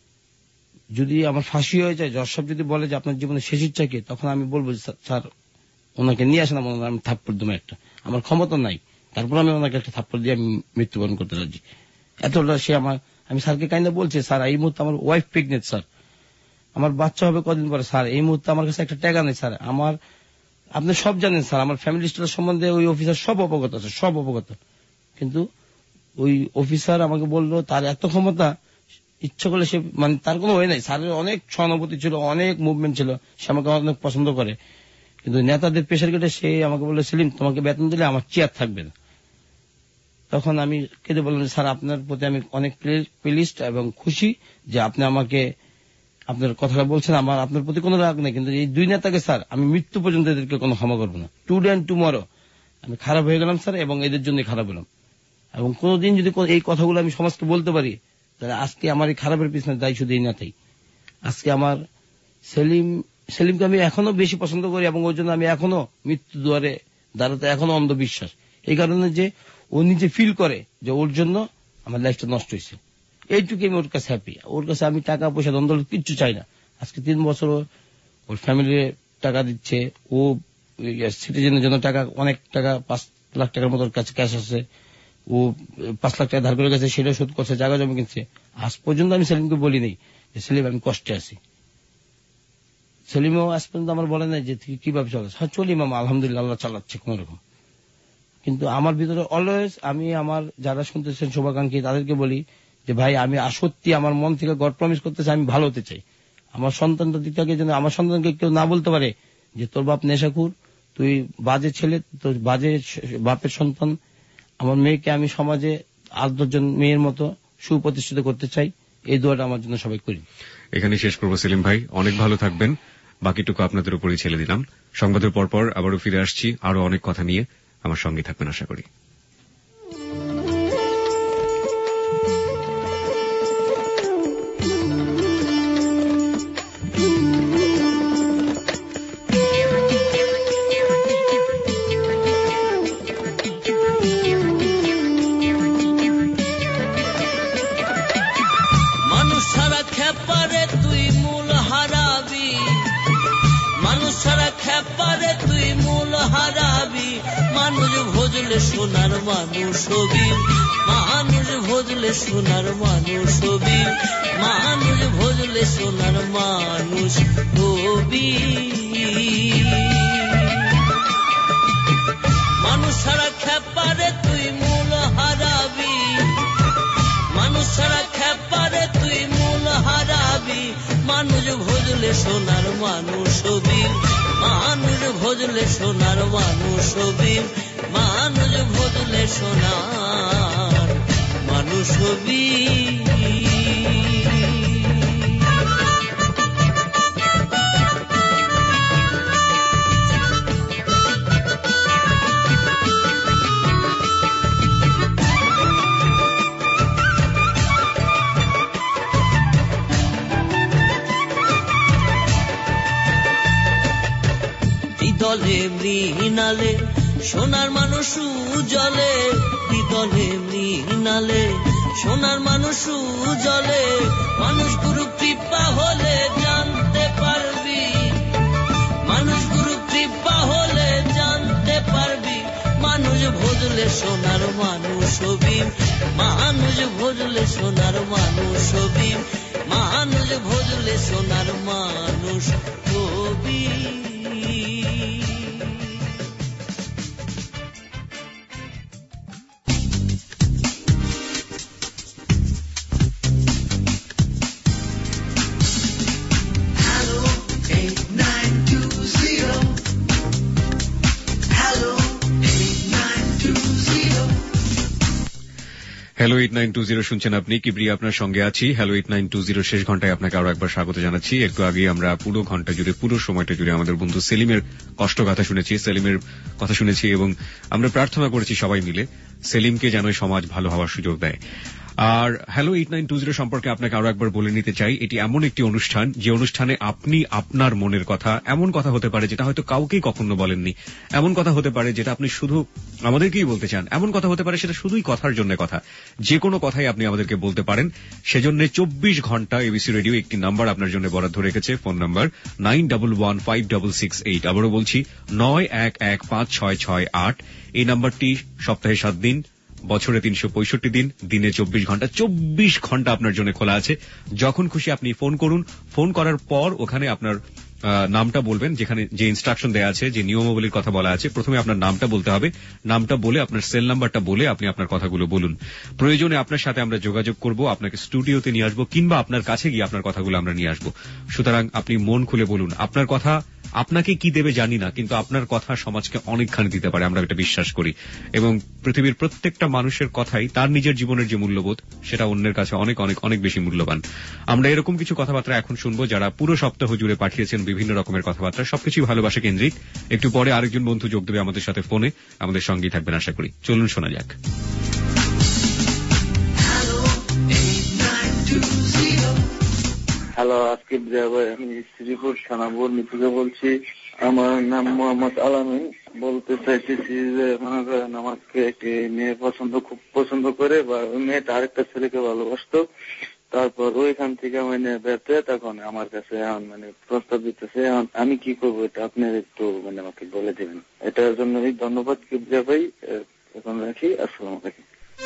S11: যদি আমার ফাঁসি হয়ে যায়, জজ সাহেব যদি বলে যে আপনার জীবনে শেষ ইচ্ছা কি, তখন আমি বলবো স্যার ওনাকে নিয়ে আসেন, আমি থাপ্পড় দেবো একটা, আমার ক্ষমতা নাই, তারপর আমি ওনাকে একটা থাপ্পড় দিয়ে আমি মৃত্যুবরণ করতে রাজি। এতটা সে আমার, আমি স্যারকে কাইন্ডা বলছি স্যার এই মুহূর্তে আমার ওয়াইফ প্রেগনেন্ট স্যার, আমার বাচ্চা হবে কদিন পরে স্যার, এই মুহূর্তে আমার কাছে একটা টাকা নেই স্যার, আমার আপনি সব জানেন স্যার, আমার ফ্যামিলি স্ট্যাটাস সম্বন্ধে ওই অফিসার সব অবগত আছে, সব অবগত। কিন্তু ওই অফিসার আমাকে বললো তার এত ক্ষমতা, ইচ্ছা করলে সে মানে তার কোনো ওয়ে নাই, স্যারের অনেক সহানুভূতি ছিল, অনেক মুভমেন্ট ছিল, সে আমাকে অনেক পছন্দ করে। কিন্তু নেতাদের প্রেশার কেটে সে আমাকে বললো সেলিম তোমাকে বেতন দিলে আমার চেয়ার থাকবে না। তখন আমি কেঁদে বললাম স্যার আপনার প্রতি আমি অনেক প্লিজড এবং খুশি যে আপনি আমাকে আপনার কথাটা বলছেন, আমার আপনার প্রতি কোনো রাগ নেই, কিন্তু এই দুই নেতাকে স্যার আমি মৃত্যু পর্যন্ত এদেরকে কোনো ক্ষমা করবো না। টুডে অ্যান্ড টুমরো আমি খারাপ হয়ে গেলাম স্যার, এবং এদের জন্য খারাপ হলাম। এবং কোনোদিন যদি এই কথাগুলো আমি সমাজকে বলতে পারি, তাহলে আজকে আমার এই খারাপের পিছনে দায়ী শুধু এই নেতাই। আজকে আমার সেলিম সেলিমকে আমি এখনো বেশি পছন্দ করি, এবং ওই জন্য আমি এখনো মৃত্যু দুয়ারে দাঁড়াতে এখনো অন্ধবিশ্বাস, এই কারণে যে ও নিজে ফিল করে যে ওর জন্য আমার লাইফটা নষ্ট হয়েছে, এইটুকু আমি ওর কাছে হ্যাপি। ওর কাছে আমি টাকা পয়সা দ্বন্দ্ব কিচ্ছু চাই না। আজকে তিন বছর ওর ফ্যামিলি টাকা দিচ্ছে, ও সিটিজেনের জন্য টাকা অনেক টাকা পাঁচ লাখ টাকার মতো কাছে ক্যাশ আছে, ও পাঁচ লাখ টাকা ধার করে গেছে, সেটাও শোধ করছে, জায়গা জমি কিনছে। আজ পর্যন্ত আমি সেলিমকে বলি নেই যে সেলিম আমি কষ্টে আছি। সেলিমও আজ পর্যন্ত আমার বলে নাই যে তুই কিভাবে চলাস, হ্যাঁ চলি মামা আলহামদুলিল্লাহ আল্লাহ চালাচ্ছে কোন রকম। কিন্তু আমার ভিতরে অলওয়েজ আমি আমার যারা শুনতেছেন শুভাকাঙ্ক্ষী তাদেরকে বলি যে ভাই আমি সত্যি আমার মন থেকে গড প্রমিস করতেছি আমি ভালো হতে চাই। আমার সন্তানটার দিক থেকে যেন আমার সন্তানকে কেউ না বলতে পারে যে তোর বাপ নেশাখুর, তুই বাজে ছেলে, তোর বাজে বাপের সন্তান। আমার মেয়েকে আমি সমাজে আট দশজন মেয়ের মতো সুপ্রতিষ্ঠিত করতে চাই, এই দোয়াটা আমার জন্য সবাই করি।
S2: এখানে শেষ করবো সেলিম ভাই, অনেক ভালো থাকবেন, বাকিটুকু আপনাদের উপরই ছেড়ে দিলাম। সংবাদের পরপর আবারও ফিরে আসছি আরো অনেক কথা নিয়ে, আমার সঙ্গে থাকবেন আশা করি।
S12: সোনার মানুষ হবি, মানুষ ভজলে সোনার মানুষ হবি, মানুষ ভজলে সোনার মানুষ হবি। মানুষ ছাড়া খেপারে তুই মূল হারাবি, মানুষ ছাড়া খেপারে তুই মূল হারাবি, মানুষ ভজলে সোনার মানুষ হবি, মানুষ ভজলে সোনার মানুষ হবি, মানুষ ভজলে সোনার মানুষ হবি। দলে মৃণালে সোনার মানুষ জলে, দলে মৃণালে সোনার মানুষ জলে, মানুষ গুরু কৃপা হলে জানতে পারবি, মানুষ গুরু কৃপা হলে জানতে পারবি, মানুষ ভজলে সোনার মানুষ হবি, মানুষ ভজলে সোনার মানুষ হবি, মানুষ ভজলে সোনার মানুষ হবি।
S2: Hello eight nine two zero শুনছেন আপনি, কিবরিয়া আপনার সঙ্গে আছি। Hello eight nine two zero শেষ ঘন্টায় আপনাকে আরো একবার স্বাগত জানাচ্ছি। একটু আগে আমরা পুরো ঘন্টা জুড়ে, পুরো সময়টা জুড়ে আমাদের বন্ধু সেলিমের কষ্ট কথা শুনেছি, সেলিমের কথা শুনেছি এবং আমরা প্রার্থনা করেছি সবাই মিলে সেলিমকে যেন সমাজ ভালো হওয়ার সুযোগ দেয়। আর hello eight nine two zero সম্পর্কে আপনাকে আরো একবার বলে নিতে চাই, এটি এমন একটি অনুষ্ঠান যে অনুষ্ঠানে আপনি আপনার মনের কথা, এমন কথা হতে পারে যেটা হয়তো কাউকেই কখনো বলেননি, এমন কথা হতে পারে যেটা আপনি শুধু আমাদেরকেই বলতে চান, এমন কথা হতে পারে সেটা শুধুই কথার জন্য কথা, যে কোনো কথাই আপনি আমাদেরকে বলতে পারেন। সেজন্য চব্বিশ ঘন্টা এবিসি রেডিও একটি নাম্বার আপনার জন্য বরাদ্দ রেখেছে, phone number nine double one five double six eight. আবারও বলছি নয় এক এক পাঁচ ছয় ছয় আট। এই নাম্বারটি সপ্তাহে সাত দিন, বছরে তিনশো পঁয়ষট্টি দিন, দিনে চব্বিশ ঘন্টা, চব্বিশ ঘন্টা আপনার জন্য খোলা আছে। যখন খুশি আপনি ফোন করুন। ফোন করার পর ওখানে আপনার নামটা বলবেন, যেখানে যে ইনস্ট্রাকশন দেওয়া আছে, যে নিয়মাবলীর কথা বলা আছে, প্রথমে আপনার নামটা বলতে হবে। নামটা বলে আপনার সেল নাম্বারটা বলে আপনি আপনার কথাগুলো বলুন। প্রয়োজনে আপনার সাথে আমরা যোগাযোগ করব, আপনাকে স্টুডিওতে নিয়ে আসবো কিংবা আপনার কাছে গিয়ে আপনার কথাগুলো আমরা নিয়ে আসবো। সুতরাং আপনি মন খুলে বলুন। আপনার কথা আপনাকে কি দেবে জানি না, কিন্তু আপনার কথা সমাজকে অনেকখানি দিতে পারে, আমরা এটা বিশ্বাস করি। এবং পৃথিবীর প্রত্যেকটা মানুষের কথাই তার নিজের জীবনের যে মূল্যবোধ, সেটা অন্যের কাছে অনেক অনেক অনেক বেশি মূল্যবান। আমরা এরকম কিছু কথাবার্তা এখন শুনবো যারা পুরো সপ্তাহ জুড়ে পাঠিয়েছেন বিভিন্ন রকমের কথাবার্তা, সবকিছুই ভালোবাসা কেন্দ্রিক। একটু পরে আরেকজন বন্ধু যোগ দেবে আমাদের সাথে ফোনে, আমাদের সঙ্গেই থাকবেন আশা করি। চলুন শোনা যাক।
S5: হ্যালো, আজকে আমি শ্রীপুর থানা বর্ণি থেকে বলছি। আমার নাম মোহাম্মদ আলামিন। বলতে চাইতেছি যে মনে করেন আমাকে একটি মেয়ে পছন্দ খুব পছন্দ করে, বা ওই মেয়েটা আরেকটা ছেলেকে ভালোবাসতো। তারপর ওইখান থেকে মানে ব্যর্থ, তখন আমার কাছে মানে প্রস্তাব দিতেছে। আমি কি করবো এটা আপনি একটু মানে আমাকে বলে দেবেন। এটার জন্য ধন্যবাদ কিবরিয়া ভাই। এখন রাখি, আসসালামু আলাইকুম।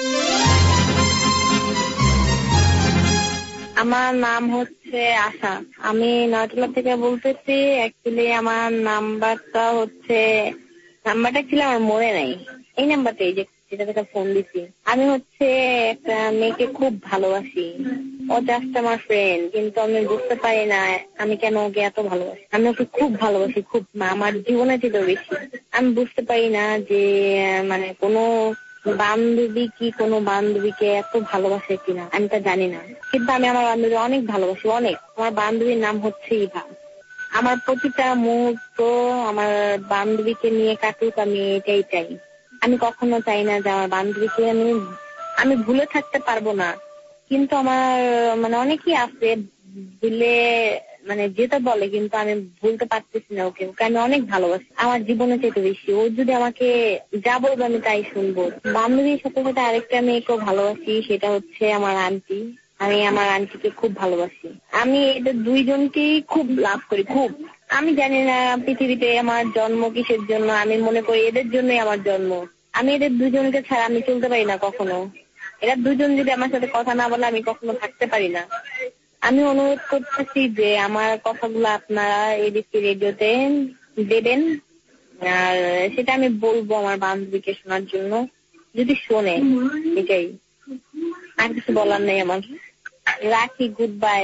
S6: আমার নাম হচ্ছে আশা, আমি নয়তলা থেকে বলতেছি। অ্যাকচুয়ালি আমার নাম্বারটা হচ্ছে, নাম্বারটা ছিল আমার মনে নাই, এই নাম্বারটাই যেটা থেকে ফোন দিছি। আমি হচ্ছে একটা মেয়েকে খুব ভালোবাসি, ও জাস্ট আমার ফ্রেন্ড, কিন্তু আমি বুঝতে পারি না আমি কেন ওকে এত ভালোবাসি। আমি ওকে খুব ভালোবাসি, খুব, আমার জীবনে ছিল বেশি। আমি বুঝতে পারি না যে মানে কোনো বান্ধবী কি কোনো বান্ধবীকে এত ভালোবাসে কিনা, আমি তা জানি না। কিন্তু আমি আমার বান্ধবী অনেক ভালোবাসি, অনেক। আমার বান্ধবীর নাম হচ্ছে ইভা। আমার প্রতিটা মুহূর্ত আমার বান্ধবীকে নিয়ে কাটুক, আমি এটাই চাই। আমি কখনো চাই না যে আমার বান্ধবীকে আমি আমি ভুলে থাকতে পারবো না। কিন্তু আমার মানে অনেকেই আছে ভুলে মানে যেটা বলে, কিন্তু আমি ভুলতে পারতেছি না ওকে। ওকে আমি অনেক ভালোবাসি, আমার জীবনে চাইতে বেশি। ও যদি আমাকে যা বলবে আমি তাই শুনবো। বান্ধবীর সাথে সাথে আরেকটা মেয়েকেও ভালোবাসি, সেটা হচ্ছে আমার আন্টি। আমি আমার আন্টিকে খুব ভালোবাসি। আমি এদের দুইজনকেই খুব লাভ করি, খুব। আমি জানি না পৃথিবীতে আমার জন্ম কিসের জন্য, আমি মনে করি এদের জন্যই আমার জন্ম। আমি এদের দুজনকে ছাড়া আমি চলতে পারি না কখনো। এরা দুজন যদি আমার সাথে কথা না বলে আমি কখনো থাকতে পারি না। আমি অনুরোধ করতেছি যে আমার কথাগুলো আপনারা এবিসি রেডিওতে দেবেন, আর সেটা আমি বলবো আমার বান্ধবীকে শোনার জন্য, যদি শোনে। এটাই, আর কিছু বলার নেই আমার। রাখি, গুড বাই।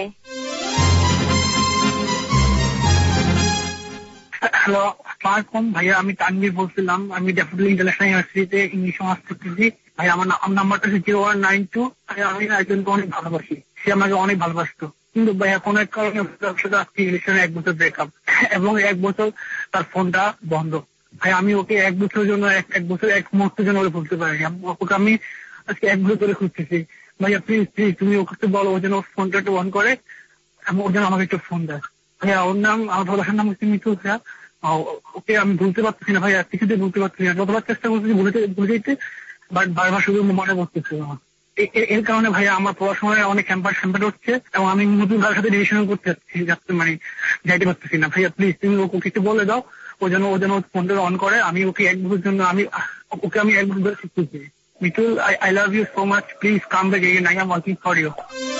S9: হ্যালো, আসসালামাইকুম ভাইয়া, আমি তানভীর বলছিলাম। আমি ডেফিনেটলি ইন্টারন্যাশনাল ইউনিভার্সিটিতে ইংলিশ অনার্স করতেছি। ভাই আমার নাম্বারটা হচ্ছে জিরো ওয়ান নাইন টু। আমি একজনকে অনেক ভালোবাসি, সে আমাকে অনেক ভালোবাসতো, কিন্তু ভাইয়া কোনো এক কারণে রিলেশনে এক বছর ব্রেকআপ, এবং এক বছর তার ফোনটা বন্ধ। ভাই আমি ওকে এক বছরের জন্য এক বছর এক মুহূর্তের জন্য ওকে ভুলতে পারিনি। ওকে আমি আজকে এক বছর ধরে খুঁজতেছি। ভাইয়া প্লিজ প্লিজ তুমি ওকে বলো ও যেন ফোনটা একটু অন করে এবং ও যেন আমাকে একটু ফোন দেয়। ভাইয়া ওর নাম, আমার ভালোবাসার নাম হচ্ছে মিঠু। ভাইয়া ওকে আমি ভুলতে পারতেছি না ভাইয়া, কিছুতে ভুলতে পারতেছি না। যতবার চেষ্টা করতেছি ভুলে ভুলে যেতে, বাট বারবার শুধু মনে করতেছি আমার। এর কারণে ভাইয়া আমার পড়াশোনায় অনেক ক্যাম্পাস ক্যাম্পাস হচ্ছে, এবং আমি নতুন কারোর সাথে রিলেশন করতে যাচ্ছি, মানে যাইতে পারতেছি না। ভাইয়া প্লিজ তুমি ওকে কিছু বলে দাও, ও যেন ও যেন ফোনটা অন করে। আমি ওকে এক বছরের জন্য আমি ওকে আমি এক বছর ধরে শিখতেছি। Mithul, I I love you so much, please come back again, I am working for you.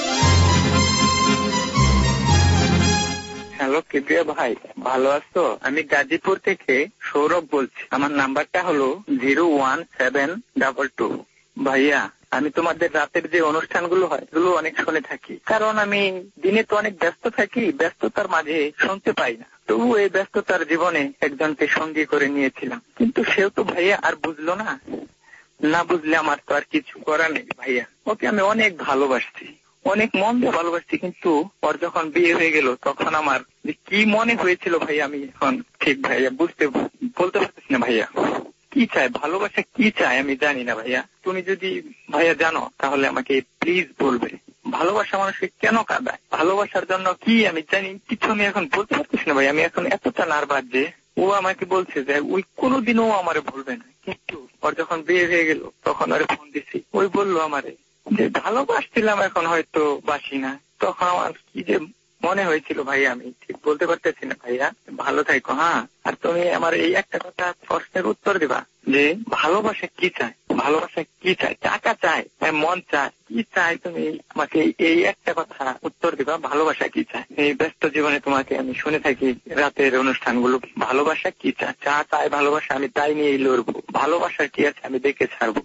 S5: Hello Kibria ভাই, ভালো আছো? আমি গাজীপুর থেকে সৌরভ বলছি। আমার নাম্বারটা হলো zero one seven double two. ভাইয়া আমি তোমাদের রাতের যে অনুষ্ঠানগুলো হয় এগুলো অনেক শুনে থাকি, কারণ আমি দিনে তো অনেক ব্যস্ত থাকি, ব্যস্ততার মাঝে শুনতে পাই না। তবু এই ব্যস্ততার জীবনে একজনকে সঙ্গী করে নিয়েছিলাম, কিন্তু সেও তো ভাইয়া আর বুঝলো না। না বুঝলে আমার তো আর কিছু করার নেই ভাইয়া। ওকে আমি অনেক ভালোবাসছি, অনেক মন দিয়ে ভালোবাসছি, কিন্তু ওর যখন বিয়ে হয়ে গেল তখন আমার যে কি মনে হয়েছিল ভাইয়া আমি এখন ঠিক ভাইয়া বুঝতে বলতে পারতেছি না ভাইয়া। কি চাই ভালোবাসা, কি চাই আমি জানি না ভাইয়া। তুমি যদি ভাইয়া জানো তাহলে আমাকে প্লিজ বলবে ভালোবাসা মানুষকে কেন কাঁদায়, ভালোবাসার জন্য কি আমি জানি কিছু আমি এখন বলতে পারতেছি না ভাই। আমি এখন এতটা নার্ভাস যে ও আমাকে বলছে যে ওই কোনোদিনও আমারে বলবে না, কিন্তু ওর যখন বিয়ে হয়ে গেল তখন ওরে ফোন দিছি, ওই বললো আমারে যে ভালোবাসছিলাম এখন হয়তো বাসি না। তখন আমার কি যে মনে হয়েছিল ভাইয়া আমি ঠিক বলতে পারতেছি না ভাইয়া। ভালো থাকো। হ্যাঁ, আর তুমি আমার এই একটা কথা প্রশ্নের উত্তর দিবা যে ভালোবাসা কি চায়, ভালোবাসা কি চায়, টাকা চায়, মন চায়, কি চায়, তুমি আমাকে এই একটা কথা উত্তর দিবা ভালোবাসা কি চায়। এই ব্যস্ত জীবনে তোমাকে আমি শুনে থাকি রাতের অনুষ্ঠানগুলো, ভালোবাসা কি চায়, চা চায় ভালোবাসা, আমি তাই নিয়েই লড়বো, ভালোবাসার কি আছে আমি দেখে ছাড়বো।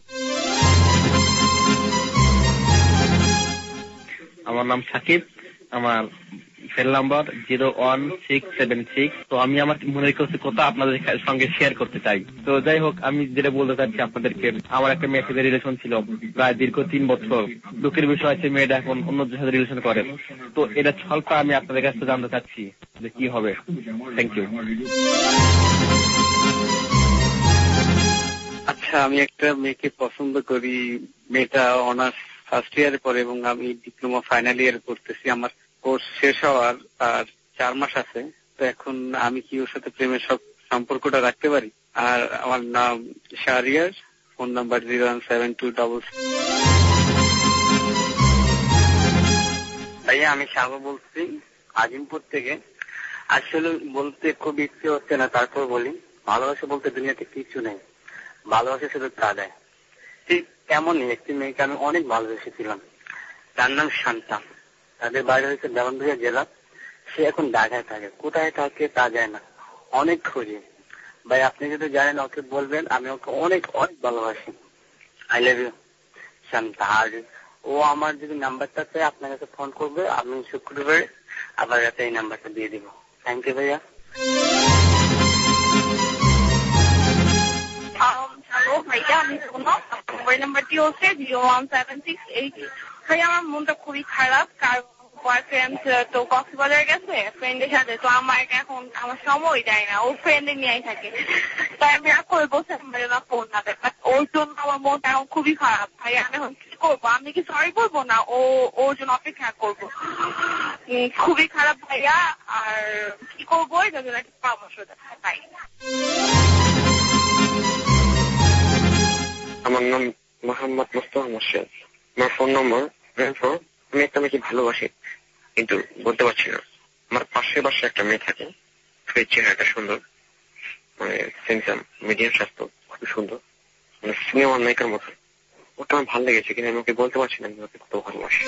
S13: আমার নাম সাকিব, আমার cell number zero one six seven six. তো আমি আমার মনের কিছু কথা আপনাদের সঙ্গে শেয়ার করতে চাই। তো যাই হোক, আমি যেটা বলতে চাচ্ছি আপনাদেরকে, আমার একটা মেয়ের সাথে রিলেশন ছিল প্রায় দীর্ঘ তিন বছর। দুঃখের বিষয় আছে মেয়েটা এখন অন্যদের সাথে রিলেশন করে। তো এটা ছলটা আমি আপনাদের কাছে জানতে চাচ্ছি যে কি হবে। Thank you.
S14: আচ্ছা, আমি একটা মেয়েকে পছন্দ করি। মেয়েটা অনার্স ফার্স্ট ইয়ারে পড়ে এবং আমি ডিপ্লোমা ফাইনাল ইয়ার করতেছি। আমার কোর্স শেষ হওয়ার আর চার মাস আছে। তো এখন আমি কি ওর সাথে প্রেমের সব সম্পর্কটা রাখতে পারি? আর আমার নাম Shahriar, phone number zero one seven two double. ভাইয়া আমি শাহ বলছি আজিমপুর থেকে। আসলে বলতে খুব ইচ্ছে হচ্ছে না, তারপর বলি ভালোবাসা বলতে দুনিয়াতে কিছু নেই, ভালোবাসা শুধু কাঁদায়। ঠিক তেমনই একটি মেয়েকে আমি অনেক ভালোবেসেছিলাম, তার নাম শান্তা। তাদের বাড়ি হয়েছে দেওয়ানবাড়িয়া জেলা। সে এখন ঢাকায় থাকে, কোথায় থাকে তা যায় না, অনেক খুঁজি। ভাই আপনি যদি জানেন ওকে বলবেন আমি ওকে অনেক অনেক ভালোবাসি। I love you Shanta. আর ও আমার যদি নাম্বারটা চাই আপনার কাছে ফোন করবে, আমি শুক্রবার আবার কাছে এই নাম্বারটা দিয়ে দিব। থ্যাংক ইউ ভাইয়া।
S15: হ্যালো ভাইয়া, আমি শোনাম। মোবাইল নাম্বারটি হচ্ছে zero one seven six eight. ভাই আমার মনটা খুবই খারাপ, কার বয়ফ্রেন্ড তো কক্সবাজার গেছে ফ্রেন্ডের সাথে। তো আমার এখন আমার সময় দেয় না, ও ফ্রেন্ডের নিয়েই থাকে। তাই আমি রাগ করে বসে না ফোন না দেয়। ওর জন্য আমার মনটা এখন খুবই খারাপ। ভাই আমি এখন কি করবো? আমি কি সরি বলবো না ও ওর জন্য অপেক্ষা করবো? খুবই খারাপ ভাইয়া। আর কি করবো এটা জন্য একটা পরামর্শ দেয়। তাই
S16: আমার নাম মোহাম্মদ মুস্তফা মোর্শেদ। আমার ফোন নম্বর ফোর। আমি একটা মেয়েকে ভালোবাসি কিন্তু বলতে পারছি না। আমার পাশের বাসে একটা মেয়ে থাকে, চেহারাটা সুন্দর, মানে সেন্সাম, মিডিয়াম স্বাস্থ্য, খুবই সুন্দর, মানে সিনেমার নায়িকার মতো। ওটা আমার ভালো লেগেছে কিন্তু আমি ওকে বলতে পারছি না আমি ওকে কত ভালোবাসি।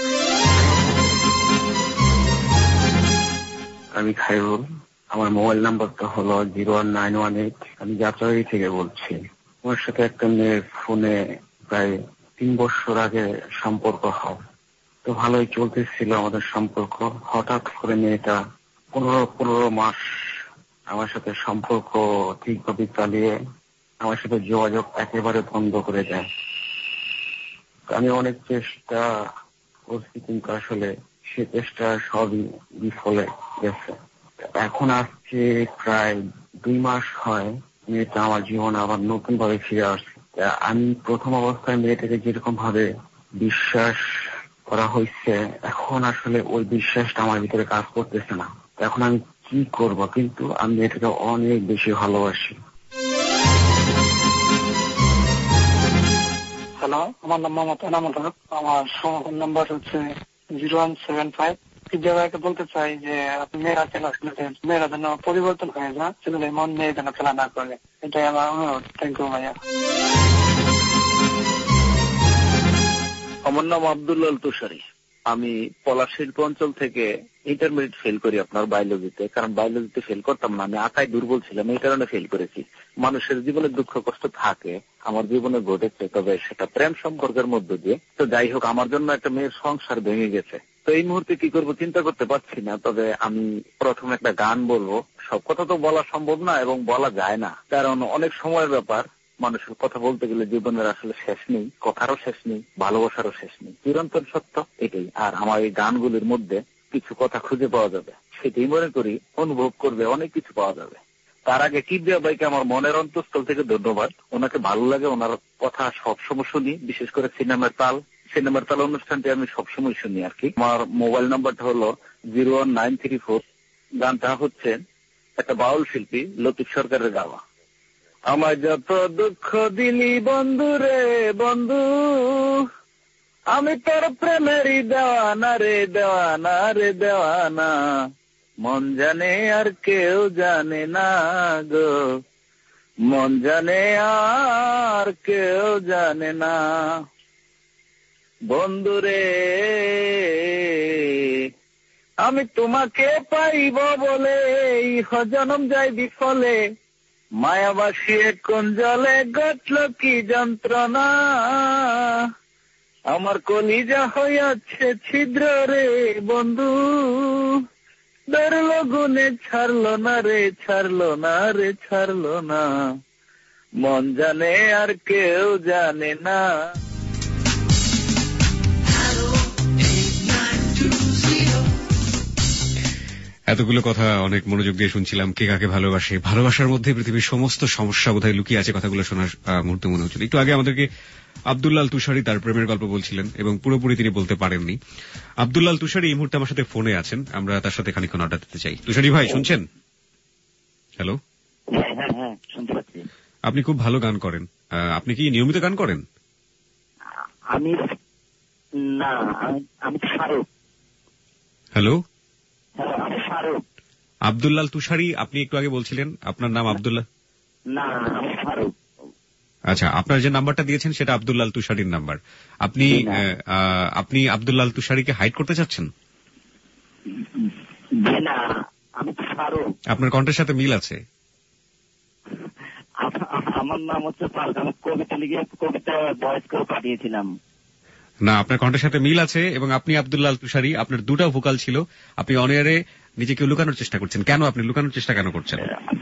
S4: আমি খায়রুল, আমার মোবাইল নাম্বারটা হলো zero one nine one eight. আমি যাত্রাবাড়ি থেকে বলছি। আমার সাথে একটা মেয়ের ফোনে প্রায় তিন বছর আগে সম্পর্ক হয়। তো ভালোই চলতেছিল আমাদের সম্পর্ক। হঠাৎ করে মেয়েটা পনেরো পনেরো মাস আমার সাথে সম্পর্ক ঠিকভাবে চালিয়ে আমার সাথে যোগাযোগ একেবারে বন্ধ করে দেয়। আমি অনেক চেষ্টা করছি কিন্তু আসলে সে চেষ্টা সবই বিফলে গেছে। এখন আজকে প্রায় দুই মাস হয় মেয়েটা আমার জীবনে আবার নতুন ভাবে ফিরে আসছে। আমি প্রথম অবস্থায় মেয়েটাকে যেরকম ভাবে বিশ্বাস করা হয়েছে, এখন আসলে ওই বিশ্বাসটা আমার ভিতরে কাজ করতেছে না। এখন আমি কি করব? কিন্তু আমি মেয়েটাকে অনেক বেশি ভালোবাসি।
S7: হ্যালো, আমার নাম মোহাম্মদ এনামুল হক। আমার ফোন নাম্বার হচ্ছে জিরো ওয়ান সেভেন ফাইভ। জায়গাকে বলতে চাই যে আপনি মেয়েরা খেলা খেলেছেন, মেয়েরা যেন পরিবর্তন হয়ে যায়, ছেলেদের মন নিয়ে যেন খেলা না করে, এটাই আমার অনুরোধ। থ্যাংক ইউ ভাইয়া।
S17: আমার নাম আব্দুল্লাহ তুষারি। আমি পলাশ শিল্প অঞ্চল থেকে ইন্টারমিডিয়েট ফেল করি আপনার বায়োলজিতে। কারণ বায়োলজিতে ফেল করতাম না, আমি আঁকায় দুর্বল ছিলাম, এই কারণে ফেল করেছি। মানুষের জীবনে দুঃখ কষ্ট থাকে, আমার জীবনে ঘটেছে, তবে সেটা প্রেম সম্পর্কের মধ্য দিয়ে। তো যাই হোক, আমার জন্য একটা মেয়ের সংসার ভেঙে গেছে। তো এই মুহূর্তে কি করবো চিন্তা করতে পারছি না। তবে আমি প্রথমে একটা গান বলবো। সব কথা তো বলা সম্ভব না এবং বলা যায় না, কারণ অনেক সময়ের ব্যাপার। মানুষের কথা বলতে গেলে জীবনের আসলে শেষ নেই, কথারও শেষ নেই, ভালোবাসারও শেষ নেই, চিরন্তন সত্য এটাই। আর আমার এই গানগুলির মধ্যে কিছু কথা খুঁজে পাওয়া যাবে, সেটাই মনে করি অনুভব করবে অনেক কিছু পাওয়া যাবে। তার আগে কিবরিয়া ভাইকে আমার মনের অন্তঃস্থল থেকে ধন্যবাদ। ওনাকে ভালো লাগে, ওনার কথা সবসময় শুনি, বিশেষ করে সিনেমার তাল সিনেমার তাল অনুষ্ঠানটি আমি সবসময় শুনি আর কি। আমার মোবাইল নাম্বারটা হলো zero one nine three four. গানটা হচ্ছে একটা বাউল শিল্পী লতিফ সরকারের গাওয়া। আমার যত দুঃখ দিলি বন্ধু রে বন্ধু, আমি তোর প্রেমেরই দেওয়ানা রে দেওয়ানা রে দেওয়ানা, মন জানে আর কেউ জানে না গো, মন জানে আর কেউ জানে না। বন্ধুরে আমি তোমাকে পাইব বলে ইহ জনম যাই বিফলে, মায়াবাসী কোন জলে গটল কি যন্ত্রণা, আমার কলিজা হইয়াছে ছিদ্র রে বন্ধু, ধরলো গুনে ছাড়লো না রে ছাড়লো না রে ছাড়লো না, মন জানে আর কেউ জানে না।
S2: এতগুলো কথা অনেক মনোযোগ দিয়ে শুনছিলাম। কে কাকে ভালোবাসে, ভালোবাসার মধ্যে পৃথিবীর সমস্ত সমস্যা বোধহয় লুকিয়ে আছে, কথাগুলো শোনার মুহূর্তে মনে হচ্ছিল। একটু আগে আমাদেরকে আব্দুল্লাল তুষারি তার প্রেমের গল্প বলছিলেন এবং পুরোপুরি তিনি বলতে পারেননি। আব্দুল্লাল তুষারি এই মুহূর্তে আমার সাথে ফোনে আছেন, আমরা তার সাথে খানিকক্ষণ আড্ডা দিতে চাই। তুষারি ভাই শুনছেন? হ্যালো,
S18: শুনতে পাচ্ছি।
S2: আপনি খুব ভালো গান করেন, আপনি কি নিয়মিত গান করেন?
S18: আমি না, আমি শাহরুখ।
S2: হ্যালো,
S18: আমি শাহরুখ।
S2: আব্দুল্লাল তুষারি আপনি একটু আগে বলছিলেন, আপনার নাম আব্দুল্লাহ?
S18: না, আমি শাহরুখ।
S2: আচ্ছা, আপনার যে নাম্বারটা দিয়েছেন সেটা আব্দুল্লাল তুষারির নাম্বার। আপনি আপনি আব্দুল্লাল তুষারিকে হাইড করতে চাচ্ছেন?
S18: না, আমি শাহরুখ।
S2: আপনার কণ্ঠের সাথে মিল আছে।
S18: আমার নাম হচ্ছে ফারুক, আমি কবিতা লিখে কবিতা ভয়েস করে পাঠিয়েছিলাম।
S2: না, আপনার কণ্ঠের সাথে মিল আছে এবং আপনি আব্দুল্লাল তুষারি, আপনার দুটা ভোকাল ছিল। আপনি অন এয়ারে নিজেকে লুকানোর চেষ্টা করছেন। কেন আপনি লুকানোর চেষ্টা কেন করছেন?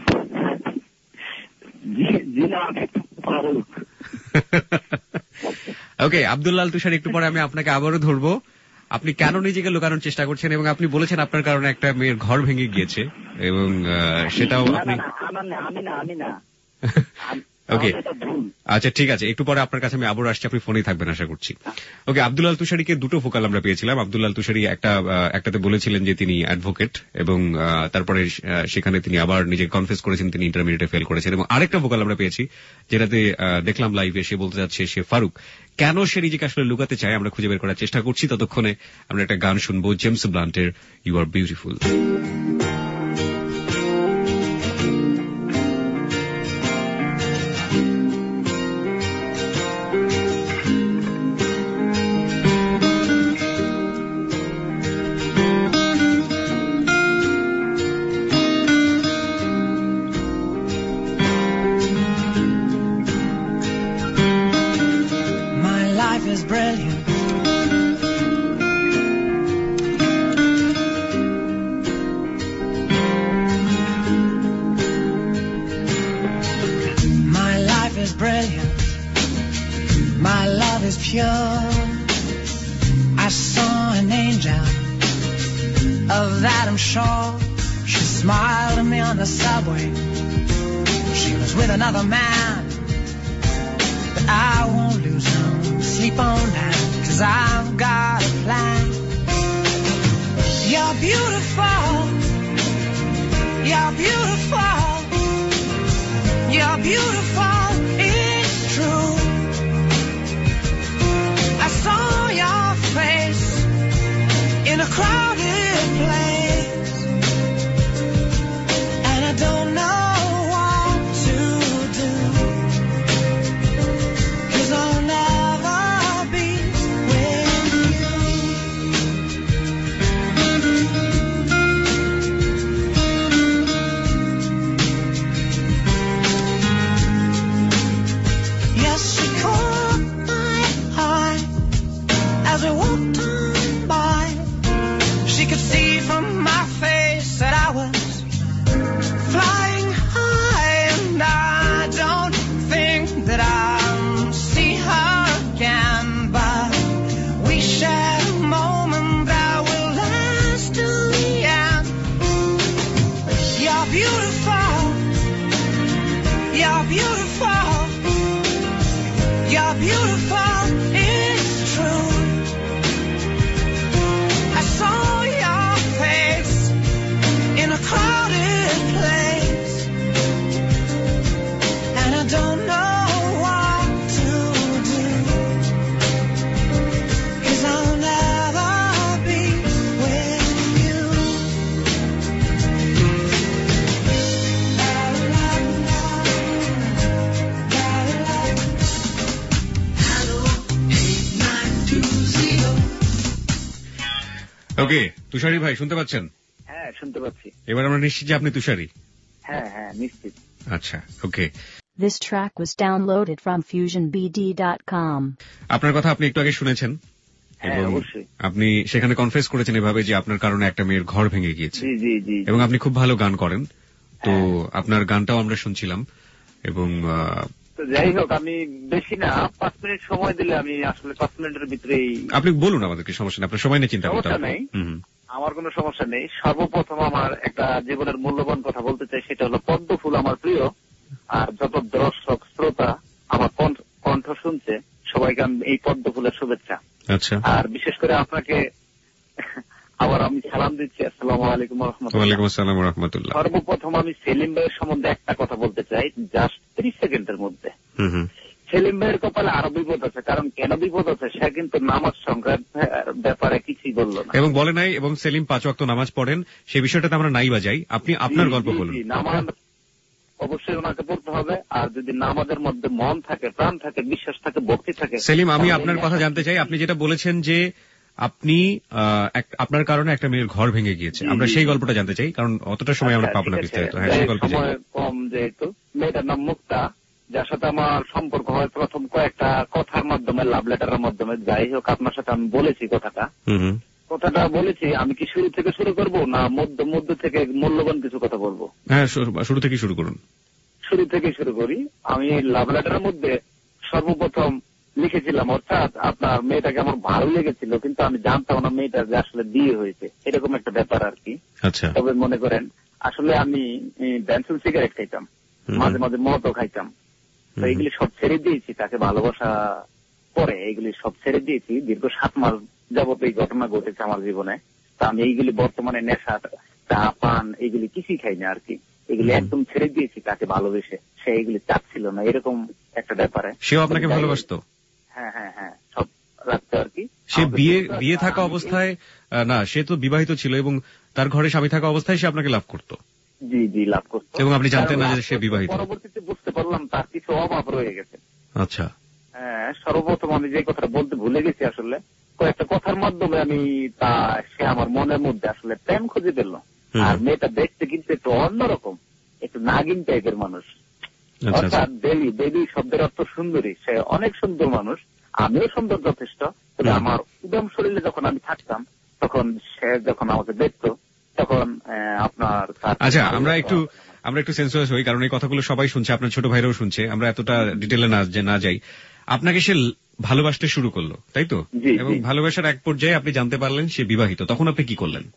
S2: ওকে আব্দুল্লাল তুষারি, একটু পরে আমি আপনাকে আবারও ধরবো। আপনি কেন নিজেকে লুকানোর চেষ্টা করছেন এবং আপনি বলেছেন আপনার কারণে একটা মেয়ের ঘর ভেঙে গিয়েছে এবং সেটাও আপনি।
S18: আমি না, আমি না।
S2: ওকে, আচ্ছা ঠিক আছে, একটু পরে আপনার কাছে আমি আবার আসছি, আপনি ফোনেই থাকবেন আশা করছি। ওকে, আব্দুল্লাল তুষারিকে দুটো ভোকাল আমরা পেয়েছিলাম। আব্দুল্লাল তুষারি একটা একটাতে বলেছিলেন যে তিনি অ্যাডভোকেট এবং তারপরে সেখানে তিনি আবার নিজেকে কনফেস করেছেন তিনি ইন্টারমিডিয়েটে ফেল করেছেন, এবং আরেকটা ভোকাল আমরা পেয়েছি যেটাতে দেখলাম লাইভে সে বলতে যাচ্ছে সে ফারুক। কেন সে নিজেকে আসলে লুকাতে চায় আমরা খুঁজে বের করার চেষ্টা করছি। ততক্ষণে আমরা একটা গান শুনবো, জেমস ব্লান্টের you are beautiful.
S19: Cause I'm
S2: okay, Tushari ভাই শুনতে পাচ্ছেন?
S17: হ্যাঁ শুনতে পাচ্ছি।
S2: এবার আমরা নিশ্চিত যে আপনি তুষারি?
S17: হ্যাঁ হ্যাঁ নিশ্চিত।
S2: আচ্ছা, ওকে।
S1: This track was downloaded from fusion b d dot com.
S2: আপনার কথা আপনি একটু আগে শুনেছেন এবং আপনি সেখানে কনফেস করেছেন এভাবে যে আপনার কারণে একটা মেয়ের ঘর ভেঙে গিয়েছে এবং আপনি খুব ভালো গান করেন, তো আপনার গানটাও আমরা শুনছিলাম এবং
S17: যাই হোক আমি বেশি না পাঁচ মিনিট সময় দিলে আমি আসলে পাঁচ মিনিটের ভিতরেই
S2: আপনি বলুন আমাদেরকে, সমস্যা নেই, আপনার সময় নিয়ে চিন্তা করতে হবে।
S17: আমার কোনো সমস্যা নেই। সর্বপ্রথম আমার একটা জীবনের মূল্যবান কথা বলতে চাই, সেটা হলো পদ্ম ফুল আমার প্রিয়। আর যত দর্শক শ্রোতা আমার কণ্ঠ শুনছে সবাইকে আমি এই পদ্ম ফুলের শুভেচ্ছা।
S2: আচ্ছা।
S17: আর বিশেষ করে আপনাকে আবার আমি সালাম দিচ্ছি। আসসালামু আলাইকুম ওয়া রাহমাতুল্লাহ।
S2: ওয়া আলাইকুম আসসালাম ওয়া রাহমাতুল্লাহ।
S17: সর্বপ্রথম আমি সেলিম ভাইয়ের সম্বন্ধে একটা কথা বলতে চাই, জাস্ট ত্রিশ সেকেন্ডের মধ্যে। সেলিম ভাইয়ের কপালে আরো বিপদ আছে, কারণ কেন বিপদ আছে সে কিন্তু নামাজ সংক্রান্ত ব্যাপারে কিছুই বললো না
S2: এবং বলে নাই, এবং সেলিম পাঁচ ওয়াক্ত নামাজ পড়েন, সেই বিষয়টাতে আমরা নাই বাজাই। আপনি আপনার গল্প বলুন।
S17: নামাজ অবশ্যই ওনাকে পড়তে হবে, আর যদি নামাজের মধ্যে মন থাকে, প্রাণ থাকে, বিশ্বাস থাকে, ভক্তি থাকে।
S2: সেলিম, আমি আপনার কথা জানতে চাই, আপনি যেটা বলেছেন যে আপনি আপনার কারণে একটা মেয়ের ঘর ভেঙে গিয়েছে, আমরা সেই গল্পটা জানতে চাই, কারণ অতটা সময় আমরা পাবো না বিস্তারিত। হ্যাঁ, সেই গল্প
S17: কম যেহেতু। মেয়েটার নাম মুক্তা, যার সাথে আমার সম্পর্ক হয় প্রথম কয়েকটা কথার মাধ্যমে, লাভ লেটারের মাধ্যমে। যাই হোক আপনার সাথে আমি বলেছি কথাটা কথাটা বলেছি আমি কি শুরু থেকে শুরু করবো না মধ্য মধ্য থেকে মূল্যবান কিছু কথা বলবো?
S2: হ্যাঁ, শুরু থেকে শুরু করুন।
S17: শুরু থেকে শুরু করি। আমি লাভ লেটারের মধ্যে সর্বপ্রথম লিখেছিলাম, অর্থাৎ আপনার মেয়েটাকে আমার ভালো লেগেছিল, কিন্তু আমি জানতাম না মেয়েটার যে আসলে বিয়ে হয়েছে, এরকম একটা ব্যাপার আর কি।
S2: আচ্ছা।
S17: তবে মনে করেন আসলে আমি ব্যান্সেল সিগারেট খাইতাম, মাঝে মাঝে মদও খাইতাম, তো এগুলি সব ছেড়ে দিয়েছি তাকে ভালোবাসা পরে। এগুলি সব ছেড়ে দিয়েছি, দীর্ঘ সাত মাস যাবত এই ঘটনা ঘটেছে আমার জীবনে। তা আমি এইগুলি বর্তমানে নেশা, চা পান এগুলি কিছুই খাই না আর কি, এগুলি একদম ছেড়ে দিয়েছি তাকে ভালোবেসে। সে এগুলি চাচ্ছিল না, এরকম একটা ব্যাপারে।
S2: সেও আপনাকে ভালোবাসতো?
S17: হ্যাঁ হ্যাঁ হ্যাঁ, সব রাখতো আর কি।
S2: সে বিয়ে বিয়ে থাকা অবস্থায় না, সে তো বিবাহিত ছিল এবং তার ঘরে স্বামী থাকা অবস্থায় সে আপনাকে লাভ করতো?
S17: জি জি, লাভ করতো।
S2: এবং আপনি জানতেন না যে সে বিবাহিত?
S17: পরবর্তীতে বুঝতে পারলাম তার কিছু অভাব রয়ে গেছে।
S2: আচ্ছা।
S17: হ্যাঁ, সর্বপ্রথম আমি যে কথাটা বলতে ভুলে গেছি, আসলে কয়েকটা কথার মাধ্যমে আমি তা সে আমার মনের মধ্যে আসলে প্রেম খুঁজে পেল। আর মেয়েটা দেখতে কিন্তু একটু অন্যরকম, একটু নাগিন টাইপের মানুষ, অর্থাৎ দেবী। দেবী শব্দের অর্থ সুন্দরী। সে অনেক সুন্দর মানুষ, আমিও সুন্দর যথেষ্ট। তবে আমার উদম শরীরে যখন আমি থাকতাম তখন সে যখন আমাকে দেখতো তখন আপনার।
S2: আচ্ছা, আমরা একটু আমরা একটু সেন্সিটিভ হই, কারণ এই কথাগুলো সবাই শুনছে, আপনার ছোট ভাইরাও শুনছে, আমরা এতটা ডিটেলে না না যাই। আপনাকে সে ভালোবাসতে শুরু করলো, তাই তো? এবং ভালোবাসার এক পর্যায়ে আপনি জানতে পারলেন সে বিবাহিত, তখন আপনি কি করলেন?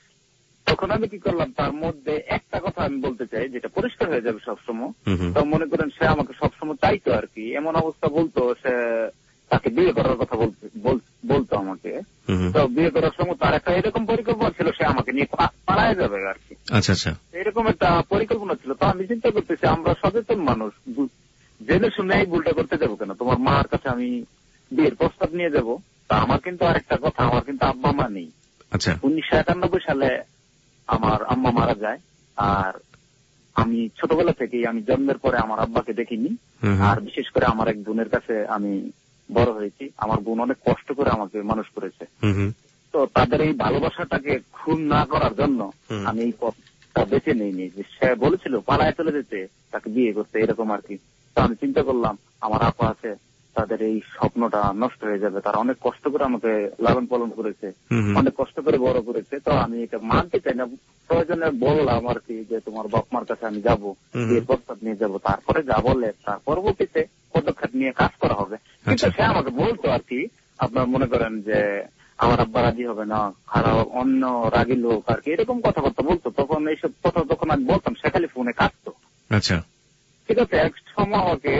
S17: তখন আমি কি করলাম, তার মধ্যে একটা কথা আমি বলতে চাই যেটা পরিষ্কার হয়ে যাবে সবসময়। তো মনে করেন সে আমাকে সবসময় চাইতো আর কি, এমন অবস্থা বলতো সে তাকে বিয়ে করার কথা বলতো আমাকে। তো বিয়ে করার সময় তার একটা এরকম পরিকল্পনা ছিল, সে আমাকে নিয়ে পালায় যাবে আর কি।
S2: আচ্ছা আচ্ছা,
S17: এরকম একটা পরিকল্পনা ছিল। তো আমি চিন্তা করতেছি, আমরা সচেতন মানুষ, জেনে শুনে এই ভুলটা করতে যাবো কেন? তোমার মার কাছে আমি বিয়ের প্রস্তাব নিয়ে যাবো। তা আমার কিন্তু আরেকটা কথা, আমার কিন্তু আব্বা মা নেই।
S2: আচ্ছা।
S17: উনিশশো একানব্বই সালে আমার আম্মা মারা যায়, আর আমি ছোটবেলা থেকেই, আমি জন্মের পরে আমার আব্বাকে দেখিনি। আর বিশেষ করে আমার এক বোনের কাছে আমি বড় হয়েছি। আমার বোন অনেক কষ্ট করে আমাকে মানুষ করেছে। তো তাদের এই ভালোবাসাটাকে খুন না করার জন্য আমি এই পথটা বেছে নিইনি। সে বলেছিল পালায় চলে যেতে, তাকে বিয়ে করতে, এরকম আর কি। তো আমি চিন্তা করলাম আমার আপা আছে, তাদের এই স্বপ্নটা নষ্ট হয়ে যাবে। তারা অনেক কষ্ট করে আমাকে লালন পালন করেছে, অনেক কষ্ট করে বড় করেছে। তো আমি এটা মানতে চাই না, প্রয়োজনে বললাম আর কি যে তোমার বাপ মার কাছে আমি যাবো, বিয়ের প্রস্তাব নিয়ে যাবো। তারপরে যা বলে তার পরবর্তীতে পদক্ষেপ নিয়ে কাজ করা হবে। কিন্তু সে আমাকে বলতো আর কি, আপনার মনে করেন যে আমার আব্বা রাজি হবে না, খারাপ অন্য রাগি লোক আর কি, এরকম কথাবার্তা বলতো। তখন এইসব কথা যখন আমি বলতাম সে খালি ফোনে কাটতো।
S2: আচ্ছা,
S17: ঠিক আছে। এক সময় আমাকে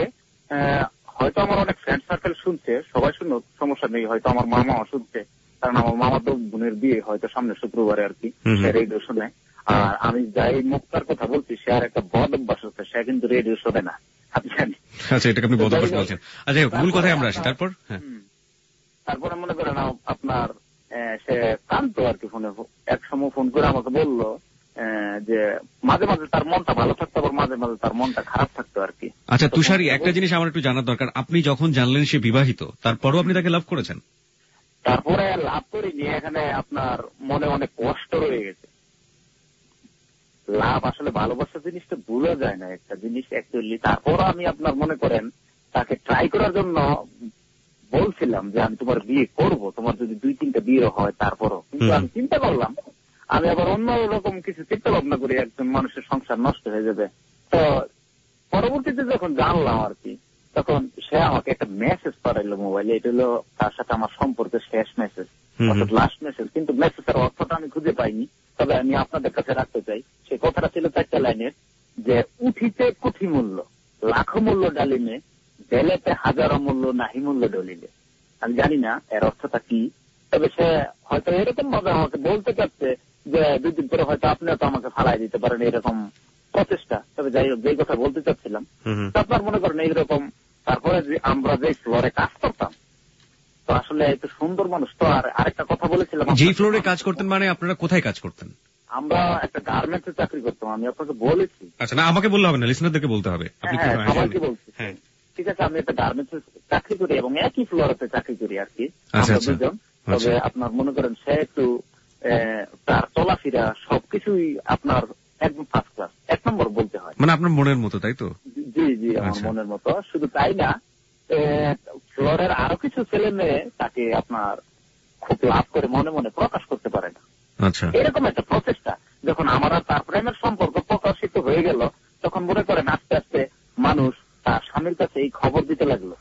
S17: হয়তো আমার অনেক ফ্রেন্ড সার্কেল শুনছে, সবাই শুনুক, সমস্যা নেই। হয়তো আমার মামাও শুনছে, কারণ আমার মামা তো বোনের বিয়ে হয়তো সামনে শুক্রবারে আর কি, সে রেডিও শুনে। আর আমি যাই মুক্তার কথা বলছি, সে আর একটা বদ অভ্যাস হচ্ছে, সে কিন্তু রেডিও শোনে না, আপনি জানি।
S2: আচ্ছা, এটাকে আপনি বদ অভ্যাস বলছেন। আচ্ছা, মূল কথায় আমরা আসি। তারপর
S17: তারপরে মনে করেন আপনার সে কাঁদতো আর কি ফোনে। এক সময় ফোন করে আমাকে বললো যে মাঝে মাঝে তার মনটা ভালো থাকতো, আবার মাঝে মাঝে তার মনটা খারাপ থাকতো আর কি।
S2: আচ্ছা তুষারি, একটা জিনিস আমার একটু জানার দরকার, আপনি যখন জানলেন সে বিবাহিত, তারপরও আপনি তাকে লাভ করেছেন?
S18: তারপরে লাভ করিনি, এখানে আপনার মনে অনেক কষ্ট রয়ে গেছে। লাভ আসলে ভালোবাসা জিনিসটা ভুলা যায় না, একটা জিনিস অ্যাকচুয়ালি। তারপর আমি আপনার মনে করেন তাকে ট্রাই করার জন্য বলছিলাম যে আমি তোমার বিয়ে করব, তোমার যদি দুই তিনটা বিয়ে হয় তারপরও। কিন্তু আমি চিন্তা করলাম, আমি আবার অন্য রকম কিছু চিন্তা ভাবনা করি, একজন মানুষের সংসার নষ্ট হয়ে যাবে। তো পরবর্তীতে যখন জানলাম আর কি, তখন সে আমাকে একটা মেসেজ পাঠাইলো মোবাইলে। এটা হলো তার সাথে আমার সম্পর্কের শেষ মেসেজ, অর্থাৎ লাস্ট মেসেজ। কিন্তু মেসেজের অর্থটা আমি খুঁজে পাইনি, তবে আমি আপনাদের কাছে রাখতে চাই। সে কথাটা ছিল চারটা লাইনের, যে উঠিতে কুঠি মূল্য, লাখো মূল্য ডালিমে, বেলেতে হাজারো মূল্য, নাহি মূল্য ডলিলে। আমি জানি না এর অর্থটা কি, তবে সে হয়তো এরকম ভাবে আমাকে বলতে চাচ্ছে যে দুই দিন পরে হয়তো আপনিও তো আমাকে ফালাই দিতে পারেন, এরকম প্রচেষ্টা। তবে যাই হোক, যে কথা বলতে চাচ্ছিলাম, আপনার মনে করেন এইরকম। তারপরে আমরা যে ফ্লোরে কাজ করতাম, তো আসলে একটু সুন্দর মানুষ তো। আর আরেকটা কথা বলেছিলাম,
S2: যে ফ্লোরে কাজ করতেন মানে আপনারা কোথায় কাজ করতেন?
S18: আমরা একটা গার্মেন্টসে চাকরি করতাম, আমি আপনাকে বলেছি।
S2: আচ্ছা, না আমাকে বললে হবে না, লিসনারদেরকে বলতে হবে।
S18: সবাইকে বলছি। হ্যাঁ ঠিক আছে, আমি একটা গার্মেন্টসে চাকরি করি এবং একই ফ্লোরেতে চাকরি করি আর কি, আমরা দুজন। তবে আপনার মনে করেন সে একটু তার চলাফেরা সবকিছুই আপনার একদম ফার্স্ট ক্লাস, এক নম্বর বলতে হয়।
S2: মানে আপনার মনের মতো, তাই তো?
S18: জি জি, আমার মনের মতো। শুধু তাই না, ফ্লোরের আরো কিছু ছেলে মেয়ে তাকে আপনার খুব লাভ করে মনে মনে প্রকাশ করতে পারে না।
S2: আচ্ছা,
S18: এরকম একটা প্রচেষ্টা। যখন আমার তার প্রেমের সম্পর্ক প্রকাশিত হয়ে গেল, তখন মনে করেন আস্তে আস্তে মানুষ তার স্বামীর কাছে এই খবর দিতে লাগলো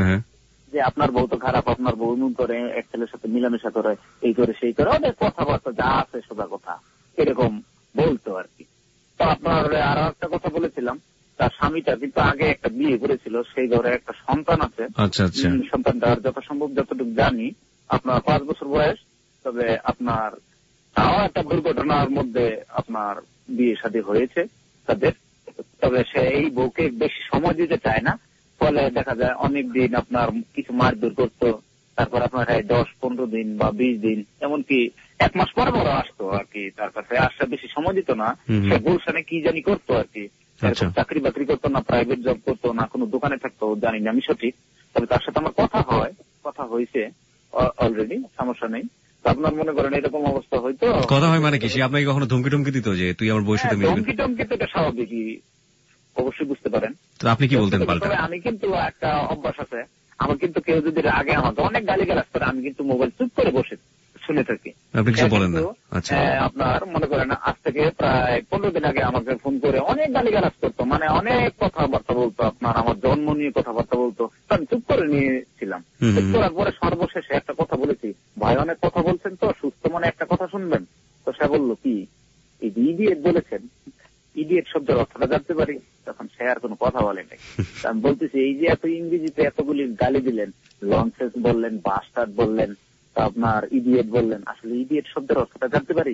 S18: যে আপনার বউ তো খারাপ, আপনার বউ এমন করে, এক ছেলের সাথে মিলামেশা করে, এই করে সেই করে, অনেক কথাবার্তা যা আছে সোজা কথা এরকম বলতো আর কি। তো আপনার আরো একটা কথা বলেছিলাম, তার স্বামীটা কিন্তু আগে একটা বিয়ে করেছিল, সেই ঘরে একটা সন্তান আছে।
S2: আচ্ছা আচ্ছা,
S18: সন্তানটার যথাসম্ভব যতটুকু জানি আপনার পাঁচ বছর বয়স। তবে আপনার তাও একটা দুর্ঘটনার মধ্যে আপনার বিয়ে শাদী হয়েছে তাদের। তবে সে এই বউকে বেশি সময় দিতে চায় না, ফলে দেখা যায় অনেক দিন আপনার কিছু মারধর করতো। তারপর আপনার দশ পনেরো দিন বা বিশ দিন, এমনকি এক মাস পরে পরে আসতো আর কি তার কাছে। আসতে বেশি সময় দিত না, সে গুলশানে কি জানি করতো আর কি, চাকরি বাকরি করতো না, প্রাইভেট জব করতো না, কোনো দোকানে থাকতো, জানি না আমি সঠিক। তবে তার সাথে আমার কথা হয়, কথা হয়েছে অলরেডি, সমস্যা নেই। আপনার মনে করেন এরকম অবস্থা হয়তো
S2: কথা হয় মানে কি, সে আপনাকে কখনো ধমকি টমকি দিত যে তুই আমার বউয়ের সাথে মিলবি?
S18: ধমকি টমকি তো এটা স্বাভাবিকই, অবশ্যই বুঝতে পারেন।
S2: তো আপনি কি বলতেন পাল্টা?
S18: আমি কিন্তু একটা অভ্যাস আছে আমার, কিন্তু কেউ যদি আগে আমাকে অনেক গালিগালাজ করে, আমি কিন্তু মোবাইল চুপ করে বসে শুনে থাকি।
S2: আপনি কিছু বলেন না?
S18: আচ্ছা, আপনার মনে করেন আজ থেকে প্রায় পনেরো দিন আগে আমাকে ফোন করে অনেক গালিগালাজ করতো, মানে অনেক কথাবার্তা বলতো, আপনার আমার জন্ম নিয়ে কথাবার্তা বলতো। আমি চুপ করে নিয়েছিলাম। চুপ করার পরে সর্বশেষে একটা কথা বলেছি, ভাই অনেক কথা বলছেন তো, সুস্থ মনে একটা কথা শুনবেন। তো সে বললো কি, ইডিয়েট বলেছেন, ইডিয়েট শব্দের অর্থটা জানতে পারি? তখন সে আর কোনো কথা বলে নাই। আমি বলতেছি, এই যে এত ইংরেজিতে এতগুলি গালি দিলেন, লঞ্চেস বললেন, বাস্টার্ড বললেন, আপনার ইডিয়েট বললেন, আসলে ইডিয়েট শব্দের অর্থটা জানতে পারি?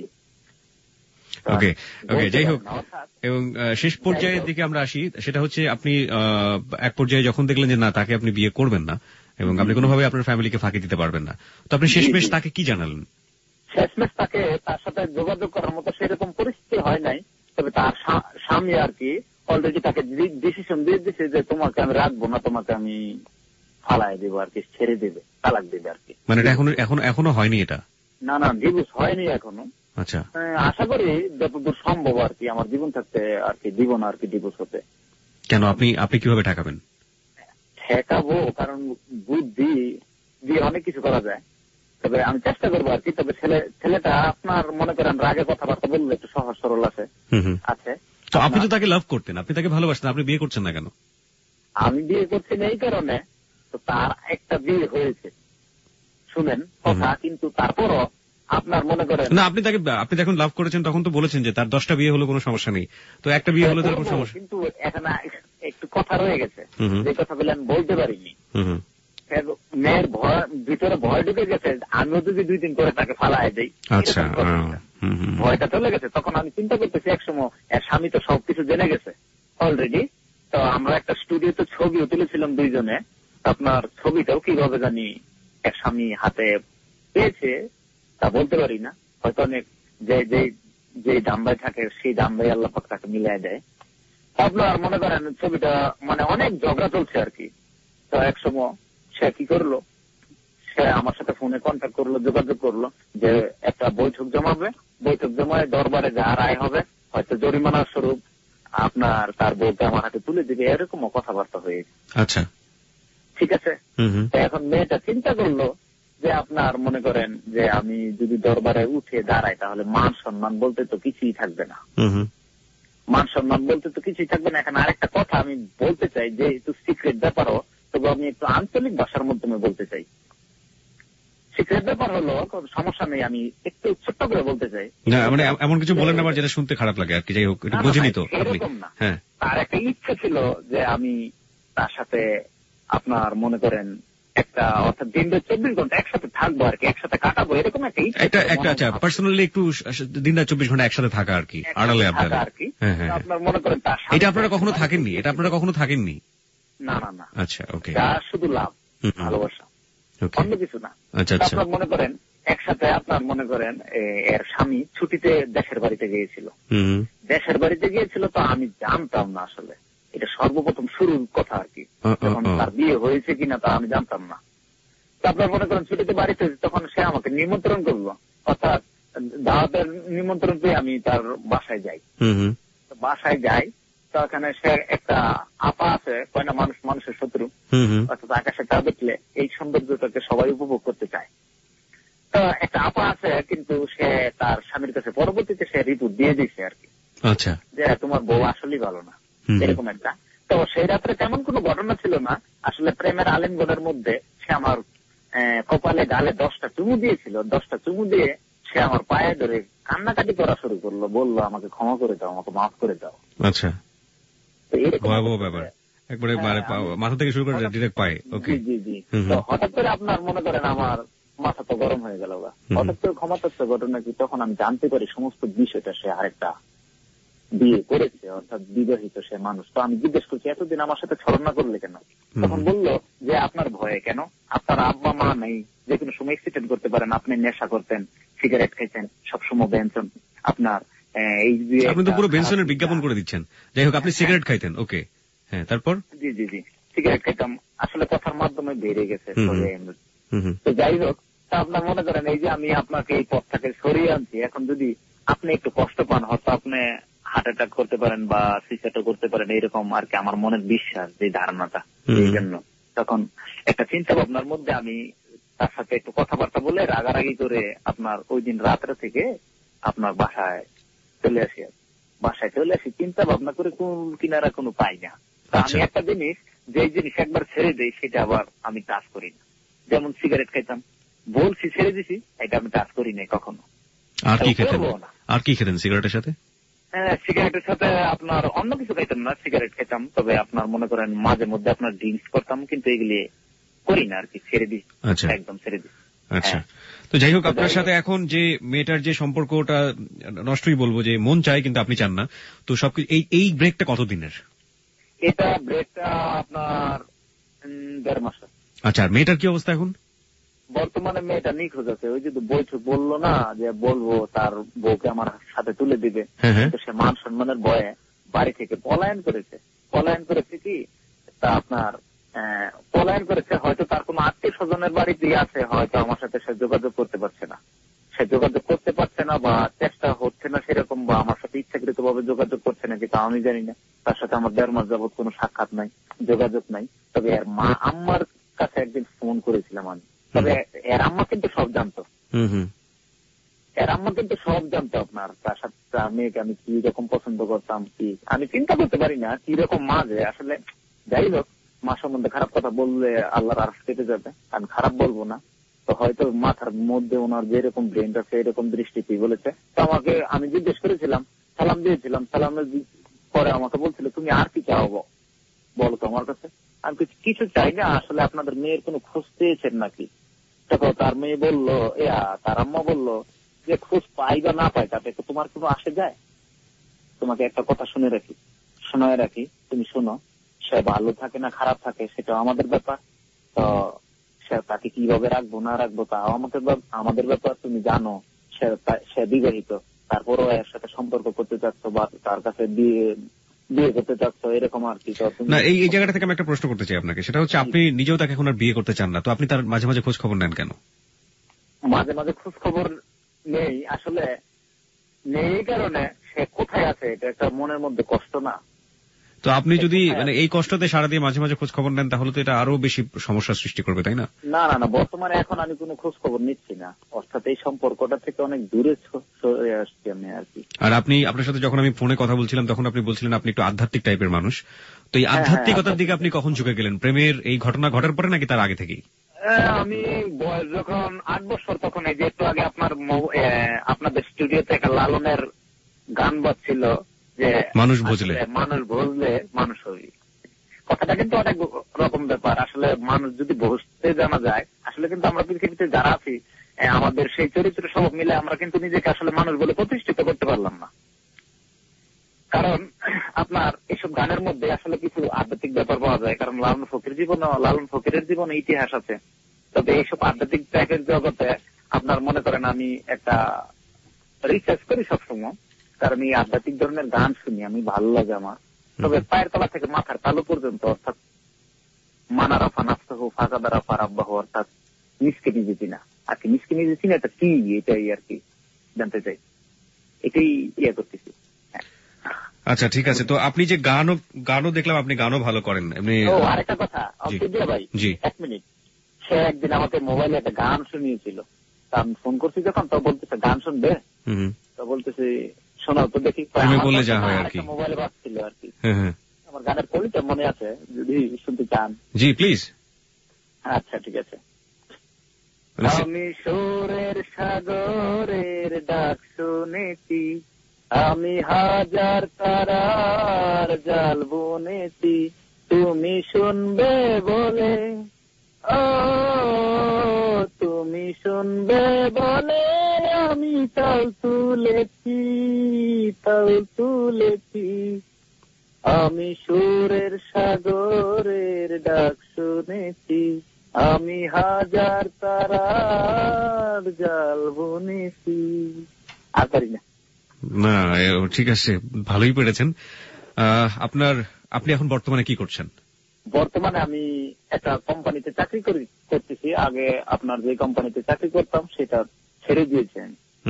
S2: ওকে ওকে, যাই হোক, এবং শেষ পর্যায়ের দিকে আমরা আসি। সেটা হচ্ছে আপনি এক পর্যায়ে যখন দেখলেন যে না, তাকে আপনি বিয়ে করবেন না এবং আপনি কোনোভাবে আপনার ফ্যামিলিকে ফাঁকি দিতে পারবেন না, তো আপনি শেষমেশ তাকে কি জানালেন?
S18: শেষমেশ তাকে তার সাথে যোগাযোগ করার মতো সেরকম পরিস্থিতি হয় নাই। তবে তার স্বামী আর কি অলরেডি তাকে ডিসিশন দিয়ে দিচ্ছে যে তোমাকে আমি রাখবো না, তোমাকে আমি ফালাই দেবো আর কি, ছেড়ে দেবে, তালাক দেবে আর কি।
S2: মানে এটা এখনো এখনো এখনো হয়নি? এটা
S18: না না, ডিভোর্স হয়নি এখনো।
S2: আচ্ছা,
S18: আশা করি যতদূর সম্ভব আর কি আমার জীবন থাকতে আর কি দিব না আর কি ডিভোর্স হতে।
S2: কেন? আপনি আপনি কিভাবে ঠেকাবেন?
S18: ঠেকাবো, কারণ বুদ্ধি দিয়ে অনেক কিছু করা যায়। তবে আমি চেষ্টা করবো আর কি। তবে ছেলে ছেলেটা আপনার মনে করেন রাগে কথাবার্তা বললে একটু সহজ সরল আছে আছে।
S2: তো আপনি তো তাকে লাভ করতেন, আপনি তাকে ভালোবাসতেন, আপনি বিয়ে করছেন না কেন?
S18: আমি বিয়ে করছি না এই কারণে, তো তার একটা বিয়ে হয়েছে, শুনেন কথা, কিন্তু তারপরও আপনার মনে করেন
S2: না, আপনি তাকে আপনি যখন লাভ করেছেন তখন তো বলেছেন যে তার দশটা বিয়ে হলো কোনো সমস্যা নেই, তো একটা বিয়ে হলো তার কোনো সমস্যা।
S18: কিন্তু এখন একটু কথা রয়ে গেছে, যে কথাগুলো আমি বলতে পারিনি। মেয়ের ভয় ভিতরে ভয় ঢুকে গেছে, আমিও যদি দুই দিন করে তাকে ফালাই দেই,
S2: আচ্ছা
S18: ভয়টা চলে গেছে। তখন আমি চিন্তা করতেছি একসময় এর স্বামী তো সবকিছু জেনে গেছে অলরেডি। তো আমরা একটা স্টুডিওতে ছবিও তুলেছিলাম দুইজনে, আপনার ছবিটাও কিভাবে জানি এক স্বামী হাতে পেয়েছে তা বলতে পারি না, হয়তো অনেক যে যে ডাম্বায় থাকে সেই ডাম্বাই আল্লাহ পাক তাকে মিলাই দেয়। আপনার মনে করেন ছবিটা মানে অনেক ঝগড়া চলছে আর কি। তো এক সময় সে কি করলো, সে আমার সাথে ফোনে কন্ট্যাক্ট করলো, যোগাযোগ করলো যে একটা বৈঠক জমাবে, বৈঠক জমায় দরবারে যা রায় হবে হয়তো জরিমানা স্বরূপ আপনার তার বউকে আমার হাতে তুলে দিবে, এরকমও কথাবার্তা হয়েছে।
S2: আচ্ছা,
S18: ঠিক আছে। এখন মেয়েটা চিন্তা করলো যে আপনার মনে করেন যে আমি যদি দরবারে উঠে দাঁড়াই তাহলে মান সম্মান বলতে তো কিছুই থাকবে না, মান সম্মান বলতে তো কিছুই থাকবে না। এখন আরেকটা কথা আমি বলতে চাই, যে একটু সিক্রেট ব্যাপারও, তবে আমি একটু আঞ্চলিক ভাষার মাধ্যমে বলতে চাই। সিক্রেট ব্যাপার হলো সমস্যা নেই, আমি একটু ছোট্ট করে বলতে চাই।
S2: না মানে এমন কিছু বলেন না যেটা শুনতে খারাপ লাগে আর কি, যাই হোক একটু বুঝিনি তো আপনি। হ্যাঁ,
S18: তার একটা ইচ্ছা ছিল যে আমি তার সাথে আপনার মনে করেন একটা অর্থাৎ দিন চব্বিশ ঘন্টা একসাথে থাকবো আর কি, একসাথে কাটাবো, এরকম একটা
S2: একটা একটা আচ্ছা পার্সোনালি একটু দিন রাত চব্বিশ ঘন্টা একসাথে থাকা আর কি, আড়ালে আপনারা আর কি। হ্যাঁ হ্যাঁ,
S18: আপনার মনে করেন তার
S2: এটা আপনারা কখনো থাকেননি? এটা আপনারা কখনো থাকেননি?
S18: না না না।
S2: আচ্ছা, ওকে।
S18: তার শুধু লাভ, ভালোবাসা, অন্য কিছু না।
S2: আচ্ছা আচ্ছা।
S18: আপনার মনে করেন একসাথে আপনার মনে করেন এর স্বামী ছুটিতে দেশের বাড়িতে গিয়েছিল, দেশের বাড়িতে গিয়েছিল তো আমি জানতাম না আসলে, এটা সর্বপ্রথম শুরুর কথা আর কি, যখন তার বিয়ে হয়েছে কিনা তা আমি জানতাম না। তো আপনার মনে করেন ছুটিতে বাড়িতে তখন সে আমাকে নিমন্ত্রণ করলো, অর্থাৎ দাওয়াতের নিমন্ত্রণ পেয়ে আমি তার বাসায় যাই। বাসায় যাই তো এখানে সে একটা আপা আছে, কয় না মানুষ মানুষের শত্রু, অর্থাৎ আকাশে তা দেখলে এই সৌন্দর্যটাকে সবাই উপভোগ করতে চায়। তো একটা আপা আছে, কিন্তু সে তার স্বামীর কাছে পরবর্তীতে সে রিপোর্ট দিয়ে দিয়েছে আর কি,
S2: আচ্ছা,
S18: যে তোমার বউ আসলেই ভালো না, এরকম একটা। তো সেই রাত্রে তেমন কোনো ঘটনা ছিল না, আসলে প্রেমের আলিঙ্গনের মধ্যে সে আমার কপালে গালে দশটা চুমু দিয়েছিল, দশটা চুমু দিয়ে সে আমার পায়ে ধরে কান্নাকাটি করা শুরু করলো, বললো আমাকে ক্ষমা করে দাও, আমাকে মাফ করে দাও।
S2: আচ্ছা, ভয়াবহ ব্যাপার, একবারে মাথা থেকে শুরু করে ডিরেক্ট পায়ে। ওকে, জি জি।
S18: তো হঠাৎ করে আপনার মনে করেন আমার মাথা তো গরম হয়ে গেল, হঠাৎ করে ক্ষমতাচ্ছ ঘটনা কি, তখন আমি জানতে পারি সমস্ত বিষয়টা সে আরেকটা বিয়ে করেছে, অর্থাৎ বিবাহিত সে মানুষ। তো আমি জিজ্ঞেস করছি এতদিন আমার সাথে ছলনা করলে কেন? তখন বললো যে আপনার ভয়ে কেন, আপনার আব্বা মা নেই, যে কোনো সময় অ্যাক্সিডেন্ট করতে পারেন, আপনি নেশা করতেন, সিগারেট খাইছেন, সবসময় বেনসন আপনার এই যে
S2: আপনি তো পুরো বেনসনের বিজ্ঞাপন করে দিচ্ছেন। যাই হোক, আপনি সিগারেট খাইতেন। ওকে, হ্যাঁ, তারপর?
S18: জি জি জি, সিগারেট খাইতাম, আসলে কথার মাধ্যমে বেড়ে গেছে। তো যাই হোক, তা আপনার মনে করেন এই যে আমি আপনাকে এই পথটাকে সরিয়ে আনছি, এখন যদি আপনি একটু কষ্ট পান হয়তো আপনি হার্ট অ্যাটাক করতে পারেন বা সুইসাইডও করতে পারেন, এইরকম আর কি আমার মনের বিশ্বাস, যে ধারণাটা। এই জন্য তখন একটা চিন্তা ভাবনার মধ্যে আমি তার সাথে একটু কথাবার্তা বলে রাগারাগি করে আপনার ওই দিন রাত্রে থেকে আপনার বাসায় চলে আসি, বাসায় চলে আসি চিন্তা ভাবনা করে কোন কিনারা কোনো পাই না। আমি একটা জিনিস, যে জিনিস একবার ছেড়ে দেই সেটা আবার আমি টাচ করি না। যেমন সিগারেট খাইতাম, বলছি ছেড়ে দিছি, এটা আমি টাচ করি নাই কখনো।
S2: আর কি খেতেন? আর কি খেতেন সিগারেটের সাথে?
S18: হ্যাঁ, সিগারেটের সাথে আপনার অন্য কিছু খাইতাম না, সিগারেট খেতাম, তবে আপনার মনে করেন মাঝে মধ্যে আপনার ড্রিঙ্কস করতাম, কিন্তু এগুলি করি না আর কি, ছেড়ে দিই, একদম ছেড়ে দিই।
S2: আচ্ছা, তো যাই হোক, আপনার সাথে এখন যে মেয়েটার যে সম্পর্কটা নষ্টই বলবো, যে মন চায় কিন্তু আপনি চান না, তো সবকিছু এই এই ব্রেকটা কতদিনের?
S18: এটা ব্রেকটা আপনার দেড় মাস।
S2: আচ্ছা, আর মেয়েটার কি অবস্থা এখন?
S18: বর্তমানে মেয়েটা নিখোঁজ আছে। ওই যে বৈঠক বললো না যে বলবো তার বউকে আমার সাথে তুলে দিবে, কিন্তু সে মান সম্মানের ভয়ে বাড়ি থেকে পলায়ন করেছে। পলায়ন করেছে কি, তা আপনার পলায়ন করেছে, হয়তো তার কোনো আত্মীয় স্বজনের বাড়িতে আছে, হয়তো আমার সাথে সে যোগাযোগ করতে পারছে না, সে যোগাযোগ করতে পারছে না বা চেষ্টা হচ্ছে না সেরকম, বা আমার সাথে ইচ্ছাকৃত ভাবে যোগাযোগ করছে না, যেটা আমি জানি না। তার সাথে আমার দেড় মাস যাবত কোনো সাক্ষাৎ নাই, যোগাযোগ নাই। তবে এর মা আম্মার কাছে একদিন ফোন করেছিলাম আমি, তবে এর আম্মা কিন্তু সব জানতো, এর আম্মা কিন্তু সব জানতো আপনার তার সাথে মেয়েকে আমি কি রকম পছন্দ করতাম, কি আমি চিন্তা করতে পারি না কি রকম মা যে আসলে। যাই হোক, মা সম্বন্ধে খারাপ কথা বললে আল্লাহর আরশ কেটে যাবে, আমি খারাপ বলবো না। তো হয়তো মাথার মধ্যে ওনার যেরকম ব্রেনটা সেরকম দৃষ্টিতেই বলেছে। তো আমাকে আমি জিজ্ঞেস করেছিলাম, সালাম দিয়েছিলাম, সালামের পরে আমাকে বলছিল তুমি আর কি চাও বলো তো আমার কাছে। আমি কিছু চাই না, আসলে আপনাদের মেয়ের কোনো খোঁজ পেয়েছেন নাকি? তখন তার মেয়ে বললো, তার আম্মা বললো যে খোঁজ পাই বা না পাই তাতে তোমার কোনো আসে যায়? তোমাকে একটা কথা শুনে রাখি, শোনায় রাখি, তুমি শোনো, সে ভালো থাকে না খারাপ থাকে সেটা আমাদের ব্যাপার, তো সে তাকে কিভাবে রাখবো না রাখবো তাও আমাদের আমাদের ব্যাপার। তুমি জানো সে সে বিবাহিত, তারপরও এর সাথে সম্পর্ক করতে চাচ্ছ বা তার কাছে বিয়ে করতে চাচ্ছ এরকম আর কি।
S2: না এই এই জায়গাটা থেকে আমি একটা প্রশ্ন করতে চাই আপনাকে, সেটা হচ্ছে আপনি নিজেও তাকে এখন আর বিয়ে করতে চান না, তো আপনি তার মাঝে মাঝে খোঁজ খবর নেন কেন?
S18: মাঝে মাঝে খোঁজ খবর নেই, আসলে নেই এই কারণে সে কোথায় আছে এটা একটা মনের মধ্যে কষ্ট না।
S2: তো আপনি যদি মানে এই কষ্টতে সারা দিয়ে মাঝে মাঝে খোঁজ খবর নেন তাহলে তো এটা আরো বেশি সমস্যার সৃষ্টি করবে, তাই না?
S18: না না না, বর্তমানে এখন আমি কোনো খোঁজ খবর নিচ্ছি না, অর্থাৎ এই সম্পর্কটা থেকে অনেক দূরে সরে আসছি আমি আর কি।
S2: আর আপনি আপনার সাথে যখন আমি ফোনে কথা বলছিলাম তখন আপনি বলছিলেন আপনি একটু আধ্যাত্মিক টাইপের মানুষ, তো এই আধ্যাত্মিকতার দিকে আপনি কখন ঝুঁকে গেলেন? প্রেমের এই ঘটনা ঘটার পরে নাকি তার আগে থেকেই?
S18: আমি বয়স যখন আট বছর তখন এই যে একটু আগে আপনার আপনাদের স্টুডিওতে একটা লালনের গান বাজছিল যে
S2: মানুষ বুঝলে
S18: মানুষ বুঝলে মানুষ হবি, কথাটা কিন্তু অনেক রকম ব্যাপার। আসলে মানুষ যদি বুঝতে জানা যায়, আসলে কিন্তু আমরা পৃথিবীতে যারা আছি আমাদের সেই চরিত্র সব মিলে আমরা কিন্তু নিজেকে আসলে মানুষ বলে প্রতিষ্ঠিত করতে পারলাম না। কারণ আপনার এইসব গানের মধ্যে আসলে কিছু আধ্যাত্মিক ব্যাপার পাওয়া যায়, কারণ লালন ফকির জীবনে লালন ফকিরের জীবনে ইতিহাস আছে। তবে এইসব আধ্যাত্মিক টাইপের জগতে আপনার মনে করেন আমি একটা রিসার্চ করি সবসময়, কারণ এই আধ্যাত্মিক ধরনের গান শুনি আমি, ভালো লাগে আমার। তবে পায়ের তলা থেকে মাথার তালু পর্যন্ত, অর্থাৎ মানারাফা নাফসাহু ফাকাদারাফা রাব্বাহু, অর্থাৎ নিজকে নিজে চিনা আর কি। নিজকে নিজে চিনা এটা কি, এটাই আর কি জানতে চাই, এটাই ইয়ে করতেছি।
S2: আচ্ছা ঠিক আছে, তো আপনি যে গানও গানও দেখলাম আপনি গানও ভালো করেন এমনি।
S18: ও আরেকটা কথা অবশ্যই ভাই, জি এক মিনিট, সে একদিন আমাকে মোবাইলে একটা গান শুনিয়েছিল, তা আমি ফোন করছি যখন তো বলতেছে গান শুনবে, তো বলতেছে শোনাও তো দেখি,
S2: বললে যা হয় আর কি,
S18: মোবাইলে বাজছিল আর কি। আমার গানের কলিটা মনে আছে যদি শুনতে চান।
S2: জি প্লিজ।
S18: আচ্ছা ঠিক আছে। আমি সুরের সাগরের ডাক শুনেছি, আমি হাজার তারার জাল বুনেছি, তুমি শুনবে বলে, ও তুমি শুনবে বলে আমি তাল তুলেছি, তাল তুলেছি, আমি সুরের সাগরের ডাক শুনেছি, আমি হাজার তারার জাল বুনেছি। আর পারি না।
S2: না ঠিক আছে, ভালোই পেরেছেন। আপনার আপনি এখন বর্তমানে কি করছেন?
S18: বর্তমানে আমি একটা কোম্পানিতে চাকরি করি করতেছি। আগে আপনার যে কোম্পানিতে চাকরি করতাম সেটা ছেড়ে দিয়েছেন।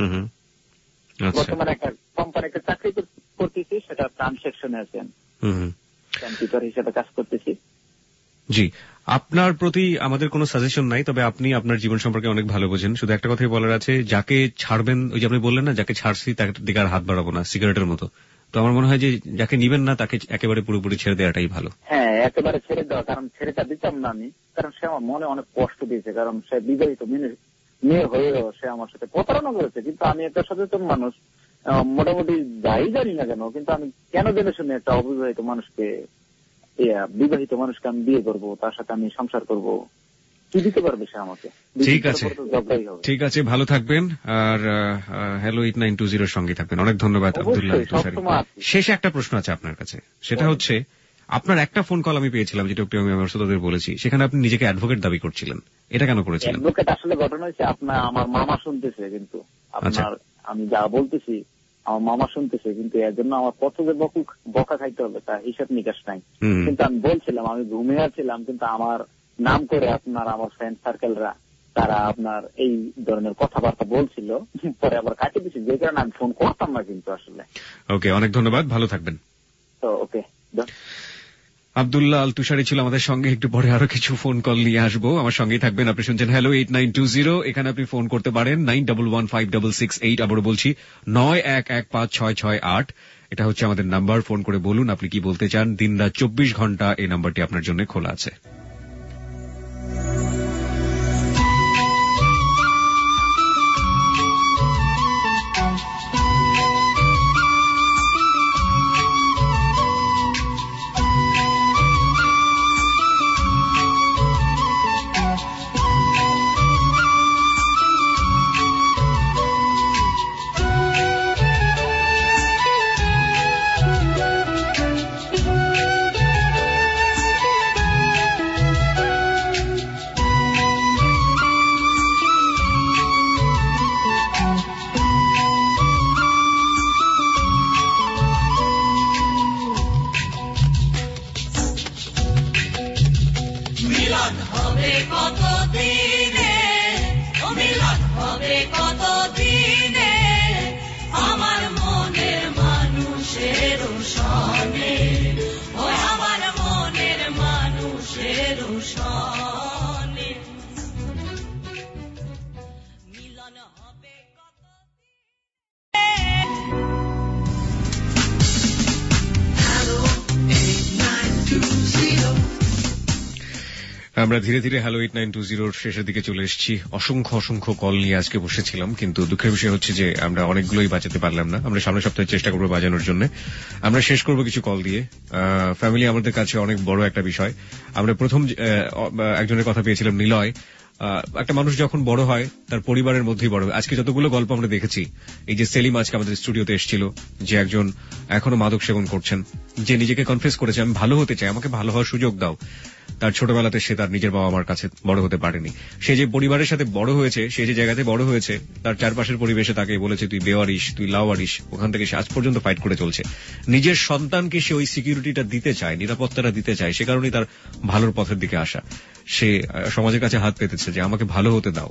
S18: বর্তমানে একটা কোম্পানিতে চাকরি করতেছি, সেটা ট্রান্সেকশনে আছেন, কম্পিউটার হিসেবে কাজ করতেছি।
S2: জি, আপনার প্রতি আমাদের কোনো সাজেশন নাই, তবে আপনি আপনার জীবন সম্পর্কে অনেক ভালো বোঝেন। শুধু একটা কথাই বলার আছে, যাকে ছাড়বেন, ওই যে আপনি বললেন না যাকে ছাড়ছি তার দিকে আর হাত বাড়াবো না, সিগারেটের মতো। তো আমার মনে হয় যে যাকে নিবেন না তাকে একেবারে পুরোপুরি ছেড়ে দেওয়াটাই ভালো।
S18: হ্যাঁ একেবারে ছেড়ে দেওয়া, কারণ ছেড়েটা দিতাম না আমি, কারণ সে আমার মনে অনেক কষ্ট দিয়েছে, কারণ সে বিবাহিত মেয়ে হয়েও সে আমার সাথে প্রতারণা করেছে। কিন্তু আমি একটা সচেতন মানুষ, মোটামুটি যাই জানি না কেন, কিন্তু আমি কেন জেনে শুনে একটা অবিবাহিত মানুষকে, বিবাহিত মানুষকে আমি বিয়ে করবো, তার সাথে আমি সংসার করব, কি দিতে পারবে সে আমাকে?
S2: ঠিক আছে ঠিক আছে, ভালো থাকবেন, আর হ্যালো এইট নাইন টু জিরোর সঙ্গে থাকবেন। অনেক ধন্যবাদ আব্দুল্লাহ তুষারি। শেষে একটা প্রশ্ন আছে আপনার কাছে, সেটা হচ্ছে আপনার একটা ফোন কল আমি পেয়েছিলাম যেটা একটু আমি আমার শ্রোতাদের বলেছি, সেখানে আপনি নিজেকে অ্যাডভোকেট দাবি করছিলেন, এটা কেন করেছিলেন?
S18: অ্যাডভোকেট আসলে ঘটনা হচ্ছে আপনার আমার মামা শুনতেছে, কিন্তু আপনার আমি যা বলতেছি আমার মামা শুনতেছে, কিন্তু এর জন্য আমার কত যে বকা খাইতে হবে তার হিসাব নিকাশ নাই। কিন্তু আমি বলছিলাম আমি ঘুমিয়ে ছিলাম, কিন্তু আমার নাম করে আপনার আমার ফ্রেন্ড সার্কেলরা তারা আপনার এই ধরনের কথাবার্তা বলছিল, পরে আবার কাটিয়ে দিচ্ছি, যে কারণে আমি ফোন করতাম না কিন্তু আসলে।
S2: ওকে, অনেক ধন্যবাদ, ভালো থাকবেন।
S18: তো ওকে,
S2: আব্দুল্লাহ আল তুষারি ছিল আমাদের সঙ্গে। একটু পরে আরো কিছু ফোন কল নিয়ে আসবো, আমার সঙ্গেই থাকবেন। আপনি শুনছেন hello eight nine two zero, এখানে আপনি ফোন করতে পারেন nine double one five double six eight, আবারও বলছি নয় এক এক পাঁচ ছয় ছয় আট, এটা হচ্ছে আমাদের নাম্বার। ফোন করে বলুন আপনি কি বলতে চান, দিন রাত চব্বিশ ঘন্টা এই নাম্বারটি আপনার জন্য খোলা আছে। আমরা ধীরে ধীরে হ্যালো এইট নাইন টু জিরোর শেষের দিকে চলে এসেছি। অসংখ্য অসংখ্য কল নিয়ে আজকে বসেছিলাম, কিন্তু দুঃখের বিষয় হচ্ছে যে আমরা অনেকগুলোই বাজাতে পারলাম না। আমরা সামনের সপ্তাহে চেষ্টা করবো বাজানোর জন্য। আমরা শেষ করবো কিছু কল দিয়ে। ফ্যামিলি আমাদের কাছে অনেক বড় একটা বিষয়। আমরা প্রথম একজনের কথা পেয়েছিলাম, নিলয়। একটা মানুষ যখন বড় হয় তার পরিবারের মধ্যেই বড় হয়। আজকে যতগুলো গল্প আমরা দেখেছি, এই যে সেলিম আজকে আমাদের স্টুডিওতে এসেছিল, যে একজন এখনো মাদক সেবন করছেন, যে নিজেকে কনফেস করেছে আমি ভালো হতে চাই, আমাকে ভালো হওয়ার সুযোগ দাও। তার ছোটবেলাতে সে তার নিজের বাবা মার কাছে বড় হতে পারেনি। সে যে পরিবারের সাথে বড় হয়েছে, সে যে জায়গাতে বড় হয়েছে, তার চারপাশের পরিবেশে তাকে বলেছে তুই বেওয়ারিশ, তুই লাওয়ারিশ। ওখান থেকে সে আজ পর্যন্ত ফাইট করে চলছে। নিজের সন্তানকে সে ওই সিকিউরিটিটা দিতে চায়, নিরাপত্তাটা দিতে চায়। সে কারণেই তার ভালোর পথের দিকে আসা। সে সমাজের কাছে হাত পেতেছে যে আমাকে ভালো হতে দাও।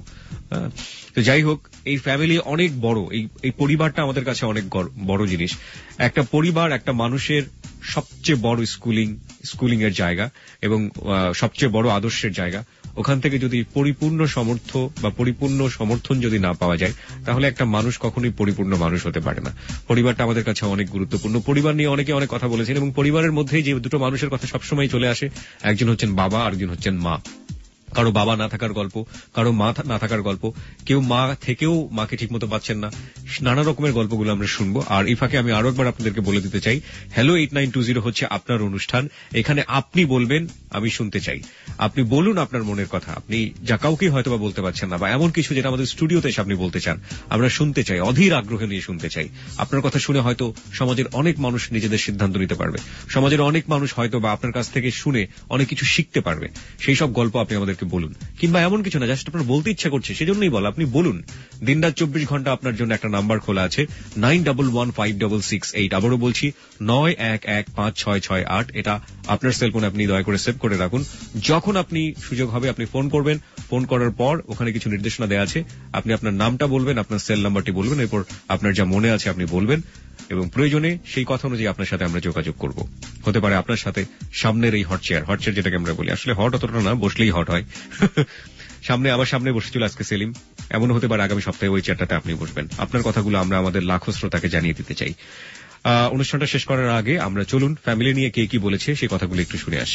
S2: তো যাই হোক, এই ফ্যামিলি অনেক বড়, এই এই পরিবারটা আমাদের কাছে অনেক বড় জিনিস। একটা পরিবার একটা মানুষের সবচেয়ে বড় স্কুলিং স্কুলিং এর জায়গা এবং সবচেয়ে বড় আদর্শের জায়গা। ওখান থেকে যদি পরিপূর্ণ সমর্থ বা পরিপূর্ণ সমর্থন যদি না পাওয়া যায়, তাহলে একটা মানুষ কখনোই পরিপূর্ণ মানুষ হতে পারে না। পরিবারটা আমাদের কাছে অনেক গুরুত্বপূর্ণ। পরিবার নিয়ে অনেকে অনেক কথা বলেছেন, এবং পরিবারের মধ্যেই যে দুটো মানুষের কথা সবসময় চলে আসে, একজন হচ্ছেন বাবা, আরেকজন হচ্ছেন মা। কারো বাবা না থাকার গল্প, কারো মা না থাকার গল্প, কেউ মা থেকেও মাকে ঠিক মতো পাচ্ছেন না, নানা রকমের গল্পগুলো আমরা শুনবো। আর এই ফাঁকে আমি আরো একবার আপনাদেরকে বলে দিতে চাই, hello eight nine two zero হচ্ছে আপনার অনুষ্ঠান। এখানে আপনি বলবেন, আমি শুনতে চাই। আপনি বলুন আপনার মনের কথা। আপনি যা কাউকে হয়তো বা বলতে পারছেন না, বা এমন কিছু যেটা আমাদের স্টুডিওতে এসে আপনি বলতে চান, আমরা শুনতে চাই, অধীর আগ্রহে নিয়ে শুনতে চাই। আপনার কথা শুনে হয়তো সমাজের অনেক মানুষ নিজেদের সিদ্ধান্ত নিতে পারবে। সমাজের অনেক মানুষ হয়তো বা আপনার কাছ থেকে শুনে অনেক কিছু শিখতে পারবে। সেই সব গল্প আপনি আমাদের বলুন। কিংবা এমন কিছু না, জাস্ট আপনার বলতে ইচ্ছা করছে, সেজন্যই বল, আপনি বলুন। দিন রাত চব্বিশ ঘন্টা আপনার জন্য একটা নাম্বার খোলা আছে, nine double one five double six eight. আবারও বলছি, নয় এক এক পাঁচ ছয় ছয় আট। এটা আপনার সেলফোনে আপনি দয়া করে সেভ করে রাখুন। যখন আপনি সুযোগ হবে আপনি ফোন করবেন। ফোন করার পর ওখানে কিছু নির্দেশনা দেওয়া আছে। আপনি আপনার নামটা বলবেন, আপনার সেল নাম্বারটি বলবেন, এরপর আপনার যা মনে আছে আপনি বলবেন, এবং প্রয়োজনে সেই কথা অনুযায়ী আপনার সাথে আমরা যোগাযোগ করব। হতে পারে আপনার সাথে সামনের এই হট চেয়ার, হট চেয়ার যেটাকে আমরা বলি, আসলে হট অতটা না, বসলেই হট হয়। সামনে আমার সামনে বসেছিল আজকে সেলিম, এমন হতে পারে আগামী সপ্তাহে ওই চেয়ারটাতে আপনি বসবেন। আপনার কথাগুলো আমরা আমাদের লাখো শ্রোতাকে জানিয়ে দিতে চাই। অনুষ্ঠানটা শেষ করার আগে আমরা চলুন ফ্যামিলি নিয়ে কে কি বলেছে সেই কথাগুলো একটু শুনে আসি।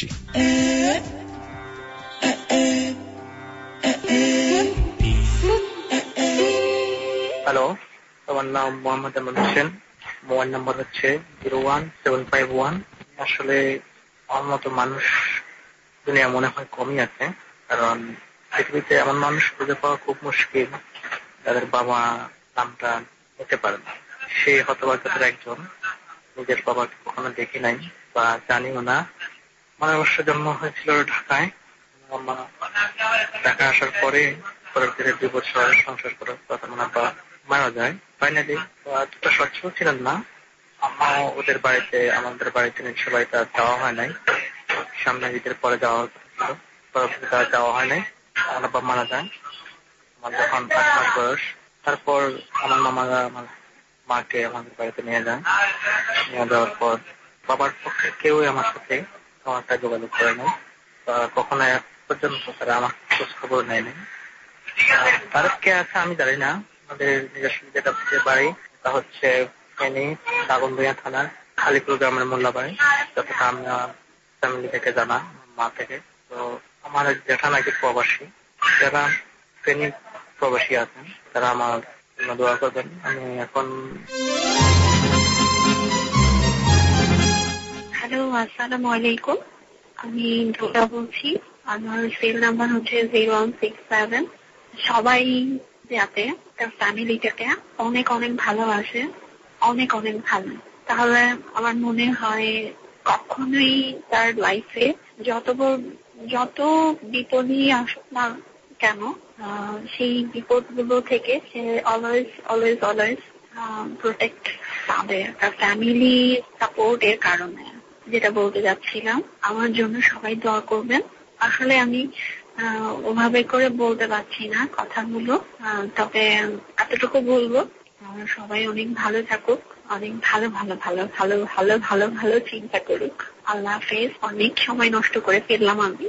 S9: হ্যালো, আমার নাম মোহাম্মদ আমান হোসেন। মোবাইল নাম্বার হচ্ছে zero one seven five one. আসলে আমার মতো মানুষ দুনিয়া মনে হয় কমই আছে, কারণ পৃথিবীতে এমন মানুষ খুঁজে পাওয়া খুব মুশকিল যাদের বাবা নামটা নিতে পারে না। সে হতভাগ্যের একজন। নিজের বাবাকে কখনো দেখি নাই বা জানিও না। আমার অবশ্য জন্ম হয়েছিল ঢাকায়। ঢাকা আসার পরে পরের দিনে দুই বছর সংসার করার কথা বাবা মারা যায়। ফাইনালি এতটা সচ্ছল ছিলেন না। আমার ওদের বাড়িতে আমাদের বাড়িতে সবাই তার যাওয়া হয় নাই। সামনে ঈদের পরে যাওয়া হচ্ছিল, পরবর্তীতে তার যাওয়া হয় নাই। আমার বাবা মারা যায় আমার যখন পাঁচ মাস বয়স। তারপর আমার মামারা আমার মাকে আমাদের বাড়িতে নিয়ে যায়। নিয়ে যাওয়ার পর বাবার পক্ষে কেউই আমার সাথে আমার একটা যোগাযোগ করে নেই, বা কখনো এক পর্যন্ত তারা আমার খোঁজ খবর নেয় নাই। তারা কে আছে আমি জানি না। আমাদের নিজস্ব যেটা বাড়ি তা হচ্ছে ফেনী দাগনভূঞা থানার খালিপুর গ্রামের মোল্লা বাড়ি, যতটা আমরা ফ্যামিলি থেকে জানা, মা থেকে। তো আমার জেঠা নাকি প্রবাসী, যারা ফেনী প্রবাসী আছেন তারা আমার জন্য দোয়া করবেন। আমি এখন
S15: হ্যালো, আসসালামু আলাইকুম। আমি দুর্গা বলছি। আমার সেল নাম্বার হচ্ছে জিরো ওয়ান সিক্স সেভেন। সবাই যাতে তার ফ্যামিলিটাকে অনেক অনেক ভালোবাসে, অনেক অনেক ভালো, তাহলে আমার মনে হয় কখনোই তার লাইফে যত যত বিপদই আসুক না কেন, সেই বিপদগুলো থেকে সে অলওয়েজ অলওয়েজ অলওয়েজ প্রোটেক্ট পাবে তার ফ্যামিলি সাপোর্টের কারণে। যেটা বলতে যাচ্ছিলাম, আমার জন্য সবাই দোয়া করবেন। আসলে আমি ওভাবে করে বলতে পারছি না কথাগুলো, তবে এতটুকু বলবো সবাই অনেক ভালো থাকুক, অনেক ভালো ভালো ভালো ভালো ভালো ভালো ভালো চিন্তা করুক। আল্লাহ হাফেজ। অনেক সময় নষ্ট করে ফেললাম আমি।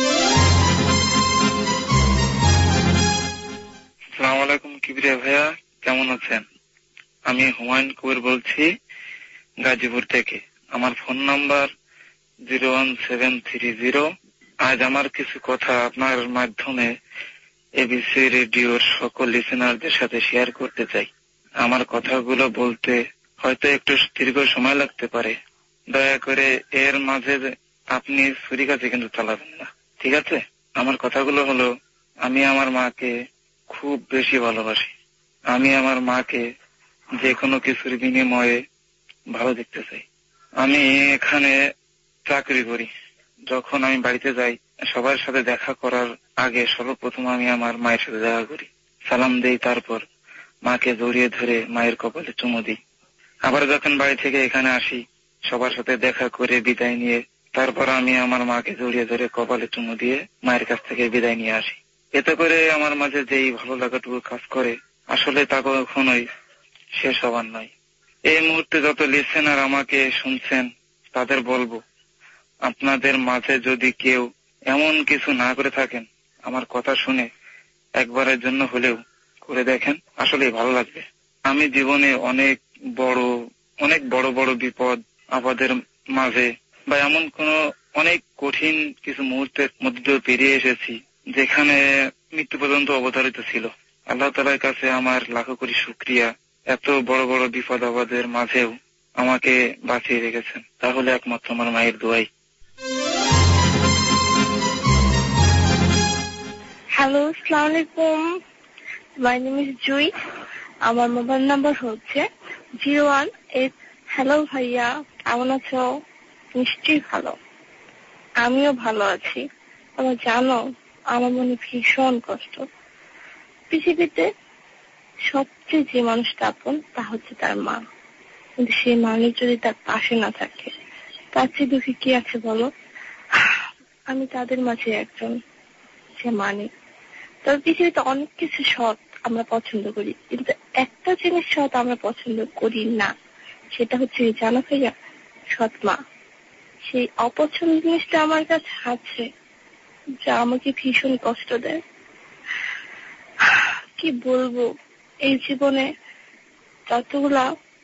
S5: আসসালামু আলাইকুম কিবরিয়া ভাইয়া, কেমন আছেন? আমি হুমায়ুন কবির বলছি গাজীপুর থেকে। আমার phone number zero one seven three zero
S19: আজ আমার কিছু কথা আপনার মাধ্যমে এবিসি রেডিওর সকল লিসেনারদের সাথে শেয়ার করতে চাই। আমার কথাগুলো বলতে হয়তো একটু দীর্ঘ সময় লাগতে পারে, দয়া করে এর মাঝে আপনি ছুরিকাছে কিন্তু চালাবেন না, ঠিক আছে? আমার কথাগুলো হলো, আমি আমার মাকে খুব বেশি ভালোবাসি। আমি আমার মাকে যে কোনো কিছুর বিনিময়ে ভালো দেখতে চাই। আমি এখানে চাকরি করি। যখন আমি বাড়িতে যাই, সবার সাথে দেখা করার আগে সর্বপ্রথম আমি আমার মায়ের সাথে দেখা করি, সালাম দেই, তারপর মাকে জড়িয়ে ধরে মায়ের কপালে চুমু দিই। আবার যখন বাড়ি থেকে এখানে আসি, সবার সাথে দেখা করে বিদায় নিয়ে তারপর আমি আমার মাকে জড়িয়ে ধরে কপালে চুমু দিয়ে মায়ের কাছ থেকে বিদায় নিয়ে আসি। এতে করে আমার মাঝে যেই ভালো লাগাটুকু কাজ করে, আসলে তা কখনোই শেষ হবার নয়। এই মুহূর্তে যত লিসেনার আমাকে শুনছেন তাদের বলবো, আপনাদের মাঝে যদি কেউ এমন কিছু না করে থাকেন, আমার কথা শুনে একবারের জন্য হলেও করে দেখেন, আসলেই ভালো লাগবে। আমি জীবনে অনেক বড় অনেক বড় বড় বিপদ আপদের মাঝে বা এমন কোন অনেক কঠিন কিছু মুহূর্তের মধ্যে পেরিয়ে এসেছি যেখানে মৃত্যু পর্যন্ত অবধারিত ছিল। আল্লাহ তাআলার কাছে আমার লাখো কোটি শুকরিয়া, এত বড় বড় বিপদ আপদের মাঝেও আমাকে বাঁচিয়ে রেখেছেন। তাহলে একমাত্র আমার মায়ের দোয়াই।
S15: হ্যালো, আসসালামু আলাইকুম। My name is Jui. আমার মোবাইল নাম্বার হচ্ছে জিরো ওয়ান এইট। হ্যালো ভাইয়া, কেমন আছো? নিশ্চয়ই ভালো। আমিও ভালো আছি। আমার জানো, আমার মনে ভীষণ কষ্ট। পৃথিবীতে সবচেয়ে যে মানুষটা আপন তা হচ্ছে তার মা, কিন্তু সেই মানুষ যদি তার পাশে না থাকে, তার চেয়ে দুঃখী কি আছে বলো? আমি তাদের মাঝে একজন, সে মানে। তবে পৃথিবীতে অনেক কিছু সৎ আমরা পছন্দ করি, কিন্তু একটা জিনিস সৎ আমরা পছন্দ করি না, সেটা হচ্ছে জানো ভাইয়া, সৎ মা। সেই অপছন্দ জিনিসটা আমার কাছে আছে, যা আমাকে ভীষণ কষ্ট দেয়। কি বলবো, এই জীবনে যতগুলা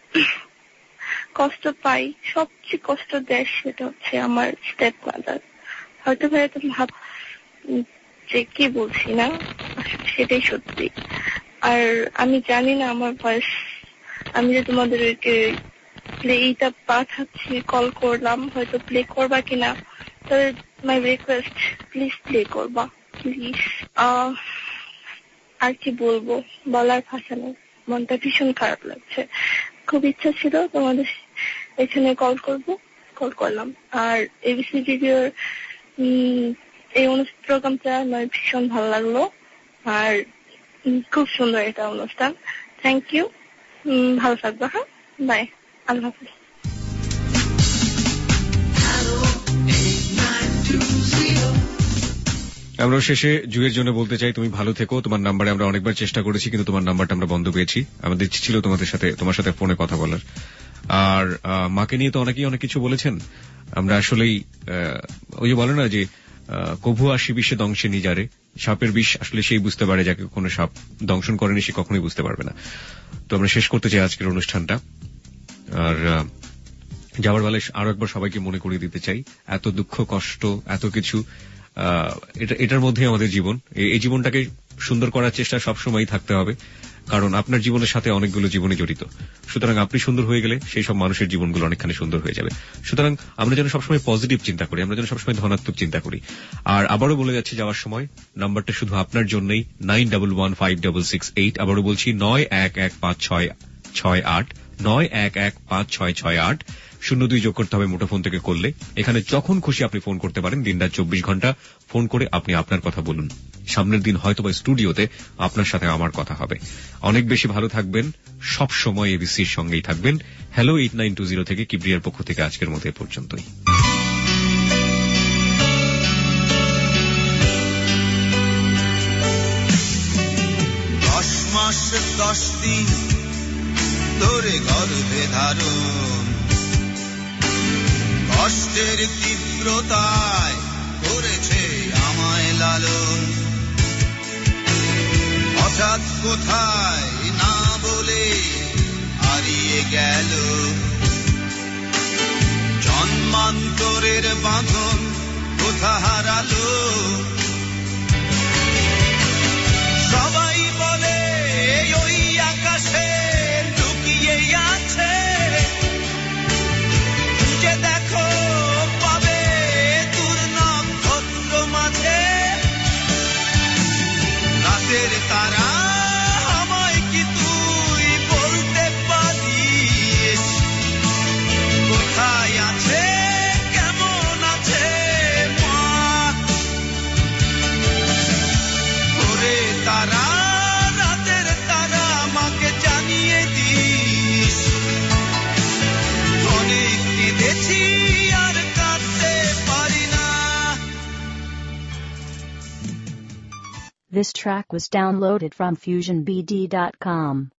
S15: কষ্ট পাই, সবচেয়ে কষ্ট দেয় সেটা হচ্ছে আমার স্টেপ মাদার। হয়তো ভাই তুমি ভাব যে কি বলছি না, সেটাই সত্যি। আর আমি জানি না আমার বয়স, আমি যে তোমাদেরকে এইটা পাঠাচ্ছি, কল করলাম, হয়তো প্লে করবা কিনা, তবে মাই রিকোয়েস্ট, প্লিজ প্লে করবা প্লিজ। আর কি বলবো, বলার ভাষা নেই, মনটা ভীষণ খারাপ লাগছে। খুব ইচ্ছা ছিল তোমাদের এখানে কল করব, কল করলাম। আর এবিসি রেডিওর এই অনুষ্ঠান প্রোগ্রামটা আমার ভীষণ ভালো লাগলো, আর খুব সুন্দর এটা অনুষ্ঠান। থ্যাংক ইউ, ভালো থাকবো। হ্যাঁ, বাই, আল্লাহ হাফিজ।
S2: আমরা শেষে জুয়ের জন্য বলতে চাই, তুমি ভালো থেকো। তোমার নাম্বারে আমরা অনেকবার চেষ্টা করেছি, কিন্তু তোমার নাম্বারটা আমরা বন্ধ পেয়েছি। আমাদের ইচ্ছে ছিল তোমাদের সাথে তোমার সাথে ফোনে কথা বলার। আর মাকে নিয়ে তো অনেকেই অনেক কিছু বলেছেন। আমরা আসলেই ওই যে বলে না যে কভু আসি বিষে দংশে নিজারে, সাপের বিষ আসলে সেই বুঝতে পারে যাকে কোনো সাপ দংশন করেনি, সে কখনোই বুঝতে পারবে না। তো আমরা শেষ করতে চাই আজকের অনুষ্ঠানটা। আর যাওয়ার বেলায় আরো একবার সবাইকে মনে করিয়ে দিতে চাই, এত দুঃখ কষ্ট এত কিছু, এটার মধ্যে আমাদের জীবন। এই জীবনটাকে সুন্দর করার চেষ্টা সবসময় থাকতে হবে, কারণ আপনার জীবনের সাথে অনেকগুলো জীবনে জড়িত। সুতরাং আপনি সুন্দর হয়ে গেলে সেই সব মানুষের জীবনগুলো অনেকখানি সুন্দর হয়ে যাবে। সুতরাং আমরা যেন সবসময় পজিটিভ চিন্তা করি, আমরা যেন সবসময় ধনাত্মক চিন্তা করি। আর আবারও বলে যাচ্ছি যাওয়ার সময়, নাম্বারটা শুধু আপনার জন্যই, nine double one five double six eight. আবারও বলছি, নয় এক এক পাঁচ ছয় ছয় আট, নয় এক এক পাঁচ ছয় ছয় আট। শূন্য দুই যোগ করতে হবে মুঠোফোন থেকে করলে। এখানে যখন খুশি আপনি ফোন করতে পারেন, দিন রাত চব্বিশ ঘন্টা ফোন করে আপনি আপনার কথা বলুন। সামনের দিন হয়তো বা স্টুডিওতে আপনার সাথে আমার কথা হবে। অনেক বেশি ভালো থাকবেন, সব সময় এবিসির সঙ্গেই থাকবেন। Hello eight nine two zero থেকে কিবরিয়ার পক্ষ থেকে আজকের মতো এ পর্যন্তই।
S20: দশ মাস দশ দিন ধরে গর্ভে ধারণ, কষ্টের তীব্রতায় করেছে আমায় লালন। হঠাৎ কোথায় না বলে হারিয়ে গেল, জন্মান্তরের বাঁধন কোথায় কথা হারালো। সবাই বলে ওই আকাশে লুকিয়ে আছে, যে দেখো পাবে দূর নক্ষত্র মাঝে। রাতের তারা আমায় কি তুই বলতে পারিস, কোথায় আছে কেমন আছে মা? ওরে তারা, রাতের তারা আমাকে জানিয়ে দিস। অনেক কেঁদেছি আর কাঁদতে পারি না।
S1: This track was downloaded from fusion b d dot com.